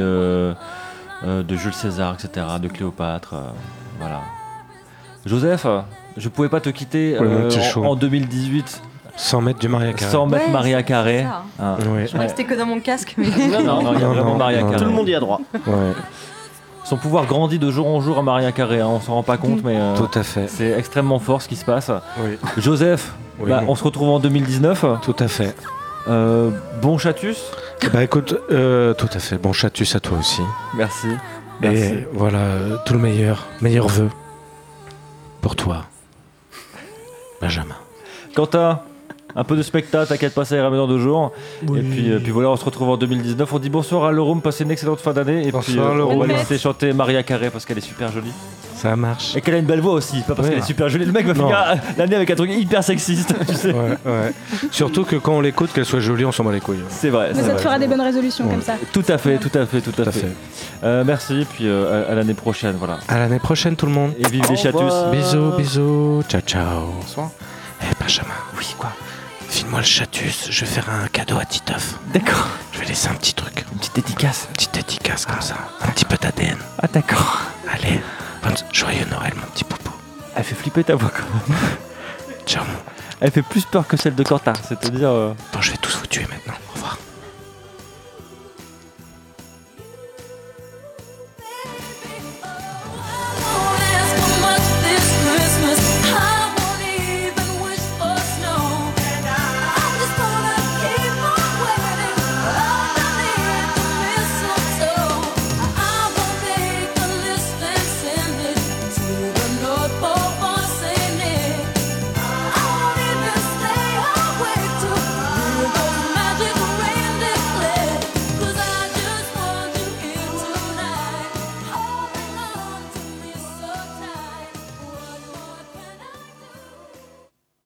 euh, de Jules César, et cetera, de Cléopâtre. euh, voilà. Joseph, je pouvais pas te quitter Ouais, euh, c'est en, chaud. en deux mille dix-huit cent mètres du Maria Carré. sans mettre Ouais, Maria c'est- Carré. c'est ça, hein. Hein. Ouais. Je croyais que c'était que dans mon casque, mais. Non, non, il y a Non, vraiment non, Maria non, Carré. Tout le monde y a droit. Ouais, Son pouvoir grandit de jour en jour à Maria Carré, hein, on s'en rend pas compte, mais euh, tout à fait. c'est extrêmement fort ce qui se passe. Oui, Joseph, Oui. bah, on se retrouve en deux mille dix-neuf. tout à fait. Euh, bon chatus. Bah écoute, euh, tout à fait. Bon chatus à toi aussi. Merci. Et voilà, euh, tout le meilleur, meilleur vœu pour toi, Benjamin. Quentin, un peu de spectacle, t'inquiète pas, ça ira dans deux jours. Et puis, euh, puis voilà, on se retrouve en deux mille dix-neuf. On dit bonsoir à Laurent, passez une excellente fin d'année. Et Bonsoir, puis euh, Laurent. on va Bonne laisser chanter Maria Carré parce qu'elle est super jolie. Ça marche. Et qu'elle a une belle voix aussi, pas parce Ouais. qu'elle est super jolie. Le mec va Non. finir l'année avec un truc hyper sexiste, tu sais. Ouais, ouais. Surtout que quand on l'écoute, qu'elle soit jolie, on s'en bat les couilles. C'est vrai. Mais c'est ça te vrai. fera des bonnes résolutions Ouais. comme ça. Tout à fait, tout à fait, tout à, Tout à fait. fait. Euh, merci, et puis euh, à, à l'année prochaine, voilà. À l'année prochaine, tout le monde. Et vive Au les chatus. revoir. Bisous, bisous. Ciao, ciao. Bonsoir. Eh Benjamin, oui quoi. File-moi le chatus, je vais faire un cadeau à Titeuf. D'accord. Je vais laisser un petit truc, Une petite dédicace. une petite dédicace comme ça, un petit peu d'A D N. Ah d'accord. Allez, bonne... joyeux Noël mon petit poupou. Elle fait flipper ta voix quand même. Ciao. Elle fait plus peur que celle de Quentin, c'est-à-dire... euh, Attends, je vais tous vous tuer maintenant.